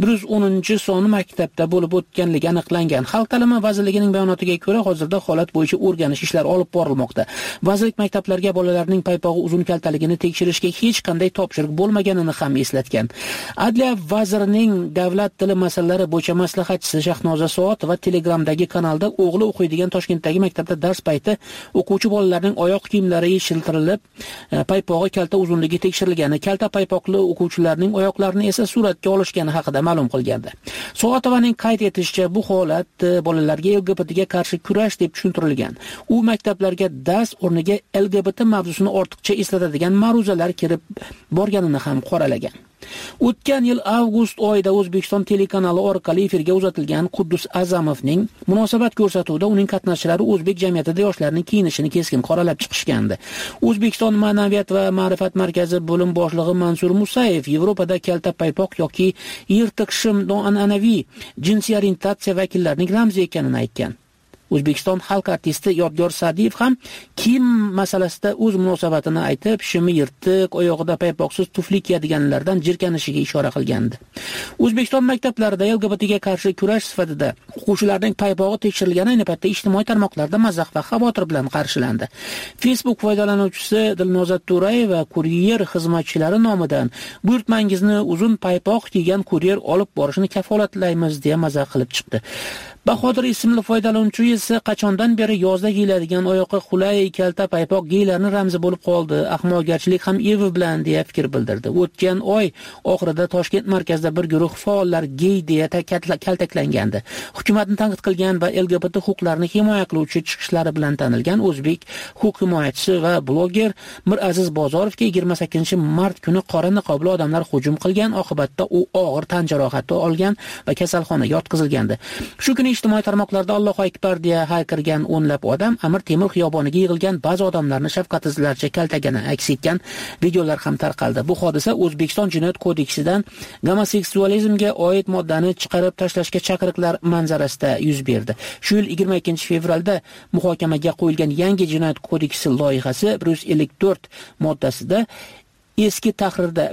110-son maktabda bo'lib o'tganligi aniqlangan. Xalq ta'limi vazirligining bayonotiga ko'ra, hozirda holat bo'yicha o'rganish ishlari olib borilmoqda. Vazirlik maktablarga bolalarning paypog'i uzun kaltaligini tekshirishga hech qanday topshiriq bo'lmaganini ham eslatgan. Adliya vazirining davlat tili masalalari bo'yicha maslahatchisi Shahnoza Soatova Telegramdagi kanalda o'g'li o'qiydigan Toshkentdagi maktabda dars payti o'quvchi bolalarning oyoq kiyimlari yechiltirilib, paypog'i kalta uzunligi tekshirilgani, kalta paypoqli o'quvchilarning oyoqlarini esa suratga olishgani haqida ma'lum qilgandi. Soatovaning qayd etishicha, bu holat bolalarga LGBTga qarshi kurash deb tushuntirilgan. U maktablarga dars o'rniga LGBT mavzusini ortiqcha eslatadigan ma'ruzalar kirib borganini ham qoralagan. O'tgan yil avgust oyida O'zbekiston telekanali orqali efirga uzatilgan Quddus Azamovning munosabat ko'rsatuvida uning qatnashchilari o'zbek jamiyatida yoshlarning kiyinishini keskin qoralab chiqishgandi. O'zbekiston Ma'naviyat va ma'rifat markazi bo'lim boshlig'i Mansur Musayev Yevropada kalta paypoq yoki yirtiq shim noan'anaviy jinsiy orientatsiya vakillarining ramzi ekanini aytgan. O'zbekiston xalq artisti Yodgor Sa'diyev ham kiyim masalasida o'z munosabatini aytib, shimi yirtiq, oyog'ida paypoqsiz tufli kiyadiganlardan jirkanishiga ishora qilgandi. O'zbekiston maktablarida LGBTga qarshi kurash sifatida o'quvchilarning paypog'i tekshirilgani ayni paytda ijtimoiy tarmoqlarda mazax va xavotir bilan qarshilandi. Facebook foydalanuvchisi Dilnoza To'rayeva kuryer xizmatchilari nomidan buyurtmangizni uzun paypoq kiygan kuryer olib borishni kafolatlaymiz deya mazax qilib chiqdi. Bahodir ismli foydalanuvchi esa qachondan beri yozda kiyiladigan oyoqqa qulay kalta paypoq geylarning ramzi bo'lib qoldi. Ahmoqgarchilik ham evi bilan deya fikr bildirdi. O'tgan oy oxirida Toshkent markazida bir guruh faollar gey deya kaltaklangandi. Hukumatni tanqid qilgan va LGBT huquqlarini himoya qiluvchi chiqishlari bilan tanilgan o'zbek huquq himoyachisi va bloger Miraziz Bozorovga 28-mart kuni qora niqobli odamlar hujum qilgan, oqibatda u og'ir tan jarohati olgan va kasalxonaga yotqizilgandi. Shu kuni ijtimoiy tarmoqlarda Allohu akbar deya hayqirgan o'nlab odam Amir Temur xiyoboniga yig'ilgan ba'zi odamlarni shafqatsizlarcha kaltagani aks etgan videolar ham tarqaldi. Bu hodisa O'zbekiston Jinoyat kodeksidan gomoseksualizmga oid moddani chiqarib tashlashga chaqiriqlar manzarasida yuz berdi. Shu yil 22-fevralda muhokamaga qo'yilgan yangi Jinoyat kodeksi loyihasi 154 moddasida eski tahrirda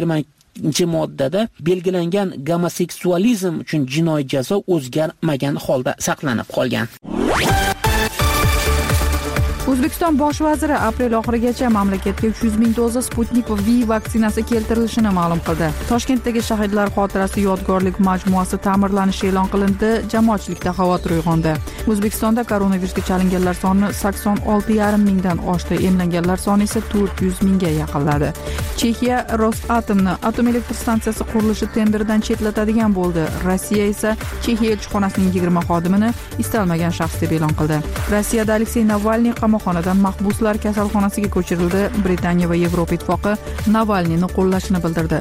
120-moddada belgilangan gomoseksualizm uchun jinoiy jazo o'zgarmagan holda saqlanib qolgan. O'zbekiston bosh vaziri aprel oxirigacha mamlakatga 300 ming doza Sputnik V vaksinasi keltirilishini ma'lum qildi. Toshkentdagi shahidlar xotirasi yodgorlik majmuasi ta'mirlanishi e'lon qilindi, jamoatchilikda xavotir uyg'ondi. O'zbekistonda koronavirusga chalinganlar soni 86,5 mingdan oshdi, emlanganlar soni esa 400 mingga yaqinladi. Chexiya Rosatomni atom elektr stansiyasi qurilishi tenderidan chetlatadigan bo'ldi. Rossiya esa Chexiya elchixonasining 20 xodimini istalmagan shaxs deb e'lon qildi. Rossiyada Aleksey Navalniy qamoqxonadan mahbuslar kasalxonasiga ko'chirildi. Britaniya va Yevropa ittifoqi Navalniyni qo'llashini bildirdi.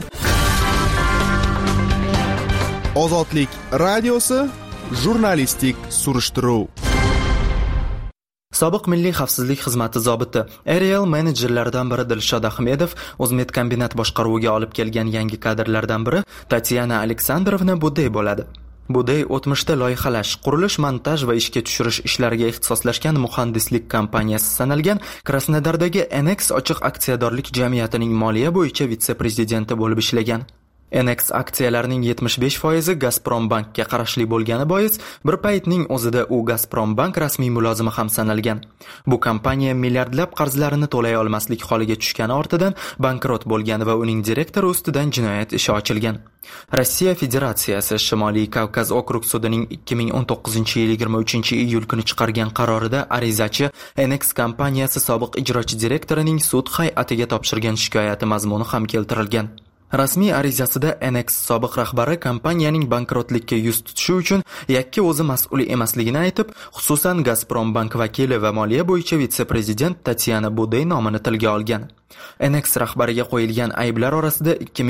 Ozodlik radiosi jurnalistik surishtiruv. Sobiq milliy xavfsizlik xizmati zobiti Ariel menejerlaridan biri Dilshod Ahmedov O'zmedkombinat boshqaruviga olib kelgan yangi kadrlardan biri Tatyana Aleksandrovna Budey bo'ladi. Budey o'tmishda loyihalash, qurilish, montaj va ishga tushirish ishlariga ixtisoslashgan muhandislik kompaniyasi sanalgan Krasnodardagi NX ochiq aksiyadorlik jamiyatining moliya bo'yicha vitse-prezidenti bo'lib ishlagan. NX aksiyalarining 75% Gazprombankka qarashli bo'lgani bois, bir paytning o'zida u Gazprombank rasmiy mulozimi ham sanalgan. Bu kompaniya milliardlab qarzlarini to'lay olmaslik holiga tushgani ortidan bankrot bo'lgan va uning direktori ustidan jinoyat ishi ochilgan. Rossiya Federatsiyasi Shimoliy Kavkaz okrug sudining 2019-yil 23-iyul kuni chiqargan qarorida arizachi NX kompaniyasi sobiq ijrochi direktorining sud hay'atiga topshirgan shikoyati mazmuni ham keltirilgan. Rasmiy arizasida NX sobiq rahbari kompaniyaning bankrotlikka yuz tutishi uchun yakka o'zi mas'ul emasligini aytib, xususan Gazprom bank vakili va moliya bo'yicha vitse-prezident Tatyana Budey nomini tilga olgan. NX rahbariga qo'yilgan ayblar orasida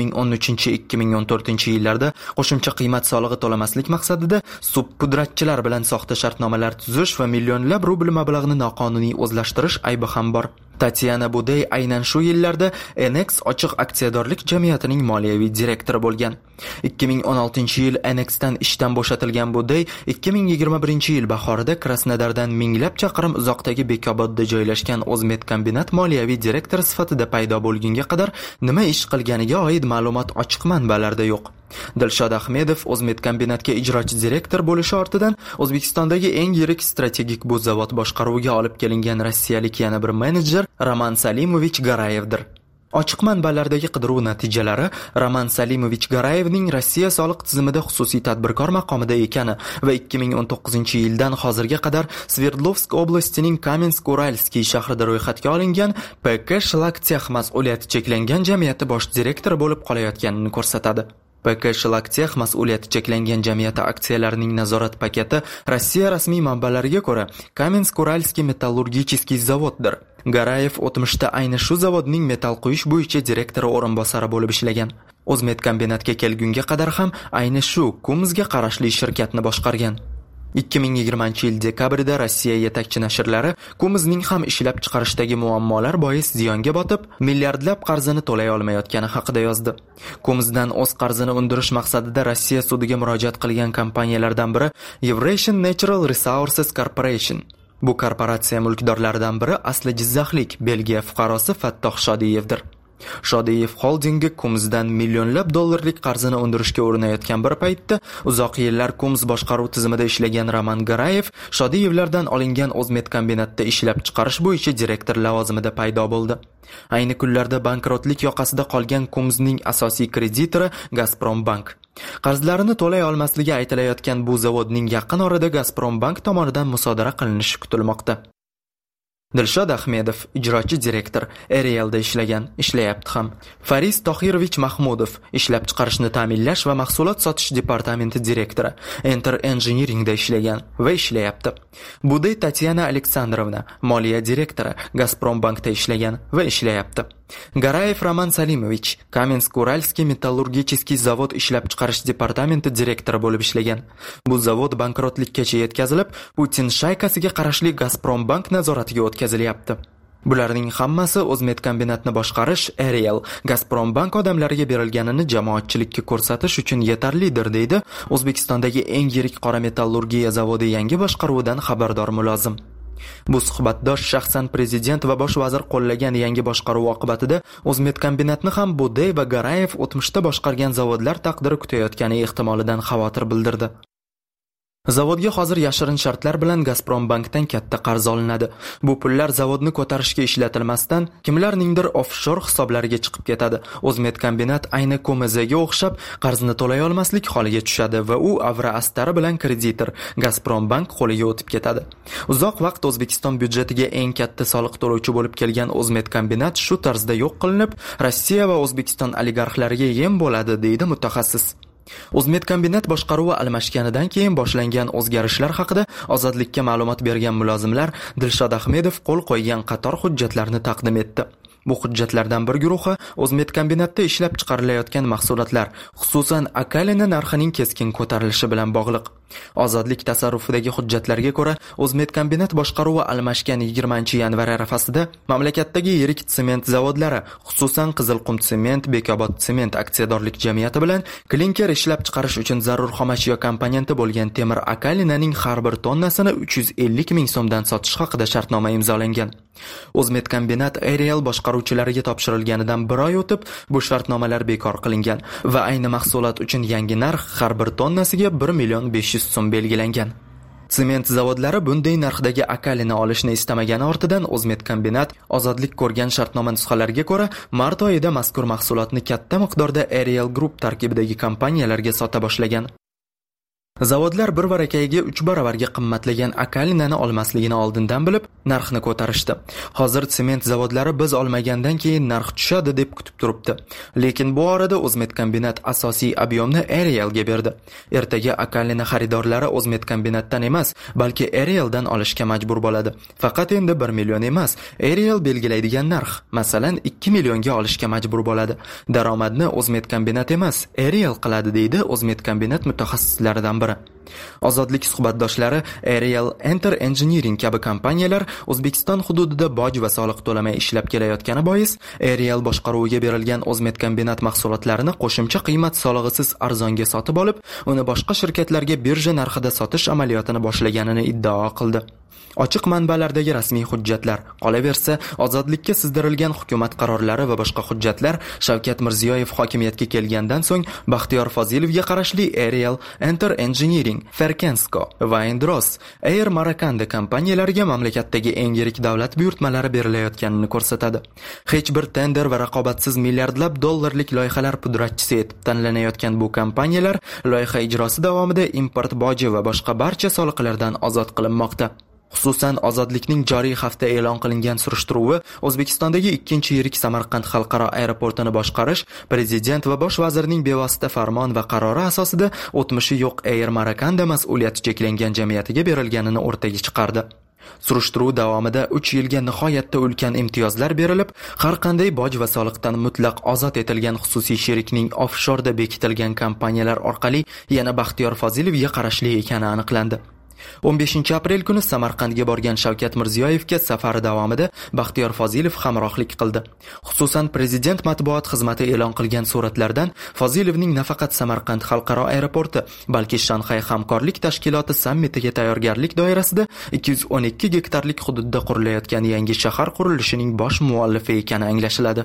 2013-2014 yillarda qo'shimcha qiymat solig'i to'lamaslik maqsadida subpudratchilar bilan soxta shartnomalar tuzish va millionlab rubl mablag'ni noqonuniy o'zlashtirish aybi ham bor. Tatyana Budey aynan shu yillarda NX ochiq aksiyadorlik jamiyatining moliyaviy direktori bo'lgan. 2016-yil NXdan ishdan bo'shatilgan Budey 2021-yil bahorida Krasnodardan minglab chaqirim uzoqdagi Bekobodda joylashgan O'zmedkombinat moliyaviy direktori sifatida paydo bo'lgunga qadar nima ish qilganiga oid ma'lumot ochiq manbalarda yo'q. Dilshod Ahmedov O'zmedkombinatga ijrochi direktor bo'lishi ortidan O'zbekistondagi eng yirik strategik bu zavod boshqaruviga olib kelingan rossiyalik yana bir menejer Roman Salimovich Garayevdir. Ochiq manbalardagi qidiruv natijalari Roman Salimovich Garayevning Rossiya soliq tizimida xususiy tadbirkor maqomida ekani va 2019-yildan hozirga qadar Sverdlovsk oblastining Kamensk-Uralskiy shahrida ro'yxatga olingan PK Shlaktex mas'uliyati cheklangan jamiyati bosh direktori bo'lib qolayotganini ko'rsatadi. PK Shlaktex mas'uliyati cheklangan jamiyati aksiyalarining nazorat paketi Rossiya rasmiy manbalariga ko'ra Kamensk-Uralskiy metallurgicheskiy zavoddir. Garayev o'tmishda ayni shu zavodning metall quyish bo'yicha direktori o'rinbosari bo'lib ishlagan. O'zmedkombinatga kelgunga qadar ham ayni shu Kumsga qarashli shirkatni boshqargan. 2020-yil dekabrida Rossiya yetakchi nashrlari Kumsning ham ishlab chiqarishdagi muammolar bois ziyonga botib, milliardlab qarzini to'lay olmayotgani haqida yozdi. Kumsdan o'z qarzini undirish maqsadida Rossiya sudiga murojaat qilgan kompaniyalardan biri Eurasian Natural Resources Corporation. Bu korporatsiya mulkdorlaridan biri asli jizzaxlik Belgiya fuqarosi Fattoh Shodiyevdir. Shodiyev holdingi Kumsdan millionlab dollarlik qarzini undirishga urinayotgan bir paytda uzoq yillar Kums boshqaruv tizimida ishlagan Roman Garayev Shodiyevlardan olingan O'zmedkombinatda ishlab chiqarish bo'yicha direktor lavozimida paydo bo'ldi. Ayni kunlarda bankrotlik yoqasida qolgan Kumsning asosiy kreditori Gazprom bank. Qarzlarini to'lay olmasligi aytilayotgan bu zavodning yaqin orada Gazprom bank tomonidan musodara qilinishi kutilmoqda. Dilshod Ahmedov, ijrochi direktor, Arielda ishlayapti ham. Faris Tohirovich Mahmudov, ishlab chiqarishni ta'minlash va mahsulot sotish departamenti direktori, Enter Engineeringda ishlagan va ishlayapti. Budey Tatyana Aleksandrovna, moliya direktori, Gazprom bankda ishlagan va ishlayapti. Garayev Roman Salimovich, Kamensk-Uralskiy metallurgicheskiy zavod ishlab chiqarish departamenti direktori bo'lib ishlagan. Bu zavod bankrotlikkacha yetkazilib, Putin shaykasiga qarashli Gazprom bank nazoratiga o'tkazilyapti. Bularning hammasi O'zmedkombinatni boshqarish Ariel Gazprom bank odamlariga berilganini jamoatchilikka ko'rsatish uchun yetarlidir, deydi O'zbekistondagi eng yirik qora metallurgiya zavodi yangi boshqaruvidan xabardor mulozim. Bu suhbatdosh shaxsan prezident va bosh vazir qo'llagan yangi boshqaruv oqibatida O'zmedkombinatni ham Budey va Garayev o'tmishda boshqargan zavodlar taqdiri kutayotgani ehtimolidan xavotir bildirdi. Zavodga hozir yashirin shartlar bilan Gazprom bankdan katta qarz olinadi. Bu pullar zavodni ko'tarishga ishlatilmasdan kimlarningdir offshore hisoblariga chiqib ketadi. O'zmedkombinat ayni Kumsga o'xshab qarzni to'lay olmaslik holiga tushadi va u avra astari bilan kreditor Gazprom bank qo'liga o'tib ketadi. Uzoq vaqt O'zbekiston byudjetiga eng katta soliq to'lovchi bo'lib kelgan O'zmedkombinat shu tarzda yo'q qilinib, Rossiya va O'zbekiston oligarxlariga yem bo'ladi, deydi mutaxassis. O'zmedkombinat boshqaruvi almashganidan keyin boshlangan o'zgarishlar haqida Ozodlikka ma'lumot bergan mulozimlar Dilshod Ahmedov qo'l qo'ygan qator hujjatlarni taqdim etdi. Bu hujjatlardan bir guruhi O'zmedkombinatda ishlab chiqarilayotgan mahsulotlar, xususan akalina narxining keskin ko'tarilishi bilan bog'liq. Ozodlik tasarrufidagi hujjatlarga ko'ra, O'zmedkombinat boshqaruvi almashgan 20-yanvar arafasida mamlakatdagi yirik sement zavodlari, xususan Qizilqum sement, Bekobod sement aksiyadorlik jamiyati bilan klinker ishlab chiqarish uchun zarur xomashyo komponenti bo'lgan temir akalinaning har bir tonnasini 350 ming so'mdan sotish haqida shartnoma imzolangan. O'zmedkombinat Ariel boshqaruvchilariga topshirilganidan bir oy o'tib, bu shartnomalar bekor qilingan va ayni mahsulot uchun yangi narx har bir tonnasiga 1,5 million so'm belgilangan. Sement zavodlari bunday narxdagi akalini olishni istamagani ortidan O'zmedkombinat ozodlik ko'rgan shartnoma nusxalariga ko'ra mart oyida mazkur mahsulotni katta miqdorda Ariel Group tarkibidagi kompaniyalarga sota boshlagan. Zavodlar bir barakayiga 3 baravarga qimmatlagan akalinani olmasligini oldindan bilib, narxni ko'tarishdi. Hozir sement zavodlari biz olmagandan keyin narx tushadi deb kutib turibdi. Lekin bu orada O'zmetkombinat asosiy ob'yomni Arielga berdi. Ertaga akalini xaridorlari O'zmetkombinatdan emas, balki Arieldan olishga majbur bo'ladi. Faqat endi 1 million emas, Ariel belgilaydigan narx, masalan 2 millionga olishga majbur bo'ladi. Daromadni O'zmetkombinat emas, Ariel qiladi deydi O'zmetkombinat mutaxassislaridan biri. Ozodlik suhbatdoshlari Ariel Enter Engineering kabi kompaniyalar O'zbekiston hududida boj va soliq to'lamay ishlab kelayotgani bois, Ariel boshqaruviga berilgan O'zmetkombinat mahsulotlarini qo'shimcha qiymat solig'isiz arzonga sotib olib, uni boshqa shirkatlarga birja narxida sotish amaliyotini boshlaganini iddao qildi. Ochiq manbalardagi rasmiy hujjatlar, qolaversa, ozodlikka sizdirilgan hukumat qarorlari va boshqa hujjatlar Shavkat Mirziyoyev hokimiyatga kelgandan so'ng Baxtiyor Fozilovga qarashli Ariel, Enter Engineering, Ferkensko va Endros, Air Marakanda kompaniyalariga mamlakatdagi eng yirik davlat buyurtmalari berilayotganini ko'rsatadi. Hech bir tender va raqobatsiz milliardlab dollarlik loyihalar pudratchisi etib tanlanayotgan bu kompaniyalar loyiha ijrosi davomida import boji va boshqa barcha soliqlardan ozod qilinmoqda. Xususan, ozodlikning joriy hafta e'lon qilingan surishtiruvi O'zbekistondagi 2-yirik Samarqand xalqaro aeroportini boshqarish prezident va bosh vazirning bevosita farmon va qarori asosida o'tmishi yo'q Air Marakanda mas'uliyati cheklangan jamiyatiga berilganini o'rtaga chiqardi. Surishtiruv davomida 3 yilga nihoyatda ulkan imtiyozlar berilib, har qanday boj va soliqdan mutlaq ozod etilgan xususiy sherikning offshorda bekitilgan kompaniyalar orqali yana Baxtiyor Fozilovga qarashli ekani aniqlandi. 15-aprel kuni Samarqandga borgan Shavkat Mirziyoyevga safari davomida Baxtiyor Fozilov hamrohlik qildi. Xususan, prezident matbuot xizmati e'lon qilgan suratlardan Fozilovning nafaqat Samarqand xalqaro aeroporti, balki Shanxay hamkorlik tashkiloti sammitiga tayyorgarlik doirasida 212 gektarlik hududda qurilayotgan yangi shahar qurilishining bosh muallifi ekani anglashiladi.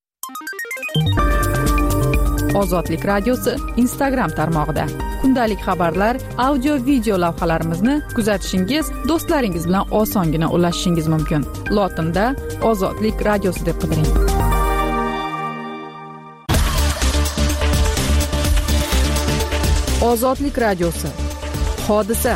Ozodlik radiosi Instagram tarmog'ida kundalik xabarlar, audio, video lavhalarimizni kuzatishingiz, do'stlaringiz bilan osongina ulashishingiz mumkin. Lotinda Ozodlik radiosi deb qidiring. Ozodlik radiosi. Hodisa.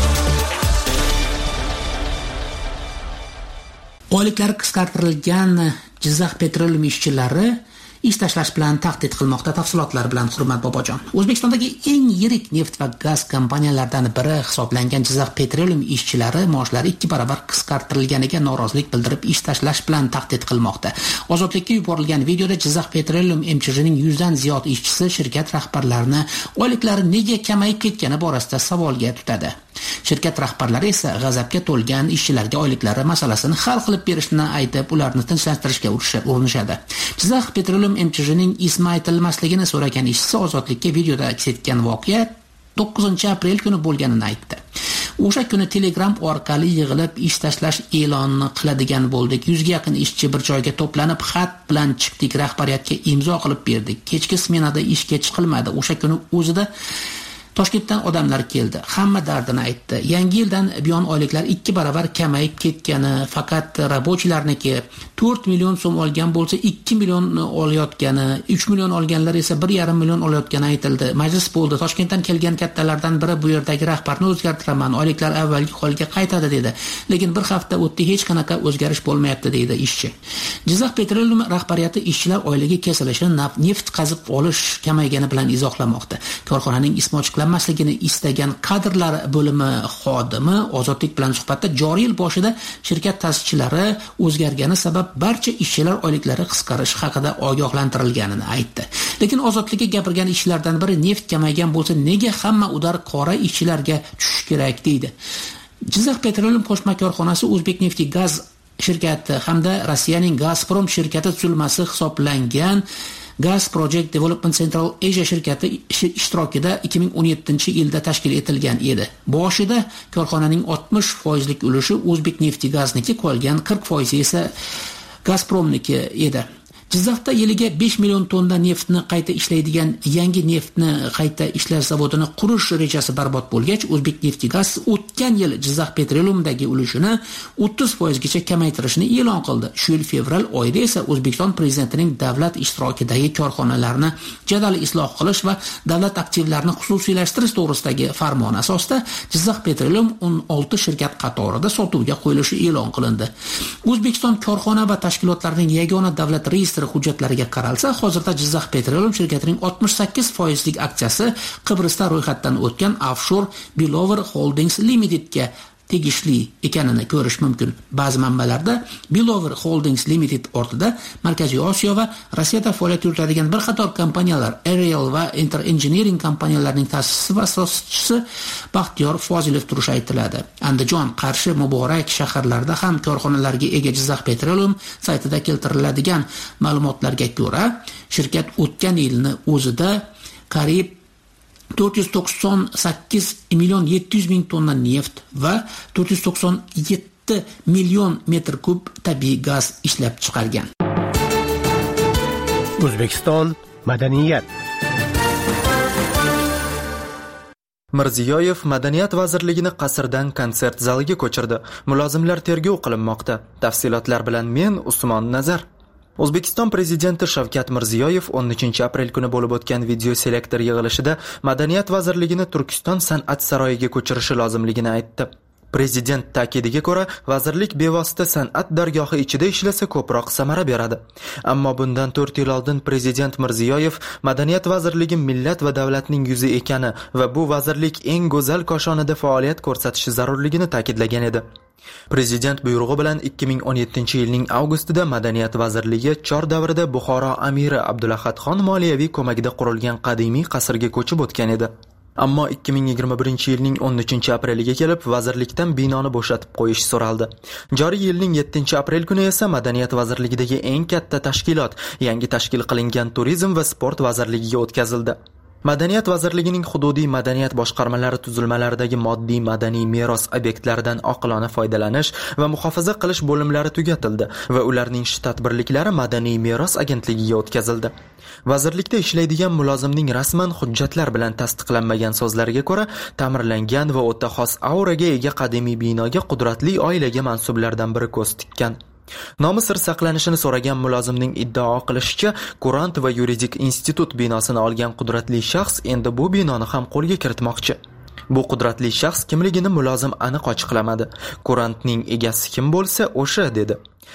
Oyliklari qisqartirilgan Jizzax petrolium ishchilari ish tashlash bilan tahdid qilmoqda. Tafsilotlar bilan Hurmat Bobojon. O'zbekistondagi eng yirik neft va gaz kompaniyalaridan biri hisoblangan Jizzax petrolium ishchilari maoshlari 2 barobar qisqartirilganiga norozilik bildirib ish tashlash bilan tahdid qilmoqda. Ozodlikka yuborilgan videoda Jizzax petrolium MCH'ning 100 dan ziyod ishchisi shirkat rahbarlarini oyliklari nega kamayib ketgani borasida savolga tutadi. Shirkat rahbarlari esa g'azabga to'lgan ishchilarga oyliklari masalasini hal qilib berishni aytib, ularni tinchlantirishga urinishadi. Jizzax petrolium MCH'ning ismi aytilmasligini so'ragan ishchisi ozodlikka videoda aks etgan voqea 9-aprel kuni bo'lganini aytdi. O'sha kuni Telegram orqali yig'ilib ish tashlash e'lonini qiladigan bo'ldik. 100 ga yaqin ishchi bir joyga to'planib xat bilan chiqdik, rahbariyatga imzo qilib berdik. Kechki smenada ishga chiqilmadi. O'sha kuni o'zida Toshkentdan odamlar keldi. Hamma dardini aytdi. Yangi yildan buyon oyliklar 2 barobar kamayib ketgani, faqat rabochilarniki 4 million so'm olgan bo'lsa 2 million olayotgani, 3 million olganlar esa 1,5 million olayotgani aytildi. Majlis bo'ldi. Toshkentdan kelgan kattalardan biri bu yerdagi rahbarni o'zgartiraman, oyliklar avvalgi holiga qaytadi dedi. Lekin bir hafta o'tdi, hech qanaqa o'zgarish bo'lmayapti deydi ishchi. Jizzax petrolium rahbariyati ishchilar oyligi kesilishini neft qazib olish kamaygani bilan izohlamoqda. Korxonaning ismi ochiqlanmasligini istagan kadrlar bo'limi xodimi Ozodlik bilan suhbatda joriy yil boshida shirkat ta'sischilari o'zgargani sabab barcha ishchilar oyliklari qisqarishi haqida ogohlantirilganini aytdi. Lekin Ozodlikka gapirgan ishchilardan biri neft kamaygan bo'lsa nega hamma udar qora ishchilarga tushish kerak deydi. Jizzax petrolium qo'shma korxonasi O'zbekneftgaz shirkati hamda Rossiyaning Gazprom shirkati tuzilmasi hisoblangan Gas Project Development Central Asia shirkati ishtirokida 2017-yilda tashkil etilgan edi. Boshida korxonaning 60% ulushi O'zbekneftgazniki, qolgan 40% esa Gazpromniki edi. Jizzaxda yiliga 5 million tonna neftni qayta ishlaydigan yangi neftni qayta ishlash zavodini qurish rejasi barbod bo'lgach, O'zbekneftgaz o'tgan yil Jizzax Petroleumdagi ulushini 30% gacha kamaytirishni e'lon qildi. Shu yil fevral oyida esa O'zbekiston prezidentining davlat ishtirokidagi korxonalarni jadal isloh qilish va davlat aktivlarini xususiylashtirish to'g'risidagi farmon asosida Jizzax Petroleum 16 shirkat qatorida sotuvga qo'yilishi e'lon qilindi. O'zbekiston korxona va tashkilotlarining yagona davlat reyestri hujjatlariga qaralsa, hozirda Jizzax Petroleum shirkatining 68% aksiyasi Qibrusda ro'yxatdan o'tgan Offshore Bilover Holdings Limitedga tegishli ekanini ko'rish mumkin. Ba'zi manbalarda Bilover Holdings Limited ortida Markaziy Osiyo va Rossiyada faoliyat yuritadigan bir qator kompaniyalar, Aerial va Enter Engineering kompaniyalarining ta'sischisi va asoschisi Baxtiyor Fozilov turishi aytiladi. Andijon, Qarshi, Muborak shaharlarida ham korxonalarga ega Jizzax Petroleum saytida keltiriladigan ma'lumotlarga ko'ra, shirkat o'tgan yilni o'zida qariyb 498 million 700 ming tonna neft va 497 million metr kub tabiiy gaz ishlab chiqargan. O'zbekiston madaniyat. Mirziyoyev Madaniyat vazirligini qasrdan konsert zaliga ko'chirdi. Mulozimlar tergov qilinmoqda. Tafsilotlar bilan men Usmon Nazar. O'zbekiston prezidenti Shavkat Mirziyoyev 13 aprel kuni bo'lib o'tgan video selektor yig'ilishida Madaniyat vazirligini Turkiston san'at saroyiga ko'chirishi lozimligini aytdi. Prezident ta'kidiga ko'ra, vazirlik bevosita san'at dargohi ichida ishlasa ko'proq samara beradi. Ammo bundan 4 yil oldin prezident Mirziyoyev Madaniyat vazirligi millat va davlatning yuzi ekani va bu vazirlik eng go'zal koshonida faoliyat ko'rsatishi zarurligini ta'kidlagan edi. Prezident buyrug'i bilan 2017-yilning avgustida Madaniyat vazirligi chor davrida Buxoro amiri Abdulahadxon moliyaviy ko'magida qurilgan qadimiy qasrga ko'chib o'tgan edi. Ammo 2021-yilning 13 apreliga kelib vazirlikdan binoni bo'shatib qo'yish so'raldi. Joriy yilning 7-aprel kuni esa Madaniyat vazirligidagi eng katta tashkilot, yangi tashkil qilingan Turizm va sport vazirligiga o'tkazildi. Madaniyat vazirligining hududiy madaniyat boshqarmalari tuzilmalaridagi moddiy madaniy meros obyektlaridan oqilona foydalanish va muhofaza qilish bo'limlari tugatildi va ularning shtat birliklari madaniy meros agentligiga o'tkazildi. Vazirlikda ishlaydigan mulozimning rasman hujjatlar bilan tasdiqlanmagan so'zlariga ko'ra, ta'mirlangan va o'ta xos auraga ega qadimiy binoga qudratli oilaga mansublardan biri ko'z tikkan. Nomi sir saqlanishini so'ragan mulozimning iddao qilishicha, Kurant va yuridik institut binosini olgan qudratli shaxs endi bu binoni ham qo'lga kiritmoqchi. Bu qudratli shaxs kimligini mulozim aniq ochiqlamadi. Kurantning egasi kim bo'lsa, o'sha dedi.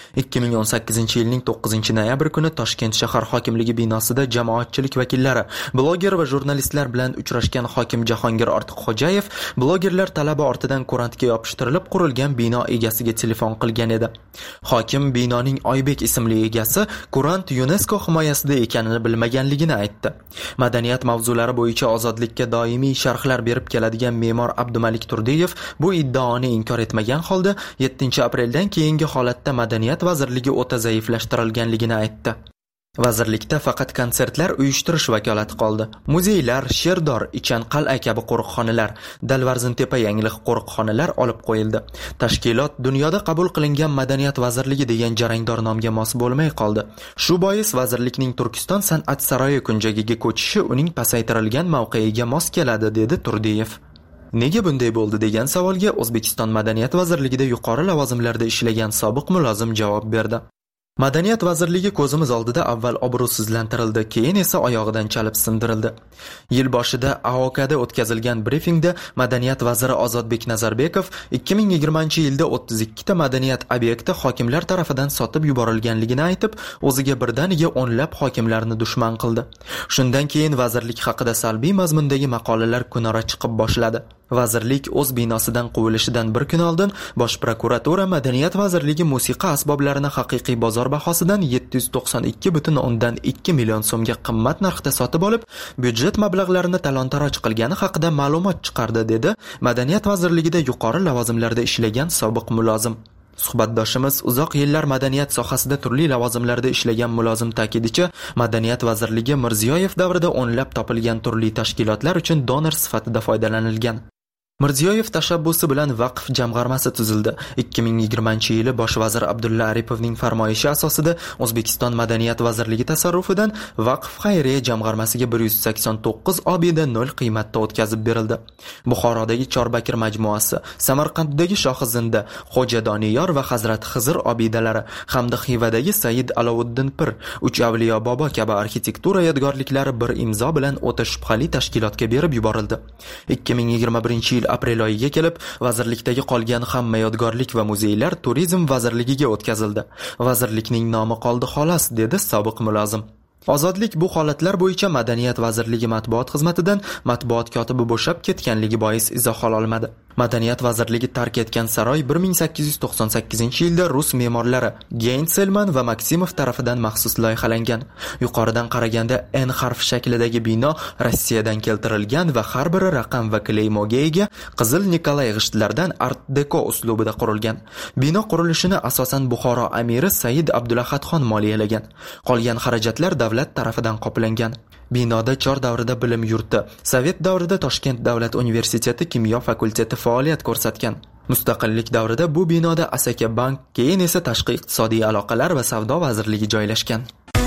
2018-yilning 9-noyabr kuni Toshkent shahar hokimligi binosida jamoatchilik vakillari, bloger va jurnalistlar bilan uchrashgan hokim Jahongir Ortiqxo'jayev blogerlar talabi ortidan kurantga yopishtirilib qurilgan bino egasiga telefon qilgan edi. Hokim binoning Oybek ismli egasi kurant UNESCO himoyasida ekanini bilmaganligini aytdi. Madaniyat mavzulari bo'yicha ozodlikka doimiy sharhlar berib keladigan me'mor Abdumalik Turdiyev bu iddaoni inkor etmagan holda 7-apreldan keyingi holatda Madaniyat vazirligi o'ta zaiflashtirilganligini aytdi. Vazirlikda faqat konsertlar uyushtirish vakolati qoldi. Muzeylar, Sherdor, Ichanqal'a kabi qo'riqxonalar, Dalvarzintepa yangilik qo'riqxonalar olib qo'yildi. Tashkilot dunyoda qabul qilingan Madaniyat vazirligi degan jarangdor nomga mos bo'lmay qoldi. Shu bois vazirlikning Turkiston san'at saroyi kunjagiga ko'chishi uning pasaytirilgan mavqeiga mos keladi, dedi Turdiyev. Nega bunday bo'ldi degan savolga O'zbekiston Madaniyat vazirligida yuqori lavozimlarda ishlagan sobiq mulozim javob berdi. Madaniyat vazirligi ko'zimiz oldida avval obro'sizlantirildi, keyin esa oyog'idan chalib sindirildi. Yil boshida AOKda o'tkazilgan brifingda Madaniyat vaziri Ozodbek Nazarbekov 2020-yilda 32 ta madaniyat obyekti hokimlar tarafidan sotib yuborilganligini aytib, o'ziga birdaniga o'nlab hokimlarni dushman qildi. Shundan keyin vazirlik haqida salbiy mazmundagi maqolalar kunora chiqib boshladi. Vazirlik o'z binosidan quvilishidan bir kun oldin Bosh prokuratura Madaniyat vazirligi musiqa asboblarini haqiqiy bozor bahosidan 792,2 million so'mga qimmat narxda sotib olib, byudjet mablag'larini talon-taroj qilgani haqida ma'lumot chiqardi, dedi Madaniyat vazirligida yuqori lavozimlarda ishlagan sobiq mulozim. Suhbatdoshimiz uzoq yillar madaniyat sohasida turli lavozimlarda ishlagan mulozim ta'kidicha, Madaniyat vazirligi Mirziyoyev davrida o'nlab topilgan turli tashkilotlar uchun donor sifatida foydalanilgan. Mirziyoyev tashabbusi bilan vaqf jamg'armasi tuzildi. 2020-yili bosh vazir Abdulla Aripovning farmoyishi asosida O'zbekiston Madaniyat vazirligi tasarrufidan vaqf xayriya jamg'armasiga 189 obida 0 qiymatda o'tkazib berildi. Buxorodagi Chorbakir majmuasi, Samarqanddagi Shohizinda, Xo'ja Doniyor va Hazrat Xizr obidalari hamda Xivadagi Said Alovuddin Pir, Uch Avliyo Bobo kabi arxitektura yodgorliklari bir imzo bilan o'ta shubhali tashkilotga berib yuborildi. 2021-yil aprel oyiga kelib, vazirlikdagi qolgan hamma yodgorlik va muzeylar Turizm vazirligiga o'tkazildi. Vazirlikning nomi qoldi xolos, dedi sobiq mulozim. Ozodlik bu holatlar bo'yicha Madaniyat vazirligi matbuot xizmatidan matbuot kotibi bo'shab ketganligi bois izoh ola olmadi. Madaniyat vazirligi tark etgan saroy 1898-yilda rus me'morlari Geynselman va Maksimov tarafidan maxsus loyihalangan. Yuqoridan qaraganda N harfi shaklidagi bino Rossiyadan keltirilgan va har biri raqam va kleymoga ega qizil Nikolay g'ishtlardan Art Deco uslubida qurilgan. Bino qurilishini asosan Buxoro amiri Said Abdulahadxon moliyalagan. Qolgan xarajatlar davlat tarafidan qoplangan. Binoda Chor davrida bilim yurti, Sovet davrida Toshkent davlat universiteti kimyo fakulteti faoliyat ko'rsatgan. Mustaqillik davrida bu binoda Asaka bank, keyin esa tashqi iqtisodiy aloqalar va savdo vazirligi joylashgan.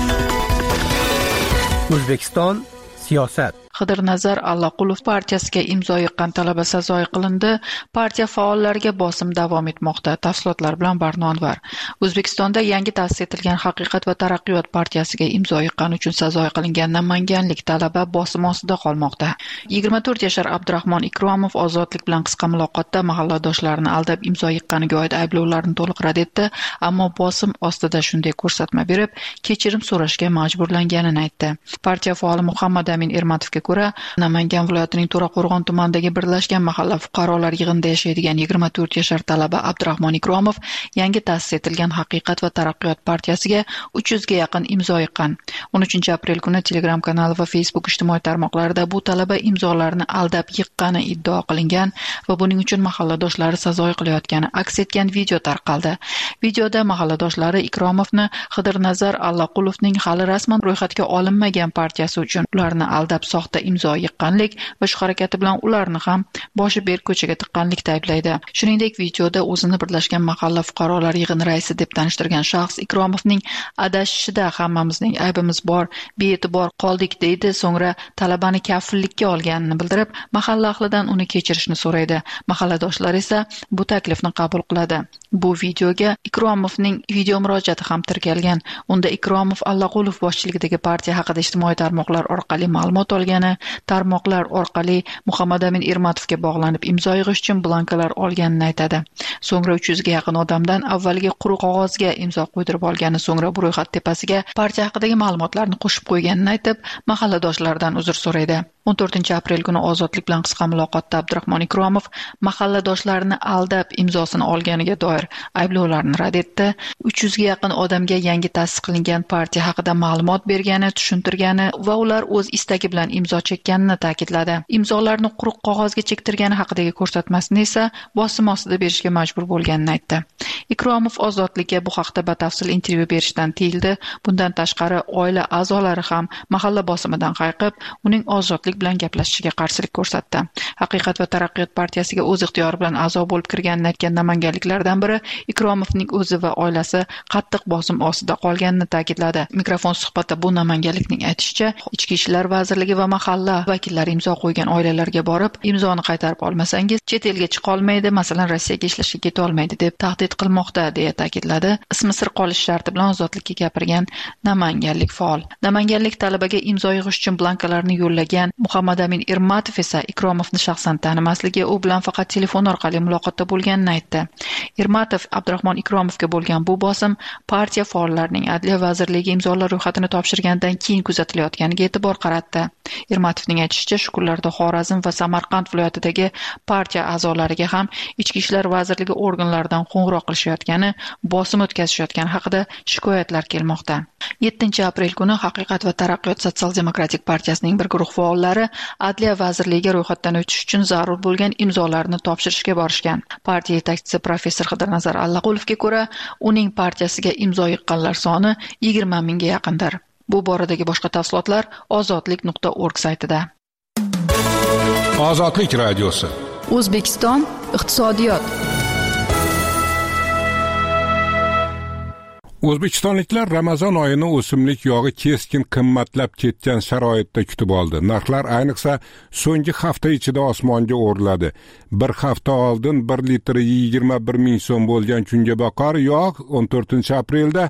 O'zbekiston siyosat. Qidirnazar Allaqulov partiyasiga imzo yiqqan talaba sazoyi qilindi. Partiya faollariga bosim davom etmoqda. Tafsilotlar bilan Barnonvar. O'zbekistonda yangi ta'sis etilgan Haqiqat va taraqqiyot partiyasiga imzo yiqqani uchun sazoyi qilingan namanganlik talaba bosim ostida qolmoqda. 24 yashar Abdurahmon Ikromov Ozodlik bilan qisqa muloqotda mahalladoshlarini aldab imzo yiqqaniga oid ayblovlarni to'liq rad etdi, ammo bosim ostida shunday ko'rsatma berib, kechirim so'rashga majburlanganini aytdi. Partiya faoli Muhammad Amin Ermatovga ko'ra, Namangan viloyatining To'raqo'rg'on tumanidagi birlashgan mahalla fuqarolar yig'inida yashaydigan 24 yashar talaba Abdurahmon Ikromov yangi ta'sis etilgan Haqiqat va taraqqiyot partiyasiga 300 ga yaqin imzo yiqqan. 13 aprel kuni Telegram kanali va Facebook ijtimoiy tarmoqlarida bu talaba imzolarni aldab yiqqani iddao qilingan va buning uchun mahalladoshlari sazoyi qilayotgani aks etgan video tarqaldi. Videoda mahalladoshlari Ikromovni Qidirnazar Allaqulovning hali rasman ro'yxatga olinmagan partiyasi uchun ularni aldab soxta imzo yiqqanlik va shu harakati bilan ularni ham boshi berk ko'chaga tiqqanlikda ayblaydi. Shuningdek, videoda o'zini birlashgan mahalla fuqarolar yig'ini raisi deb tanishtirgan shaxs Ikromovning adashishida hammamizning aybimiz bor, bee'tibor qoldik deydi, so'ngra talabani kafillikka olganini bildirib, mahalla ahlidan uni kechirishni so'raydi. Mahalladoshlar esa bu taklifni qabul qiladi. Bu videoga Ikromovning video murojaati ham tirkalgan. Unda Ikromov Allaqulov boshchiligidagi partiya haqida ijtimoiy tarmoqlar orqali ma'lumot olgani, tarmoqlar orqali Muhammad Amin Ermatovga bog'lanib imzo yig'ish uchun blankalar olganini aytadi. So'ngra 300 ga yaqin odamdan avvaliga quruq qog'ozga imzo qo'ydirib olgani, so'ngra bu ro'yxat tepasiga partiya haqidagi ma'lumotlarni qo'shib qo'yganini aytib, mahalladoshlaridan uzr so'raydi. 14 aprel kuni Ozodlik bilan qisqa muloqotda Abdurahmon Ikromov mahalladoshlarini aldab imzosini olganiga doir ayblovlarni rad etdi. 300 ga yaqin odamga yangi ta'sis qilingan partiya haqida ma'lumot bergani, tushuntirgani va ular o'z istagi bilan imzo chekkanini ta'kidladi. Imzolarni quruq qog'ozga chektirgani haqidagi ko'rsatmasini esa bosim ostida berishga majbur bo'lganini aytdi. Ikromov Ozodlikka bu haqda batafsil intervyu berishdan tiyildi. Bundan tashqari, oila a'zolari ham mahalla bosimidan qayqib, uning Ozodlik bilan gaplashishiga qarshilik ko'rsatdi. Haqiqat va taraqqiyot partiyasiga o'z ixtiyori bilan a'zo bo'lib kirganini aytgan namanganliklardan biri Ikromovning o'zi va oilasi qattiq bosim ostida qolganini ta'kidladi. Mikrofon suhbatda bu namanganlikning aytishicha, Ichki ishlar vazirligi va mahalla vakillari imzo qo'ygan oilalarga borib, imzoni qaytarib olmasangiz chet elga chiqa olmaydi, masalan Rossiyaga ishlashga keta olmaydi deb tahdid qilmoqda, deya ta'kidladi. Ismi sir qolish sharti bilan Ozodlikka gapirgan namanganlik faol. Namanganlik talabaga imzo yig'ish uchun blankalarni yo'llagan Muhammad Amin Ermatov esa Ikromovni shaxsan tanimasligi, u bilan faqat telefon orqali muloqotda bo'lganini aytdi. Ermatov Abdurahmon Ikromovga bo'lgan bu bosim partiya faollarining Adliya vazirligiga imzolar ro'yxatini topshirgandan keyin kuzatilayotganiga e'tibor qaratdi. Ermatovning aytishicha, shu kunlarda Xorazm va Samarqand viloyatidagi partiya a'zolariga ham Ichki ishlar vazirligi organlaridan qo'ng'iroq qilishayotgani, bosim o'tkazishayotgani haqida shikoyatlar kelmoqda. 7 aprel kuni Haqiqat va taraqqiyot sotsial-demokratik partiyasining bir guruh faollari Adliya vazirligiga ro'yxatdan o'tish uchun zarur bo'lgan imzolarni topshirishga borishgan. Partiya yetakchisi professor Qidirnazar Allaqulovga ko'ra, uning partiyasiga imzo yiqqanlar soni 20 mingga yaqindir. Bu boradagi boshqa tafsilotlar ozodlik.org saytida. Ozodlik radiosi O'zbekiston iqtisodiyot. O'zbekistonliklar Ramazon oyini o'simlik yog'i keskin qimmatlab ketgan sharoitda kutib oldi. Narxlar ayniqsa so'nggi hafta ichida osmonga o'rladi. Bir hafta oldin 1 litri 21 ming so'm bo'lgan kungaboqar yog' 14-aprelda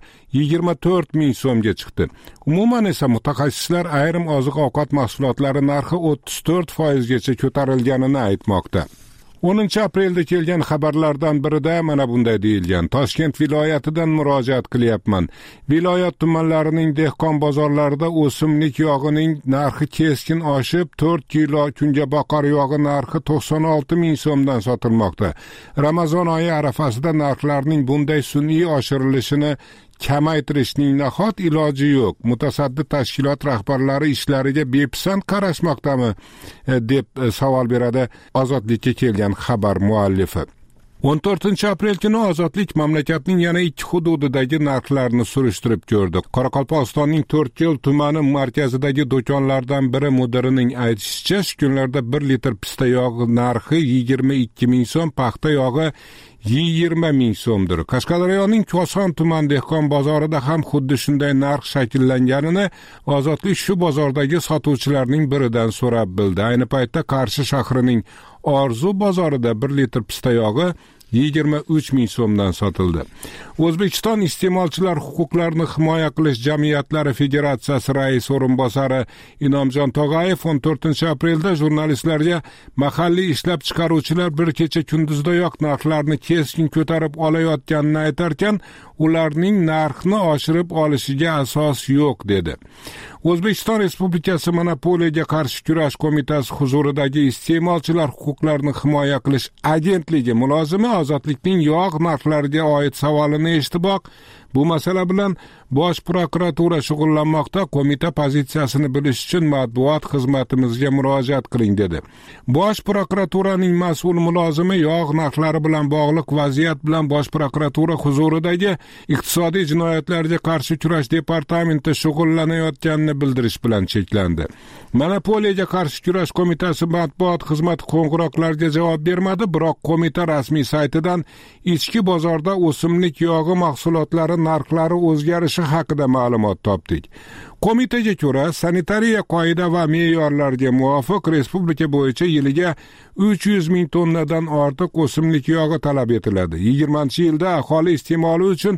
24 ming so'mga chiqdi. Umuman esa mutaxassislar ayrim oziq-ovqat mahsulotlari narxi 34% gacha ko'tarilganini aytmoqda. 10-aprelda kelgan xabarlardan birida mana bunday deyilgan: Toshkent viloyatidan murojaat qilyapman. Viloyat tumanlarining dehqon bozorlarida o'simlik yog'ining narxi keskin oshib, 4 kilo kungaboqar yog'i narxi 96 ming so'mdan sotilmoqda. Ramazon oyi arafasida narxlarning bunday sun'iy oshirilishini kamaytirishning nahot iloji yo'q. Mutasaddi tashkilot rahbarlari ishlariga bepisand qarashmoqdami deb savol beradi Ozodlikka kelgan xabar muallifi. 14-aprel kuni Ozodlik mamlakatning yana 2 hududidagi narxlarni surishtirib ko'rdi. Qoraqalpog'istonning 4 tumani markazidagi do'konlardan biri mudirining aytishicha, shu kunlarda 1 litr pista yog'i narxi 22 ming so'm, paxta yog'i 20 ming so'mdir. Qashqadaryoning Koson tuman dehqon bozorida ham xuddi shunday narx shakllanganini Ozodlik shu bozordagi sotuvchilarning biridan so'rab bildi. Ayni paytda Qarshi shahrining Orzu bozorida 1 litr pista yog'i 23 ming so'mdan sotildi. O'zbekiston iste'molchilar huquqlarini himoya qilish jamiyatlari federatsiyasi rais o'rinbosari Inomjon Tog'ayev 14-aprelda jurnalistlarga mahalliy ishlab chiqaruvchilar bir kecha kunduzdayoq narxlarni keskin ko'tarib olayotganini aytarkan, ularning narxni oshirib olishiga asos yo'q dedi. O'zbekiston Respublikasi Monopoliyaga qarshi kurash qo'mitasi huzuridagi iste'molchilar huquqlarini himoya qilish agentligi mulozimi Ozodlikning yog' narxlariga oid savolini eshitiboq, bu masala bilan Bosh prokuratura shug'ullanmoqda, qo'mita pozitsiyasini bilish uchun matbuot xizmatimizga murojaat qiling dedi. Bosh prokuraturaning mas'ul mulozimi yog' narxlari bilan bog'liq vaziyat bilan Bosh prokuratura huzuridagi iqtisodiy jinoyatlarga qarshi kurash departamenti shug'ullanayotganini bildirish bilan cheklandi. Monopoliyaga qarshi kurash qo'mitasi matbuot xizmati qo'ng'iroqlarga javob bermadi, biroq qo'mita rasmiy saytidan ichki bozorda o'simlik yog'i mahsulotlari narxlari o'zgarishi haqida ma'lumot topdik. Qo'mitaga ko'ra, sanitariya qoida va me'yorlarga muvofiq respublika bo'yicha yiliga 300 ming tonnadan ortiq o'simlik yog'i talab etiladi. 20-yilda aholi iste'moli uchun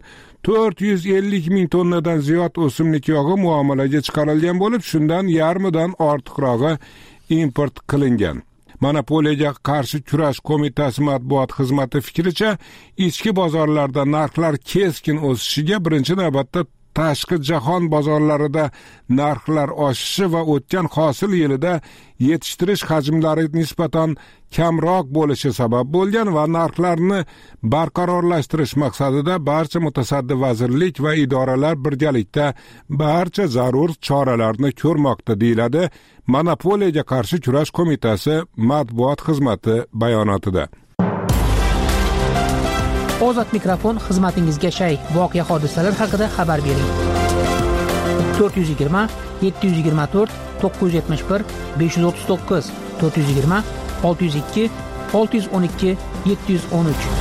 450 ming tonnadan ziyod o'simlik yog'i muomalaga chiqarilgan bo'lib, shundan yarmidan ortiqrog'i import qilingan. Monopoliyaga qarshi kurash qo'mitasi matbuot xizmati fikricha, ichki bozorlarda narxlar keskin o'sishiga birinchi navbatda tashqi jahon bozorlarida narxlar oshishi va o'tgan hosil yilida yetishtirish hajmlari nisbatan kamroq bo'lishi sabab bo'lgan va narxlarni barqarorlashtirish maqsadida barcha mutasaddi vazirlik va idoralar birgalikda barcha zarur choralarni ko'rmoqda, deyiladi Monopoliyaga qarshi kurash qo'mitasi matbuot xizmati bayonotida. Ozod mikrofon xizmatingizga shay. Voqea hodisalar haqida xabar bering. 420 724 971 539 420 602 612 713.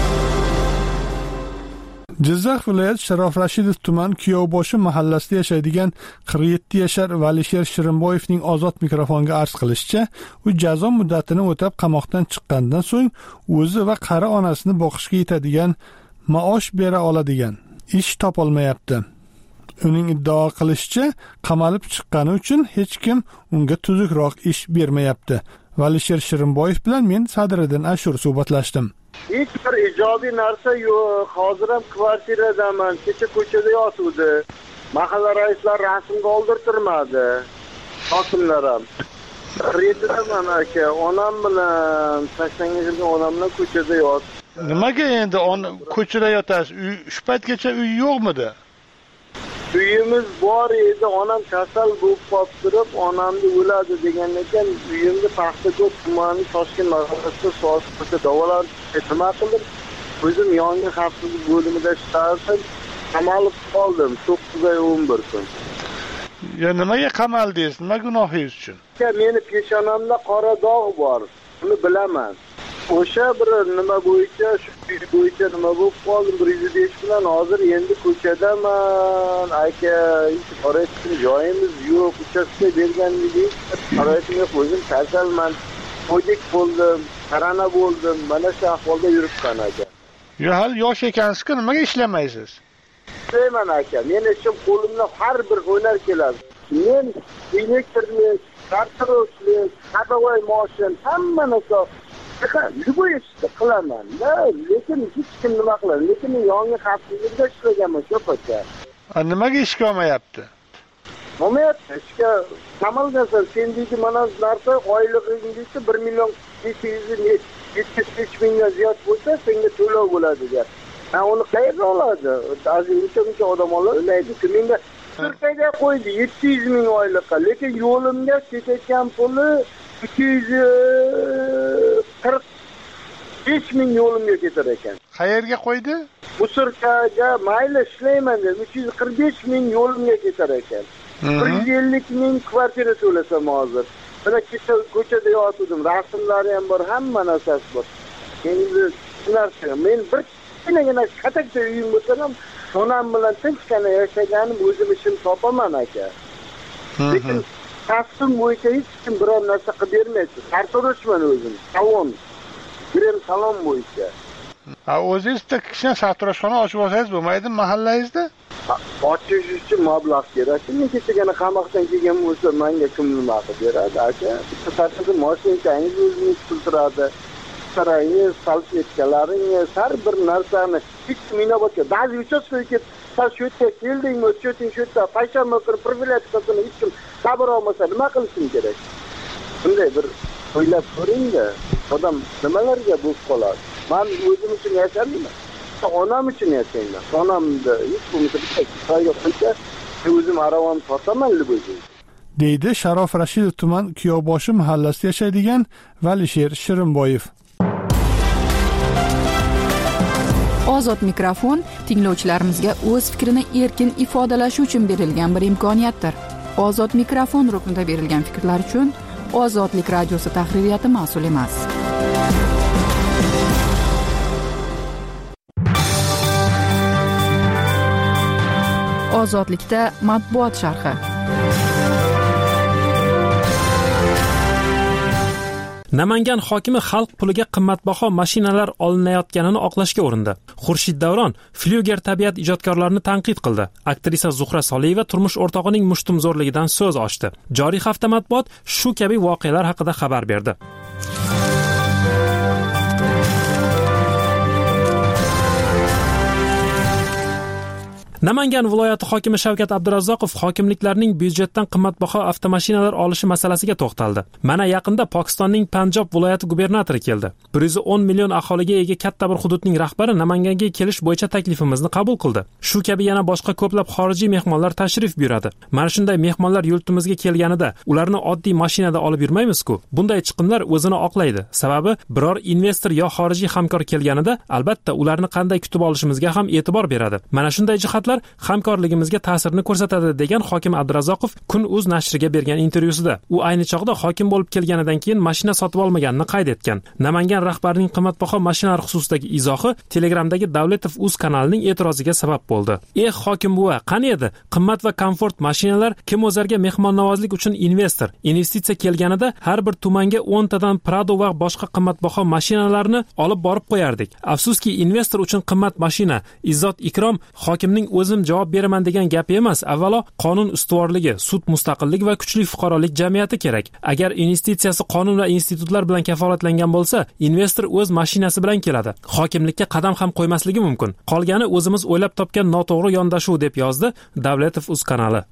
Jizzax viloyati Sharof Rashidov tuman Kuyovboshi mahallasida yashaydigan 47 yashar Valisher Shirinboyevning Ozod mikrofonga arz qilishicha, u jazo muddatini o'tab qamoqdan chiqqandan so'ng o'zi va qari onasini boqishga yetadigan maosh bera oladigan ish topolmayapti. Uning iddao qilishicha, qamalib chiqqani uchun hech kim unga tuzukroq ish bermayapti. Valisher Shirinboyev bilan men Sadriddin Ashur suhbatlashdim. Hech bir ijobiy narsa yo'q. Hozir ham kvartiradaman. Kecha ko'chada yotuvdi. Mahalla raislari rasmga oldirtirmadi. Hokimlar ham. Retidaman aka. Onam bilan tashlangan onam bilan ko'chada yot. Nimaga endi ko'chada yotasiz? Shu paytgacha uy yo'qmidi? Uyimiz bor edi, onam kasal bo'lib qolib turib, onamni o'ladi degan ekan, uyimni Paxtako'l tumani Toshkent mahallasida soatda davolanib nima qildim? O'zim yong'in xavfsizlik bo'limida ishlardim, qamalib qoldim 9 oy 11 kun. Ya nimaga qamaldingiz? Nima gunohingiz uchun? Meni peshonamda qora dog' bor. Buni bilaman. o'sha bir nima bo'yicha, shu ish bo'yicha nima bo'lib qoldim, 105 bilan hozir endi ko'chadaman. Aka, sharoitim joyimiz yo'q, uchastka berganligim, sharoitim yo'q, o'zim kasalman. O'dik bo'ldim, qarana bo'ldim. Mana shu ahvolda yuribman aka. Yo, hali yosh ekansiz-ku, nimaga ishlamaysiz? Ishlayman aka. Men ishim qo'limdan har bir hunar keladi. Men elektrlik, kartoshlik, hadovoy mashin, hamma narsa любой ishni qilaman. Lekin hech kim nima qiladi? Lekin yangi xavfsizlikda ishlaganman shu pacha. Nimaga ishga olmayapti? Olmayapti. Ishga qamalgansa, sen deydi mana narsa oylig'ingiz 1 million 775 mingga ziyod bo'lsa, senga to'lov bo'ladi der. Uni qayerdan oladi? Azizcha odam olmaydi. Menga Turkiyaga qo'ydi 700 ming oylikqa, lekin yo'limga ketayotgan puli 245 ming yo'limga ketar ekan. Qayerga qo'ydi? Turkiyaga mayli ishlayman deb 345 ming yo'limga ketar ekan. 150 ming kvartira to'lasam hozir. Mana ko'chada yotdim, rasmlari ham bor, hamma narsasi bor. Endi narsa, men bir kichkinagina katakcha uyim bo'lsa ham, onam bilan tinchgina yashaganim, o'zim ishim topaman aka. Lekin kasbim bo'yicha hech kim biror narsa qilib bermaydi. Sartaroshman o'zim, salon. Birim salon bo'yicha. O'zingizda kichkina sartaroshxona ochib olsangiz bo'lmaydimi mahallangizda? Ochish uchun mablag' kerak. Men kechagina qamoqdan kelgan bo'lsa, menga kim nima qilib beradi aka? Bitta sartarosh mashinangiz o'zingiz pultiradi. Sarangiz, salfetkalaringiz, har bir narsani hech minobotga, ba'zi uchastkasiga sal shu yerga keldingmi, shu yerda payshanba kuni profilaktikasini hech kim sabr olmasa, nima qilishim kerak? Bunday bir o'ylab ko'ring-da, odam nimalarga bo'lib qoladi. Men o'zim uchun yashayman. Onam uchun yashayman. Onamni hech bo'lmasa bitta joyga qo'ysa, o'zim aravam tortaman deb o'ylayman. deydi Sharof Rashidov tuman Kuyovboshi mahallasida yashaydigan Valisher Shirinboyev. Ozod mikrofon tinglovchilarimizga o'z fikrini erkin ifodalashi uchun berilgan bir imkoniyatdir. Ozod mikrofon ruknida berilgan fikrlar uchun Ozodlik radiosi tahririyati mas'ul emas. Ozodlikda matbuot sharhi. Namangan hokimi xalq puliga qimmatbaho mashinalar olinayotganini oqlashga urindi. Xurshid Davron Flyuger tabiat ijodkorlarini tanqid qildi. Aktrisa Zuhra Soliyeva turmush o'rtog'ining mushtumzo'rligidan so'z ochdi. Joriy hafta matbuot shu kabi voqealar haqida xabar berdi. Namangan viloyati hokimi Shavkat Abdurazzoqov hokimliklarning byudjetdan qimmatbaho avtomashinalar olishi masalasiga to'xtaldi. Mana yaqinda Pokistonning Panjob viloyati gubernatori keldi. 110 million aholiga ega katta bir hududning rahbari Namanganga kelish bo'yicha taklifimizni qabul qildi. Shu kabi yana boshqa ko'plab xorijiy mehmonlar tashrif buyuradi. Mana shunday mehmonlar yurtimizga kelganida ularni oddiy mashinada olib yurmaymiz-ku. Bunday chiqimlar o'zini oqlaydi. Sababi biror investor yo xorijiy hamkor kelganida albatta ularni qanday kutib olishimizga ham e'tibor beradi. Mana shunday jihatlar hamkorligimizga ta'sirini ko'rsatadi degan hokim Abdurazzoqov Kun.uz nashriga bergan intervyusida. U ayni chog'da hokim bo'lib kelganidan keyin mashina sotib olmaganini qayd etgan. Namangan rahbarining qimmatbaho mashinalar xususidagi izohi Telegramdagi Davletov.uz kanalining e'tiroziga sabab bo'ldi. Hokim buva, qani edi? Qimmat va komfort mashinalar kim o'zarga mehmonnavozlik uchun investor, investitsiya kelganida har bir tumanga 10 tadan Prado va boshqa qimmatbaho mashinalarni olib borib qo'yardik. Afsuski investor uchun qimmat mashina, izzat ikrom hokimning o'zim javob beraman degan gap emas. Avvalo qonun ustuvorligi, sud mustaqilligi va kuchli fuqarolik jamiyati kerak. Agar investitsiyasi qonun va institutlar bilan kafolatlangan bo'lsa, investor o'z mashinasi bilan keladi. Hokimlikka qadam ham qo'ymasligi mumkin. Qolgani o'zimiz o'ylab topgan noto'g'ri yondashuv deb yozdi Davletov.uz kanali.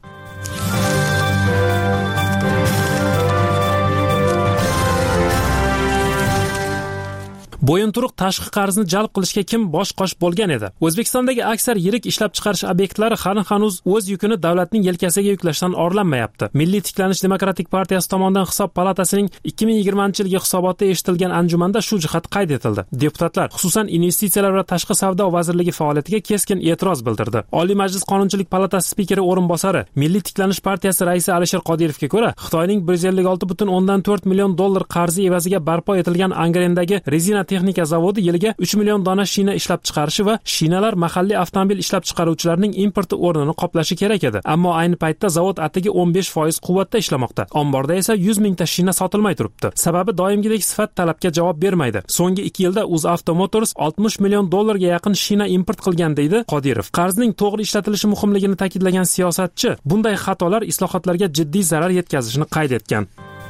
bo'yinturuq tashqi qarzni jalb qilishga kim bosh qosh bo'lgan edi? O'zbekistondagi aksar yirik ishlab chiqarish obyektlari hanuz o'z yukini davlatning yelkasiga yuklashdan orlanmayapti. Milliy tiklanish demokratik partiyasi tomonidan hisob palatasining 2020-yilgi hisobotida eshitilgan anjumanda shu jihat qayd etildi. Deputatlar, xususan investitsiyalar va tashqi savdo vazirligi faoliyatiga keskin e'tiroz bildirdi. Oliy Majlis Qonunchilik palatasi spikeri o'rinbosari, Milliy tiklanish partiyasi raisi Alisher Qodirovga ko'ra, Xitoyning 156,4 million dollar qarzi evaziga barpo etilgan Angrendagi rezina texnika zavodi yiliga 3 million dona shina ishlab chiqarishi va shinalar mahalliy avtomobil ishlab chiqaruvchilarning importi o'rnini qoplashi kerak edi. Ammo ayni paytda zavod atigi 15% quvvatda ishlamoqda. Omborda esa 100 mingta shina sotilmay turibdi. Sababi doimgidek sifat talabga javob bermaydi. So'nggi 2 yilda UzAuto Motors 60 million dollarga yaqin shina import qilgan deydi Qodirov. Qarzning to'g'ri ishlatilishi muhimligini ta'kidlagan siyosatchi bunday xatolar islohotlarga jiddiy zarar yetkazishini qayd etgan.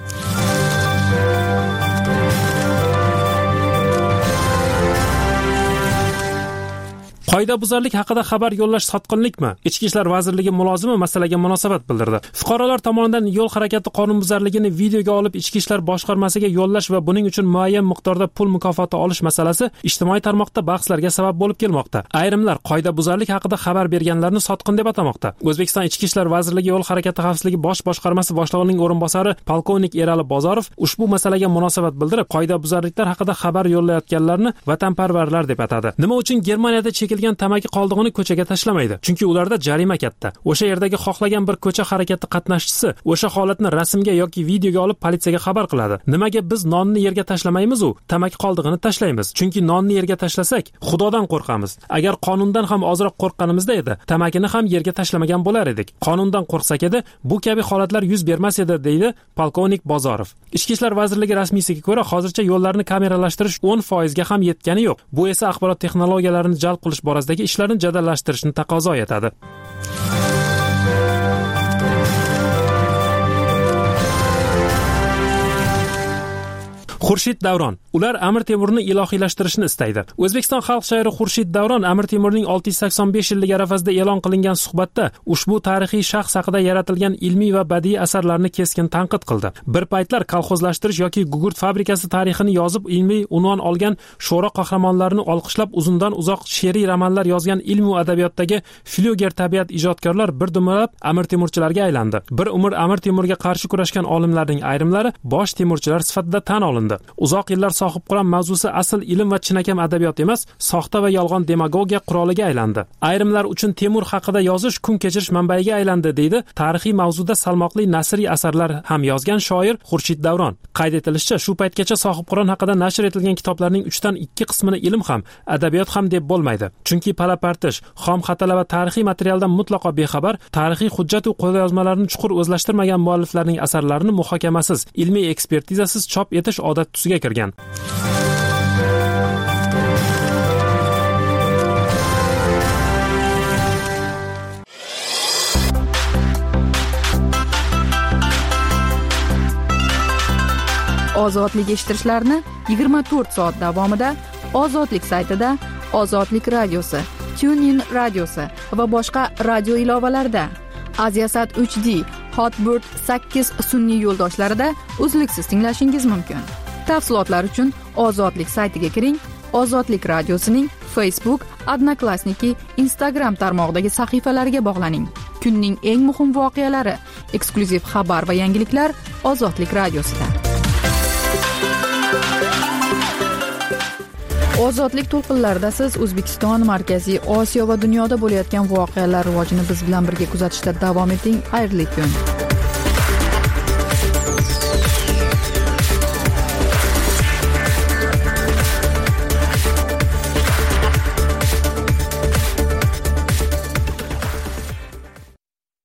Qoidabuzarlik haqida xabar yo'llash sotqinlikmi? Ichki ishlar vazirligi mulozimi masalaga munosabat bildirdi. Fuqarolar tomonidan yo'l harakati qonunbuzarligini videoga olib ichki ishlar boshqarmasiga yo'llash va buning uchun muayyan miqdorda pul mukofoti olish masalasi ijtimoiy tarmoqda bahslarga sabab bo'lib kelmoqda. Ayrimlar qoidabuzarlik haqida xabar berganlarni sotqin deb atamoqda. O'zbekiston Ichki ishlar vazirligi yo'l harakati xavfsizligi bosh boshqarmasi boshlig'ining o'rinbosari polkovnik Erali Bozorov ushbu masalaga munosabat bildirib, qoidabuzarliklar haqida xabar yo'llayotganlarni vatanparvarlar deb atadi. Nima uchun Germaniyada tamaki qoldig'ini ko'chaga tashlamaydi? Chunki ularda jarima katta. O'sha yerdagi xohlagan bir ko'cha harakati qatnashchisi o'sha holatni rasmga yoki videoga olib politsiyaga xabar qiladi. Nimaga biz nonni yerga tashlamaymiz u? Tamaki qoldig'ini tashlaymiz. Chunki nonni yerga tashlasak, Xudodan qo'rqamiz. Agar qonundan ham ozroq qo'rqqanimizda edi, tamakini ham yerga tashlamagan bo'lar edik. Qonundan qo'rqsak edi, bu kabi holatlar yuz bermas edi, deydi polkovnik Bozorov. Ichki ishlar vazirligi rasmiysiga ko'ra, hozircha yo'llarni kameralashtirish 10% ga ham yetgani yo'q. Bu esa axborot texnologiyalarini jalb qilish borasidagi ishlarni jadallashtirishni taqozo etadi. Xurshid Davron. Ular Amir Temurni ilohiylashtirishni istaydi. O'zbekiston xalq shoiri Xurshid Davron Amir Temurning 685 yillik arafasida e'lon qilingan suhbatda ushbu tarixiy shaxs haqida yaratilgan ilmiy va badiiy asarlarni keskin tanqid qildi. Bir paytlar kolxozlashtirish yoki gugurt fabrikasi tarixini yozib ilmiy unvon olgan sho'ro qahramonlarni olqishlab uzundan uzoq she'riy romanlar yozgan ilm va adabiyotdagi flyuger tabiat ijodkorlar bir dumlab Amir Temurchilarga aylandi. Bir umr Amir Temurga qarshi kurashgan olimlarning ayrimlari bosh Temurchilar sifatida tan olindi. Uzoq yillar sohib quram mavzusi asl ilm va chinakam adabiyot emas, soxta va yolg'on demagogiya quroliga aylandi. Ayrimlar uchun Temur haqida yozish kun kechirish manbaiga aylandi, deydi tarixiy mavzuda salmoqli nasriy asarlar ham yozgan shoir Xurshid Davron. Qayd etilishicha, shu paytgacha sohib Qur'on haqida nashr etilgan kitoblarning 3 dan 2 qismini ilm ham, adabiyot ham deb bo'lmaydi. Chunki palapartish, xom xatalar va tarixiy materialdan mutlaqo bexabar, tarixiy hujjat va qo'lyozmalarni chuqur o'zlashtirmagan mualliflarning asarlarini muhokamasiz, ilmiy ekspertizasiz chop etish odat tusiga kirgan. Ozodlik eshittirishlarni 24 soat davomida Ozodlik saytida, Ozodlik radiosi, TuneIn radiosi va boshqa radio ilovalarda, Aziasat 3D, Hotbird 8 sun'iy yo'ldoshlarida uzluksiz tinglashingiz mumkin. Tafsilotlar uchun Ozodlik saytiga kiring. Ozodlik radiosining Facebook, Odnoklassniki, Instagram tarmog'idagi sahifalariga bog'laning. Kunning eng muhim voqealari, eksklyuziv xabar va yangiliklar Ozodlik radiosida. Ozodlik to'lqinlarida siz O'zbekiston, Markaziy Osiyo va dunyoda bo'layotgan voqealar rivojini biz bilan birga kuzatishda davom eting. Xayrli kun.